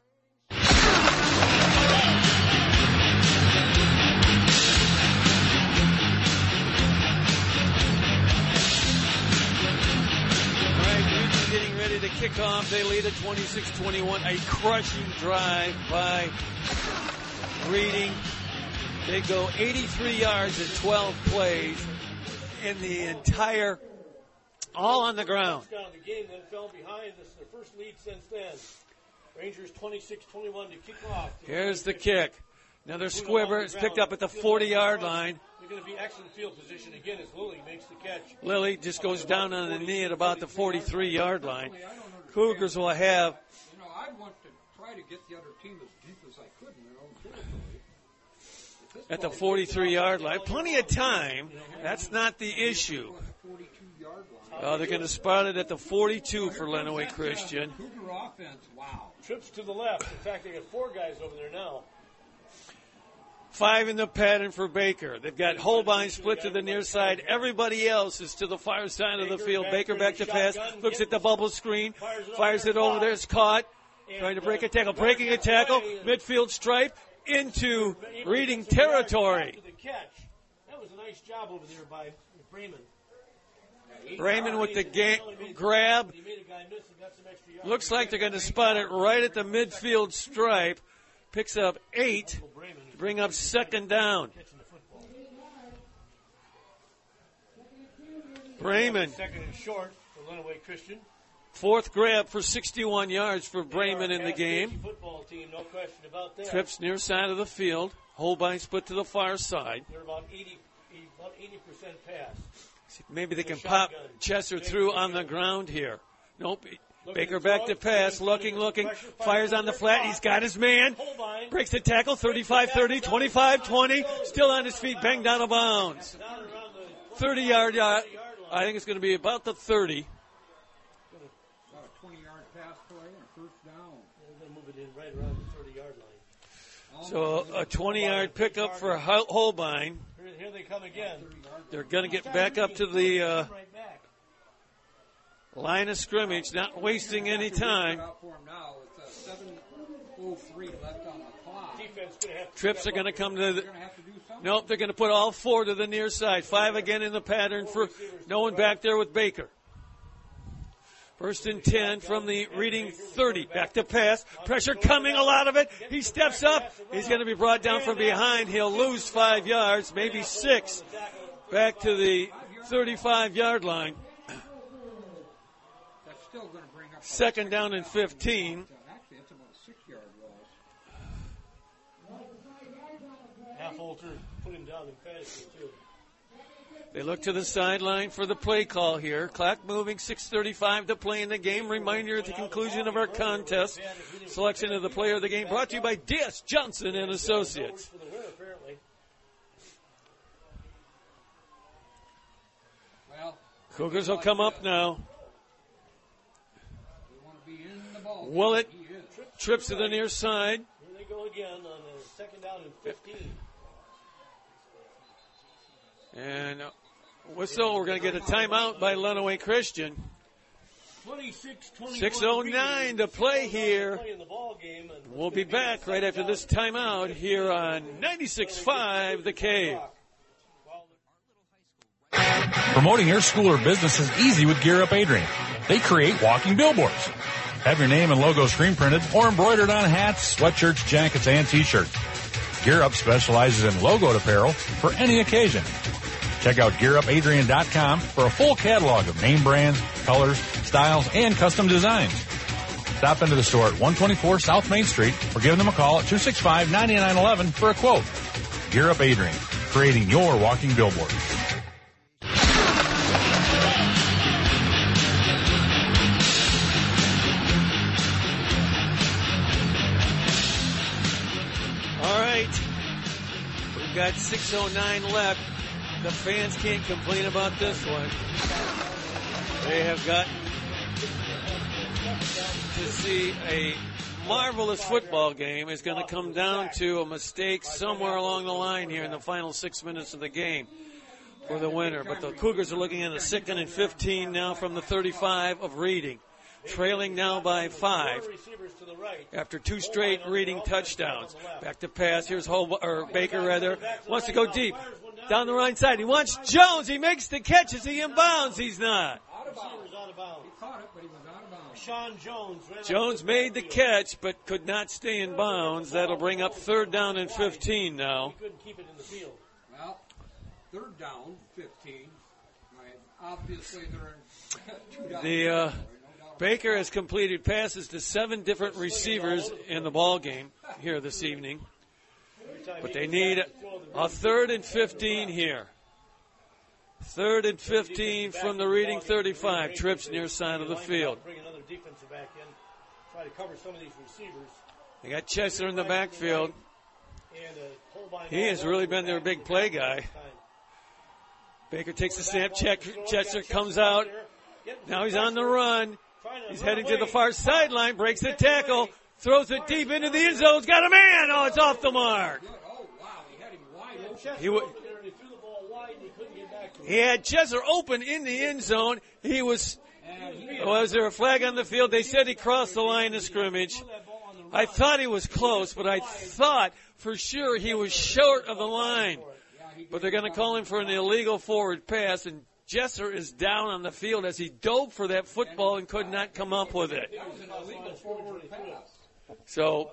Getting ready to kick off. They lead at twenty-six twenty-one. A crushing drive by Reading. They go eighty-three yards in twelve plays in the entire, all on the ground. The game then fell behind. This is their first lead since then. Rangers twenty-six twenty-one to kick off. Here's the kick. Another squibber. It's picked up at the forty-yard line. They're going to be excellent field position again as Lilly makes the catch. Lilly just goes down on the knee at about the forty-three-yard line. Cougars will have. You know, I want to try to get the other team as deep as I could in their own territory. At the forty-three-yard line. Plenty of time. That's not the issue. Oh, they're going to spot it at the forty-two for Lenawee Christian. Cougar offense, wow. Trips to the left. In fact, they got four guys over there now. Five in the pattern for Baker. They've got Holbein split to the near side. Everybody else is to the far side of the field. Baker back to pass. Looks at the bubble screen. Fires it over there. It's caught. Trying to break a tackle. Breaking a tackle. Midfield stripe. Into Reading territory. That was a nice job over there by Bremen. Raymond with the ga- grab. Looks like they're going to spot it right at the midfield stripe. Picks up eight. Bring up second down. Bremen. Second and short for Lenawee Christian. Fourth grab for sixty-one yards for Bremen in the game. Football team, no question about that. Trips near side of the field. Holbein split to the far side. They're about eighty, about eighty percent pass. Maybe they can pop Chester through on the ground here. Nope. Baker back to pass. Looking, looking. Fires on the flat. He's got his man. Breaks the tackle. thirty-five thirty, twenty-five twenty. Still on his feet. Banged out of bounds. thirty-yard. Uh, I think it's going to be about the thirty. Right around the thirty-yard line. So a twenty-yard pickup for Holbein. Here, here they come again. They're going to get back up to the uh, line of scrimmage, not wasting any time. Trips are going to come to the... Nope, they're going to put all four to the near side. Five again in the pattern for no one back there with Baker. First and ten from the Reading thirty. Back to pass. Pressure coming, a lot of it. He steps up. He's going to be brought down from behind. He'll lose five yards, maybe six. Back to the thirty-five-yard line. Second down and fifteen. Half-Holter put him down emphatically, too. They look to the sideline for the play call here. Clock moving, six thirty-five to play in the game. Reminder at the conclusion of our contest. Selection of the player of the game brought to you by D S Johnson and Associates. Cougars will come up now. Willett trips to the near side. Here they go again on the second down and fifteen. And whistle, we're going to get a timeout by Lenawee Christian. six oh nine to play here. We'll be back right after this timeout here on ninety-six point five The Cave. Promoting your school or business is easy with Gear Up Adrian. They create walking billboards. Have your name and logo screen printed or embroidered on hats, sweatshirts, jackets, and t-shirts. Gear Up specializes in logoed apparel for any occasion. Check out gear up adrian dot com for a full catalog of name brands, colors, styles, and custom designs. Stop into the store at one twenty-four South Main Street or give them a call at two six five, nine nine one one for a quote. Gear Up Adrian, creating your walking billboard. All right, we've got six oh nine left. The fans can't complain about this one. They have gotten to see a marvelous football game. It's going to come down to a mistake somewhere along the line here in the final six minutes of the game for the winner. But the Cougars are looking at a second and fifteen now from the thirty-five of Reading. Trailing now by five after two straight Reading touchdowns. Back to pass. Here's Hol- or Baker, rather. Wants to go deep. Down the right side. He wants Jones. He makes the catch. Is he in bounds? He's not. Sean Jones. Jones made the catch, but could not stay in bounds. That'll bring up third down and fifteen now. He couldn't keep it in the field. Well, third down, fifteen. Right. Obviously, they're in two down. The uh, Baker has completed passes to seven different receivers in the ball game here this evening. But they need a third and fifteen here. Third and fifteen from the Reading thirty-five. Trips near side of the field. Bring another defensive back in. Try to cover some of these receivers. They got Chesser in the backfield. He has really been their big play guy. Baker takes the snap. Check. Chesser comes out. Now he's on the run. He's heading to the far sideline. Breaks the tackle. Throws it deep into the end zone. He's got a man. Oh, it's off the mark. He, w- he had Chesser open in the end zone. He was, was there a flag on the field? They said he crossed the line of scrimmage. I thought he was close, but I thought for sure he was short of the line. But they're going to call him for an illegal forward pass, and Jesser is down on the field as he dove for that football and could not come up with it. So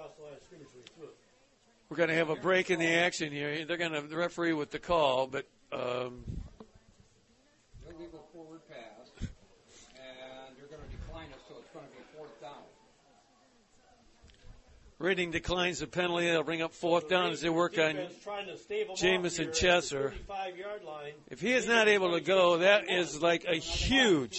we're going to have a break in the action here. They're going to the referee with the call, but um, illegal forward pass, and you're going to decline it, so it's going to be fourth down. Reading declines the penalty. They'll bring up fourth down as they work on Jamison Chesser. If he is not able to go, that is like a huge,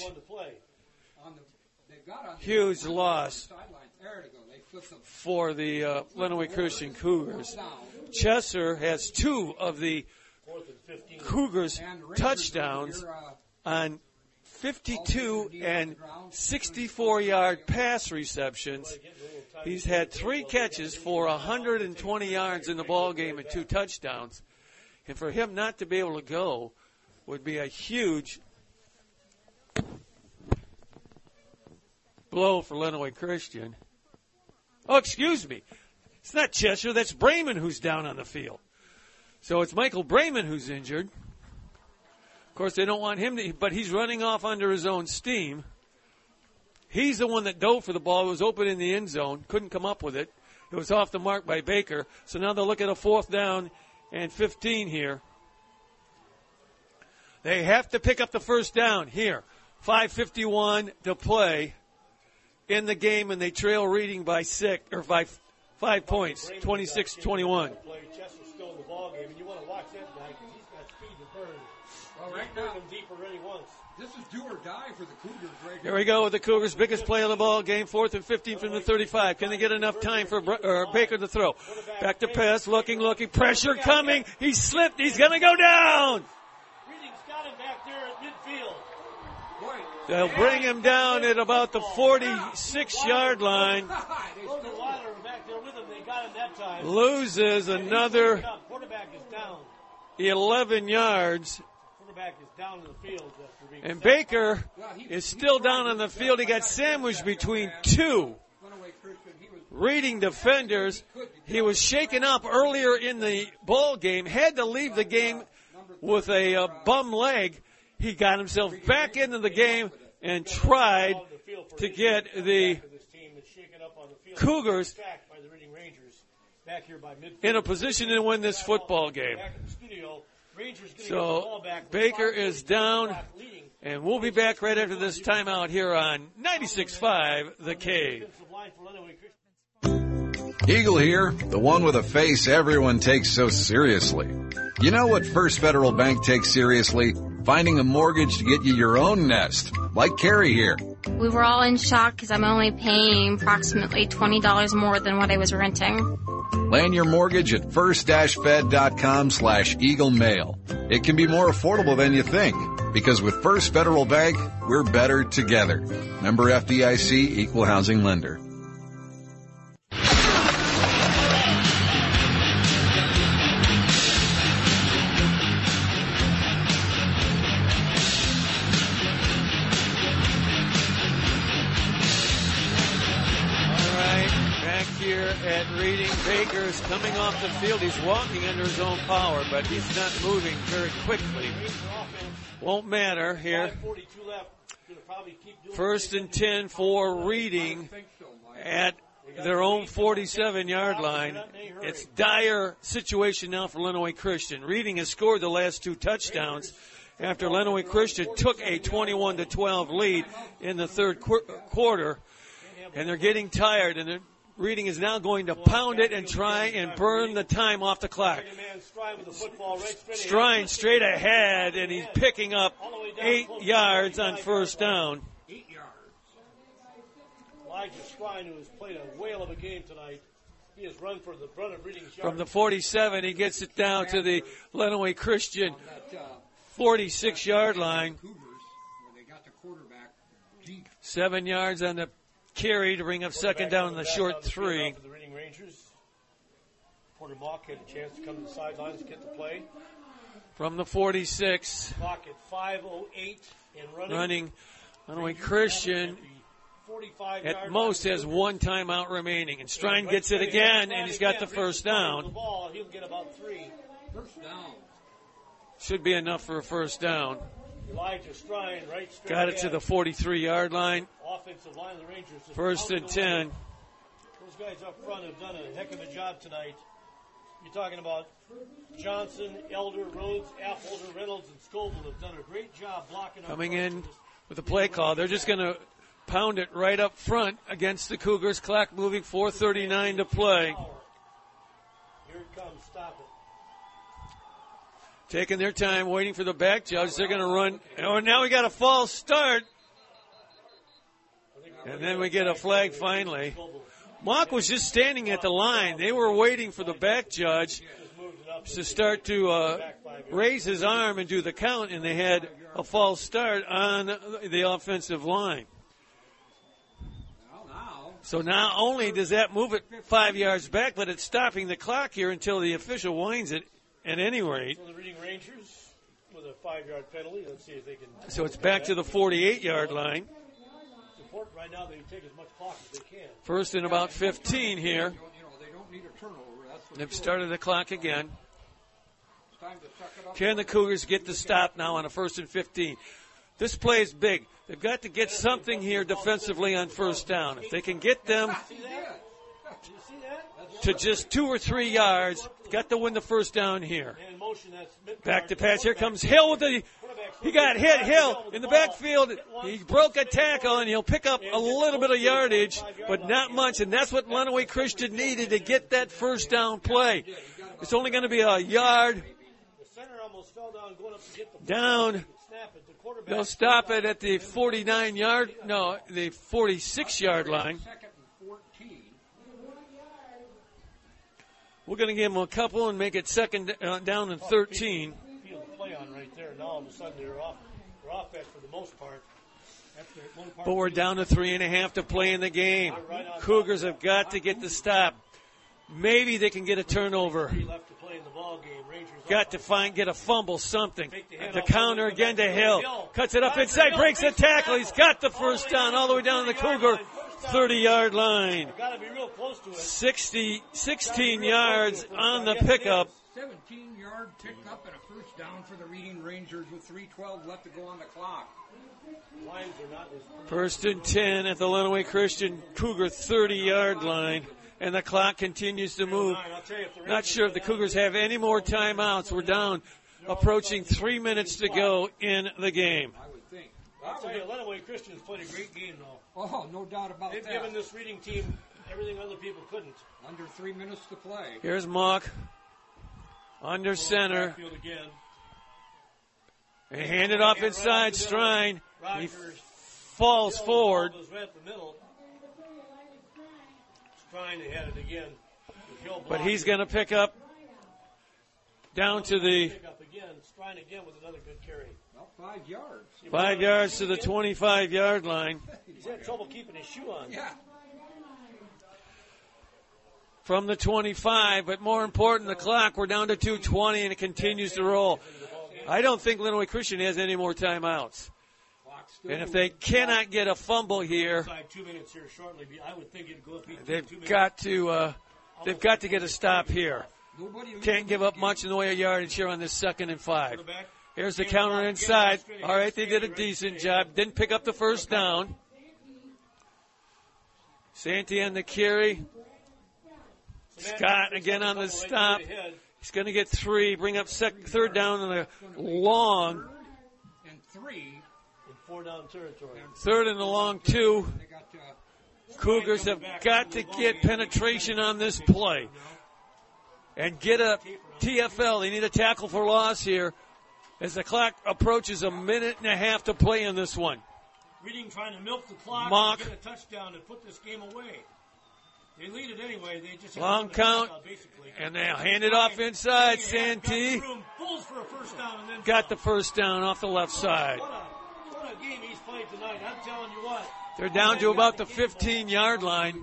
huge loss for the uh, Lenawee Christian Cougars. Chesser has two of the Cougars touchdowns on fifty-two and sixty-four yard pass receptions. He's had three catches for one hundred twenty yards in the ball game and two touchdowns. And for him not to be able to go would be a huge blow for Lenawee Christian. Oh, excuse me. It's not Chesser. That's Brayman who's down on the field. So it's Michael Brayman who's injured. Of course, they don't want him to, but he's running off under his own steam. He's the one that dove for the ball. It was open in the end zone. Couldn't come up with it. It was off the mark by Baker. So now they'll look at a fourth down and fifteen here. They have to pick up the first down here. five fifty-one to play in the game, and they trail Reading by six or by five points, twenty-six twenty-one. Chester's still in the ball game, and you want to watch that guy because he's got speed to burn. Well, right He's now, him deep already once. This is do or die for the Cougars right Here we go with the Cougars' biggest play of the ball game, fourth and fifteen from the thirty-five. Can they get enough time for uh, Baker to throw? Back to pass, looking, looking, pressure coming. He slipped. He's going to go down. Reading's got him back there at midfield. They'll bring him down at about the forty-six yard line. Logan Weiler back there with him. They got him that time. Loses another Quarterback is down. eleven yards. quarterback is down in the field. After being And sacked. Baker is still down on the field. He got sandwiched between two Reading defenders. He was shaken up earlier in the ball game, had to leave the game with a uh, bum leg. He got himself back into the game and tried to get the Cougars in a position to win this football game. So Baker is down, and we'll be back right after this timeout here on ninety-six point five The Cave. Eagle here, the one with a face everyone takes so seriously. You know what First Federal Bank takes seriously? Finding a mortgage to get you your own nest, like Carrie here. We were all in shock because I'm only paying approximately twenty dollars more than what I was renting. Land your mortgage at first-fed.com slash Eagle Mail. It can be more affordable than you think, because with First Federal Bank, we're better together. Member F D I C, Equal Housing Lender. At Reading, Baker's coming off the field. He's walking under his own power, but he's not moving very quickly. Won't matter here. First and ten for Reading at their own forty-seven-yard line. It's dire situation now for Lenawee Christian. Reading has scored the last two touchdowns after Lenawee Christian took a twenty-one to twelve lead in the third qu- quarter, and they're getting tired, and they're Reading is now going to pound it and try and burn the time off the clock. Strine straight ahead, and he's picking up eight yards on first down. Eight yards. Elijah Strine, who has played a whale of a game tonight, he has run for the brunt of Reading's yard. From the forty-seven, he gets it down to the Lenawee Christian forty-six-yard line. Seven yards on the carry to bring up second down in the short three. The Reading Rangers. Porter Mock had a chance to come to the sidelines and get the play. From the forty-six. Clock at five oh eight and running. Running. Lenawee Christian at most has one timeout remaining. And Strine gets it again, and he's got the first down. He'll get about three. First down. Should be enough for a first down. Elijah Strine, right straight Got it to the forty-three-yard line. Offensive line of the Rangers. First and ten. Those guys up front have done a heck of a job tonight. You're talking about Johnson, Elder, Rhodes, Affolter, Reynolds, and Scoville have done a great job blocking up. Coming in with a play call. They're just going to pound it right up front against the Cougars. Clock moving, four thirty-nine to play. Here it comes. Stop it. Taking their time, waiting for the back judge. They're going to run. Oh, now we got a false start. And then we get a flag finally. Mock was just standing at the line. They were waiting for the back judge to start to uh, raise his arm and do the count, and they had a false start on the offensive line. So not only does that move it five yards back, but it's stopping the clock here until the official winds it at any rate. So the Reading Rangers with a five-yard penalty. Let's see if they can. So it's back to the forty-eight-yard line. It's important right now they take as much clock as they can. First and about fifteen here. They've started the clock again. Can the Cougars get the stop now on a first and fifteen? This play is big. They've got to get something here defensively on first down. If they can get them to just two or three yards, got to win the first down here. Back to pass. Here comes Hill with the. He got hit. Hill in the backfield. He broke a tackle, and he'll pick up a little bit of yardage, but not much. And that's what Lenawee Christian needed to get that first down play. It's only going to be a yard down. They'll stop it at the forty-nine-yard, no, the forty-six-yard line. We're going to give them a couple and make it second uh, down and thirteen. Feel the play on right there. Now all of a sudden they're off. They're off that for the most part. But we're down to three and a half to play in the game. Cougars have got to get the stop. maybe they can get a turnover. Three left to play in the ball game. Rangers Got to find, get a fumble, something. the The counter again to Hill. Cuts it up inside, breaks the tackle. He's got the first down all the way down to the Cougar thirty-yard line. Got to be real close to it. sixty, sixteen yards on the pickup. seventeen-yard pickup and a first down for the Reading Rangers with three twelve left to go on the clock. Lines are not as First and ten at the Lenawee Christian Cougar thirty-yard line. And the clock continues to move. Not sure if the Cougars have any more timeouts. We're down approaching three minutes to go in the game. I would think. I'll tell you, Lenawee Christian's played a great game, though. Oh, no doubt about They've that. given this Reading team everything other people couldn't. Under three minutes to play. Here's Mock under center. Backfield again. And handed off inside Strine. He falls forward. Trying to head it again. But he's going to pick up down to the Pick up again. Strine again with another good carry. About five yards. five yards to the twenty-five-yard line. He's had trouble keeping his shoe on. Yeah. From the twenty-five, but more important, the clock. We're down to two twenty, and it continues to roll. I don't think Lenawee Christian has any more timeouts. And if they cannot get a fumble here, Two minutes here shortly. I would think it'd go up. they've got to uh, they've got to get a stop here. Can't give up much in the way of yardage here on this second and five. Here's the counter inside. All right, they did a decent job. Didn't pick up the first down. Santee on the carry. Scott again on the stop. He's going to get three. Bring up sec- third down on a long. And three. Four down territory. Third and a long two. Cougars have got to get penetration on this play and get a T F L. They need a tackle for loss here as the clock approaches a minute and a half to play in this one. Reading trying to milk the clock Mock. and get a touchdown and put this game away. They lead it anyway. They just Long count, and they'll hand it off inside. Santee got the first down off the left side. What a, what a game he's played tonight. I'm telling you what. They're down to about the fifteen-yard line.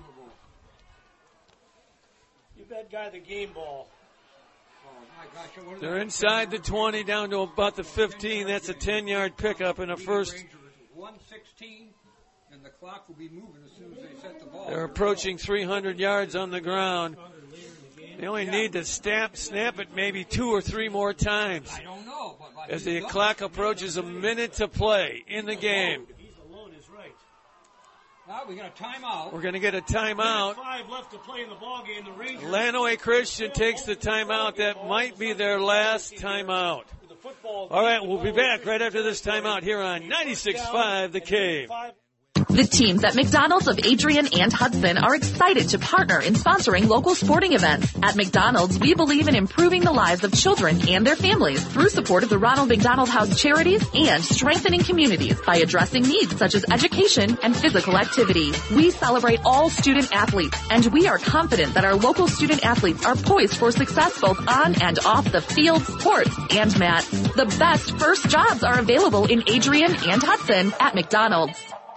Give that guy the game ball. They're inside the twenty, down to about the fifteen. That's a ten-yard pickup and a first. one sixteen, and the clock will be moving as soon as they set the ball. They're approaching three hundred yards on the ground. They only need to snap, snap it maybe two or three more times. I don't know. But as the clock approaches a minute to play in the game. He's alone is right. Well, we got a timeout. We're going to get a timeout. Five left to play in the ball game. The Rangers. Lenawee Christian takes the timeout. That might be their last timeout. All right, we'll be back right after this timeout here on ninety-six point five The Cave. The teams at McDonald's of Adrian and Hudson are excited to partner in sponsoring local sporting events. At McDonald's, we believe in improving the lives of children and their families through support of the Ronald McDonald House charities and strengthening communities by addressing needs such as education and physical activity. We celebrate all student athletes, and we are confident that our local student athletes are poised for success both on and off the field, sports, and mats. The best first jobs are available in Adrian and Hudson at McDonald's.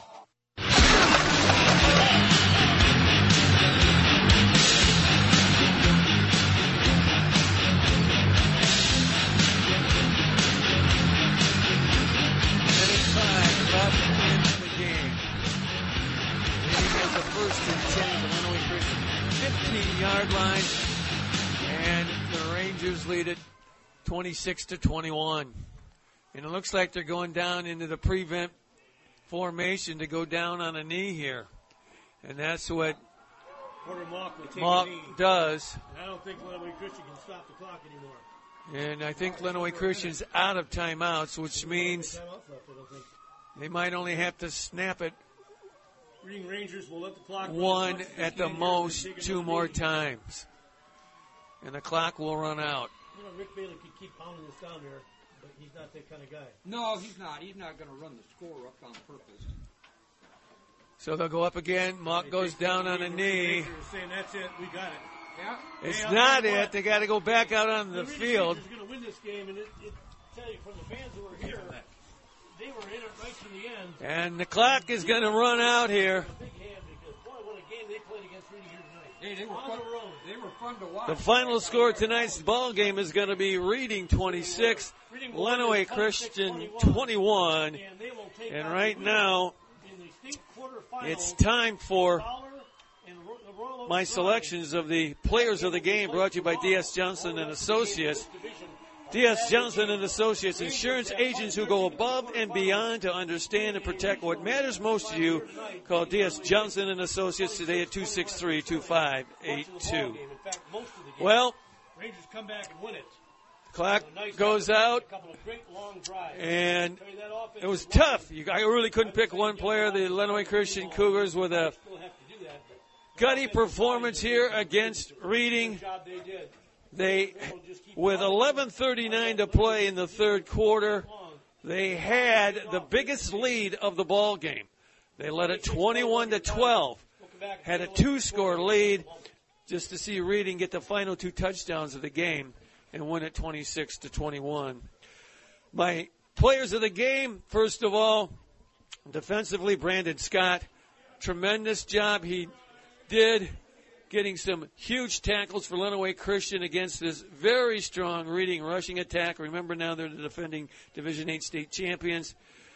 fifteen-yard line, and the Rangers lead it twenty-six to twenty-one. And it looks like they're going down into the prevent formation to go down on a knee here. And that's what Mock does. And I don't think Lenawee Christian can stop the clock anymore. And I think Lenawee Christian's out of timeouts, which means they might only have to snap it Reading Rangers will let the clock one at the most, two more times. And the clock will run out. You know, Rick Bailey could keep pounding this down there, but he's not that kind of guy. No, he's not. He's not going to run the score up on purpose. So they'll go up again. Mock goes down on a knee. Saying that's it, we got it. Yeah. It's not it. They got to go back out on the field. Rangers are going to win this game, and it, it tell you from the fans who were here, they were in it right to the end. And the clock is going to run out here. Big hand because boy, what a game they played against Reading here tonight. Hey, they were fun. They were fun to watch. The final score of tonight's ball game is going to be Reading twenty-six, Lenawee Christian twenty-one. And right now, it's time for my selections of the players of the game, brought to you by D S Johnson and Associates. D S Johnson and Associates, insurance agents who go above and beyond to understand and protect what matters most to you. Call D S Johnson and Associates today at two six three, two five eight two. Well, Rangers come back and win it. Clock goes out, and it was tough. You, I really couldn't pick one player. The Lenawee Christian Cougars with a gutty performance here against Reading. They, with eleven thirty-nine to play in the third quarter, they had the biggest lead of the ball game. They led it twenty-one to twelve. Had a two-score lead just to see Reading get the final two touchdowns of the game and win it twenty-six to twenty-one. My players of the game, first of all, defensively, Brandon Scott. Tremendous job he did, getting some huge tackles for Lenawee Christian against this very strong Reading rushing attack. Remember now they're the defending Division eight state champions.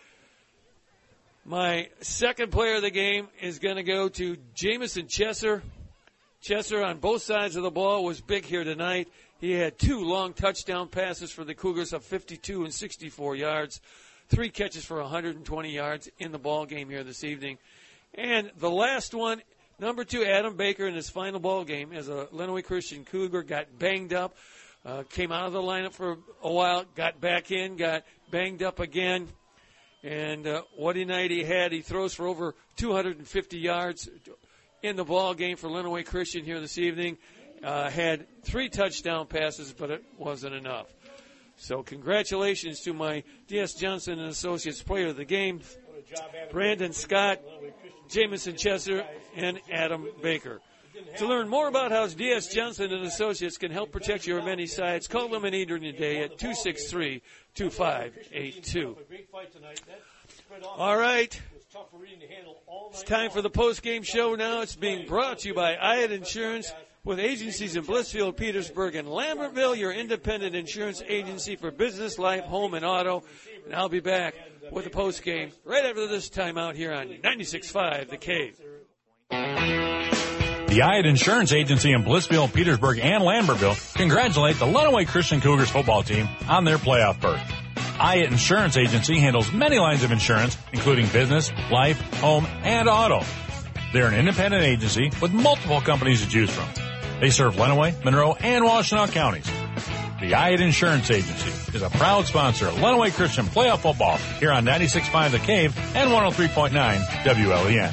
My second player of the game is going to go to Jamison Chesser. Chesser on both sides of the ball was big here tonight. He had two long touchdown passes for the Cougars of fifty-two and sixty-four yards, three catches for one hundred twenty yards in the ball game here this evening. And the last one, number two, Adam Baker, in his final ball game as a Lenawee Christian Cougar, got banged up, uh, came out of the lineup for a while, got back in, got banged up again. And uh, what a night he had. He throws for over two hundred fifty yards in the ball game for Lenawee Christian here this evening. Uh, had three touchdown passes, but it wasn't enough. So congratulations to my D S Johnson and Associates player of the game, Brandon Scott, Jamison Chesser, and Adam Baker. To learn more about how D S Johnson and Associates can help protect your many sides, call them an Adrian today at two six three, two five eight two. All right. It's time for the post-game show now. It's being brought to you by Iat Insurance, with agencies in Blissfield, Petersburg, and Lambertville, your independent insurance agency for business, life, home, and auto. And I'll be back with the post-game right after this time out here on ninety-six point five The Cave. The Iat Insurance Agency in Blissfield, Petersburg, and Lambertville congratulate the Lenawee Christian Cougars football team on their playoff berth. Iat Insurance Agency handles many lines of insurance, including business, life, home, and auto. They're an independent agency with multiple companies to choose from. They serve Lenawee, Monroe, and Washtenaw counties. The Iat Insurance Agency is a proud sponsor of Lenawee Christian playoff football here on ninety-six point five The Cave and one oh three point nine W L E N.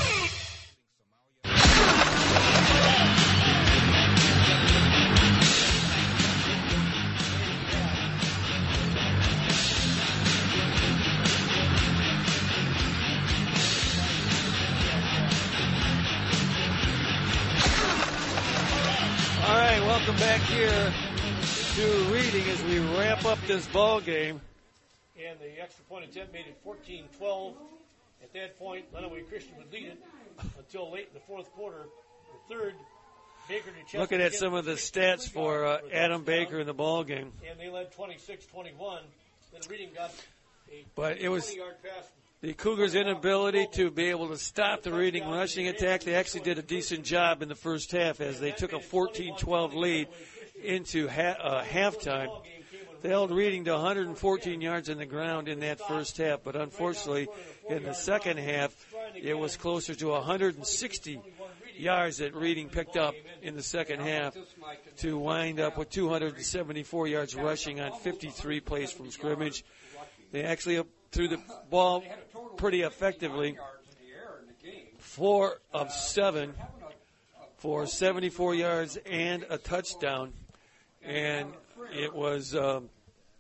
Welcome back here to Reading as we wrap up this ball game. And the extra point attempt made it fourteen twelve. At that point, Lenawee Christian would lead it until late in the fourth quarter. The third, Baker to Chester. Looking at some of the stats for uh, Adam Baker in the ball game. And they led twenty-six twenty-one. Then Reading got a but it was twenty-yard pass. The Cougars' inability to be able to stop the Reading rushing attack. They actually did a decent job in the first half as they took a fourteen twelve lead into ha- uh, halftime. They held Reading to one hundred fourteen yards in the ground in that first half, but unfortunately in the second half it was closer to one hundred sixty yards that Reading picked up in the second half to wind up with two hundred seventy-four yards rushing on fifty-three plays from scrimmage. They actually threw the ball pretty effectively, four of seven for seventy-four yards and a touchdown. And it was um,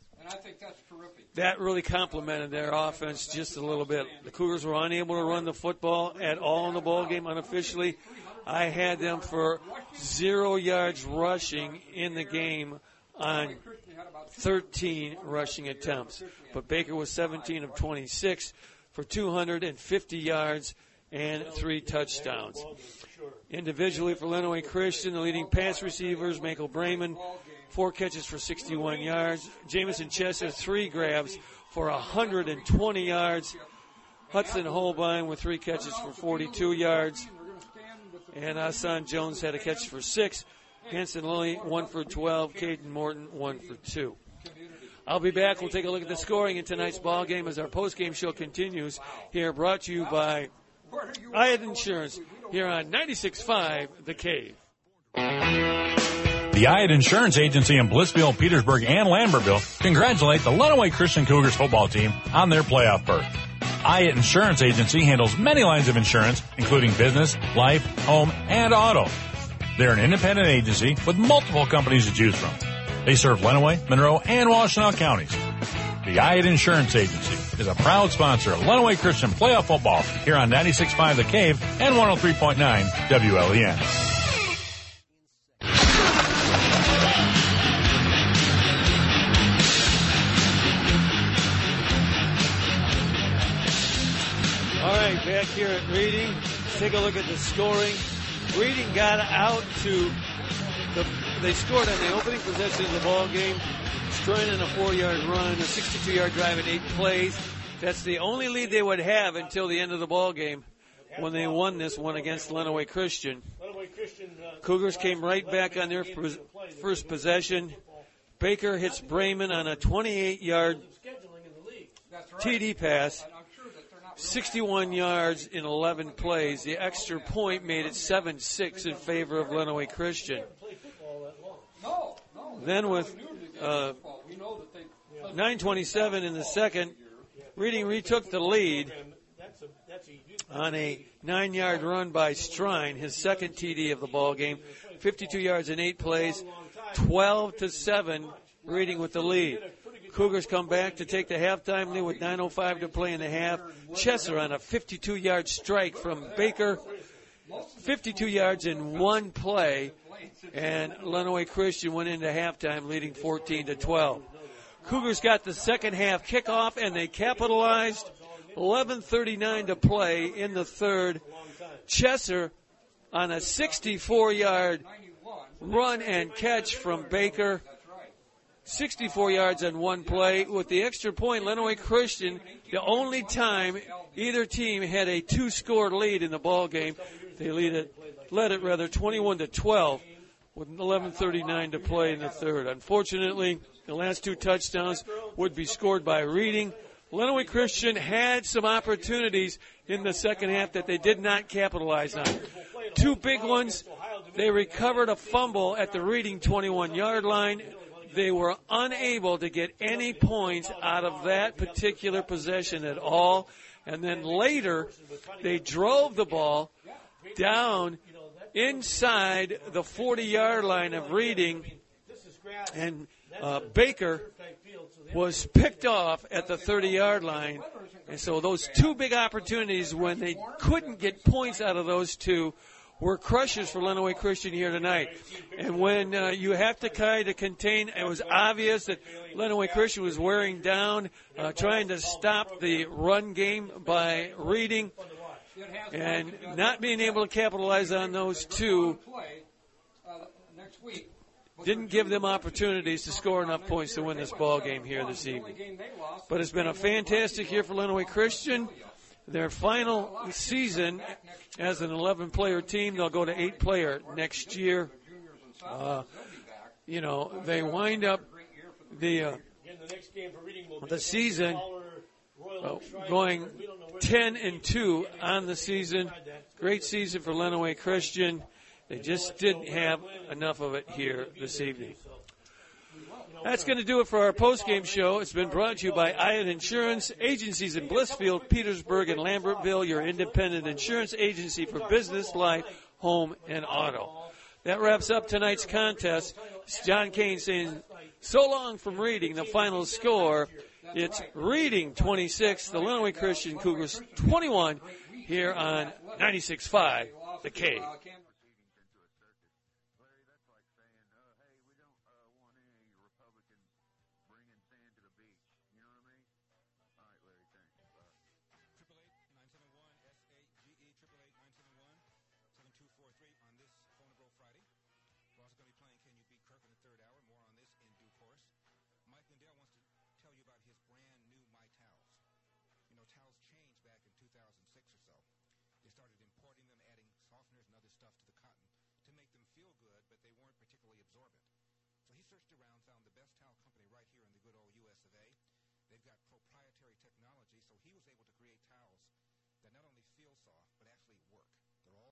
that really complimented their offense just a little bit. The Cougars were unable to run the football at all in the ball game unofficially. I had them for zero yards rushing in the game on thirteen rushing attempts. But Baker was seventeen of twenty-six for two hundred fifty yards and three touchdowns. Individually for Lenawee Christian, the leading pass receivers, Michael Brayman, four catches for sixty-one yards. Jamison Chester, three grabs for one hundred twenty yards. Hudson Holbein with three catches for forty-two yards. And Hassan Jones had a catch for six. Hanson Lilly, one for twelve. Caden Morton, one for two. I'll be back. We'll take a look at the scoring in tonight's ball game as our post-game show continues. Here, brought to you by Hyatt Insurance, here on ninety-six point five The Cave. The Hyatt Insurance Agency in Blissville, Petersburg, and Lambertville congratulate the Lenawee Christian Cougars football team on their playoff berth. Hyatt Insurance Agency handles many lines of insurance, including business, life, home, and auto. They're an independent agency with multiple companies to choose from. They serve Lenawee, Monroe, and Washtenaw counties. The Hyatt Insurance Agency is a proud sponsor of Lenawee Christian playoff football here on ninety-six point five The Cave and one oh three point nine W L E N. All right, back here at Reading, let's take a look at the scoring. Reading got out to the, they scored on the opening possession of the ball game, Stroin on a four-yard run, a sixty-two-yard drive in eight plays. That's the only lead they would have until the end of the ball game when they won this one against Lenawee Christian. Cougars came right back on their first possession. Baker hits Brayman on a twenty-eight-yard T D pass. sixty-one yards in eleven plays. The extra point made it seven six in favor of Lenawee Christian. Then with uh, nine twenty-seven in the second, Reading retook the lead on a nine-yard run by Strine, his second T D of the ball game. fifty-two yards in eight plays, twelve to seven, Reading with the lead. Cougars come back to take the halftime lead with nine oh five to play in the half. Chesser on a fifty-two-yard strike from Baker. fifty-two yards in one play. And Lenawee Christian went into halftime leading fourteen to twelve. Cougars got the second half kickoff and they capitalized. eleven thirty-nine to play in the third. Chesser on a sixty-four-yard run and catch from Baker. sixty-four yards on one play. With the extra point, Lenawee Christian, the only time either team had a two-score lead in the ball game, they lead it, led it rather twenty-one to twelve with eleven thirty-nine to play in the third. Unfortunately, the last two touchdowns would be scored by Reading. Lenawee Christian had some opportunities in the second half that they did not capitalize on. Two big ones. They recovered a fumble at the Reading twenty-one-yard line. They were unable to get any points out of that particular possession at all. And then later, they drove the ball down inside the forty-yard line of Reading, and uh, Baker was picked off at the thirty-yard line. And so those two big opportunities, when they couldn't get points out of those two, were crushers for Lenawee Christian here tonight. And when uh, you have to kind of contain, it was obvious that Lenawee Christian was wearing down, uh, trying to stop the run game by Reading, and not being able to capitalize on those two didn't give them opportunities to score enough points to win this ball game here this evening. But it's been a fantastic year for Lenawee Christian. Their final season as an eleven-player team, they'll go to eight-player next year. Uh, you know, they wind up the uh, the season uh, going ten and two on the season. Great season for Lenawee Christian. They just didn't have enough of it here this evening. That's going to do it for our post-game show. It's been brought to you by Hyatt Insurance, agencies in Blissfield, Petersburg, and Lambertville, your independent insurance agency for business, life, home, and auto. That wraps up tonight's contest. It's John Kane saying so long from Reading. The final score, it's Reading twenty-six, the Lenawee Christian Cougars twenty-one, here on ninety-six point five The Cave. searched around, found the best towel company right here in the good old U S of A. They've got proprietary technology, so he was able to create towels that not only feel soft, but actually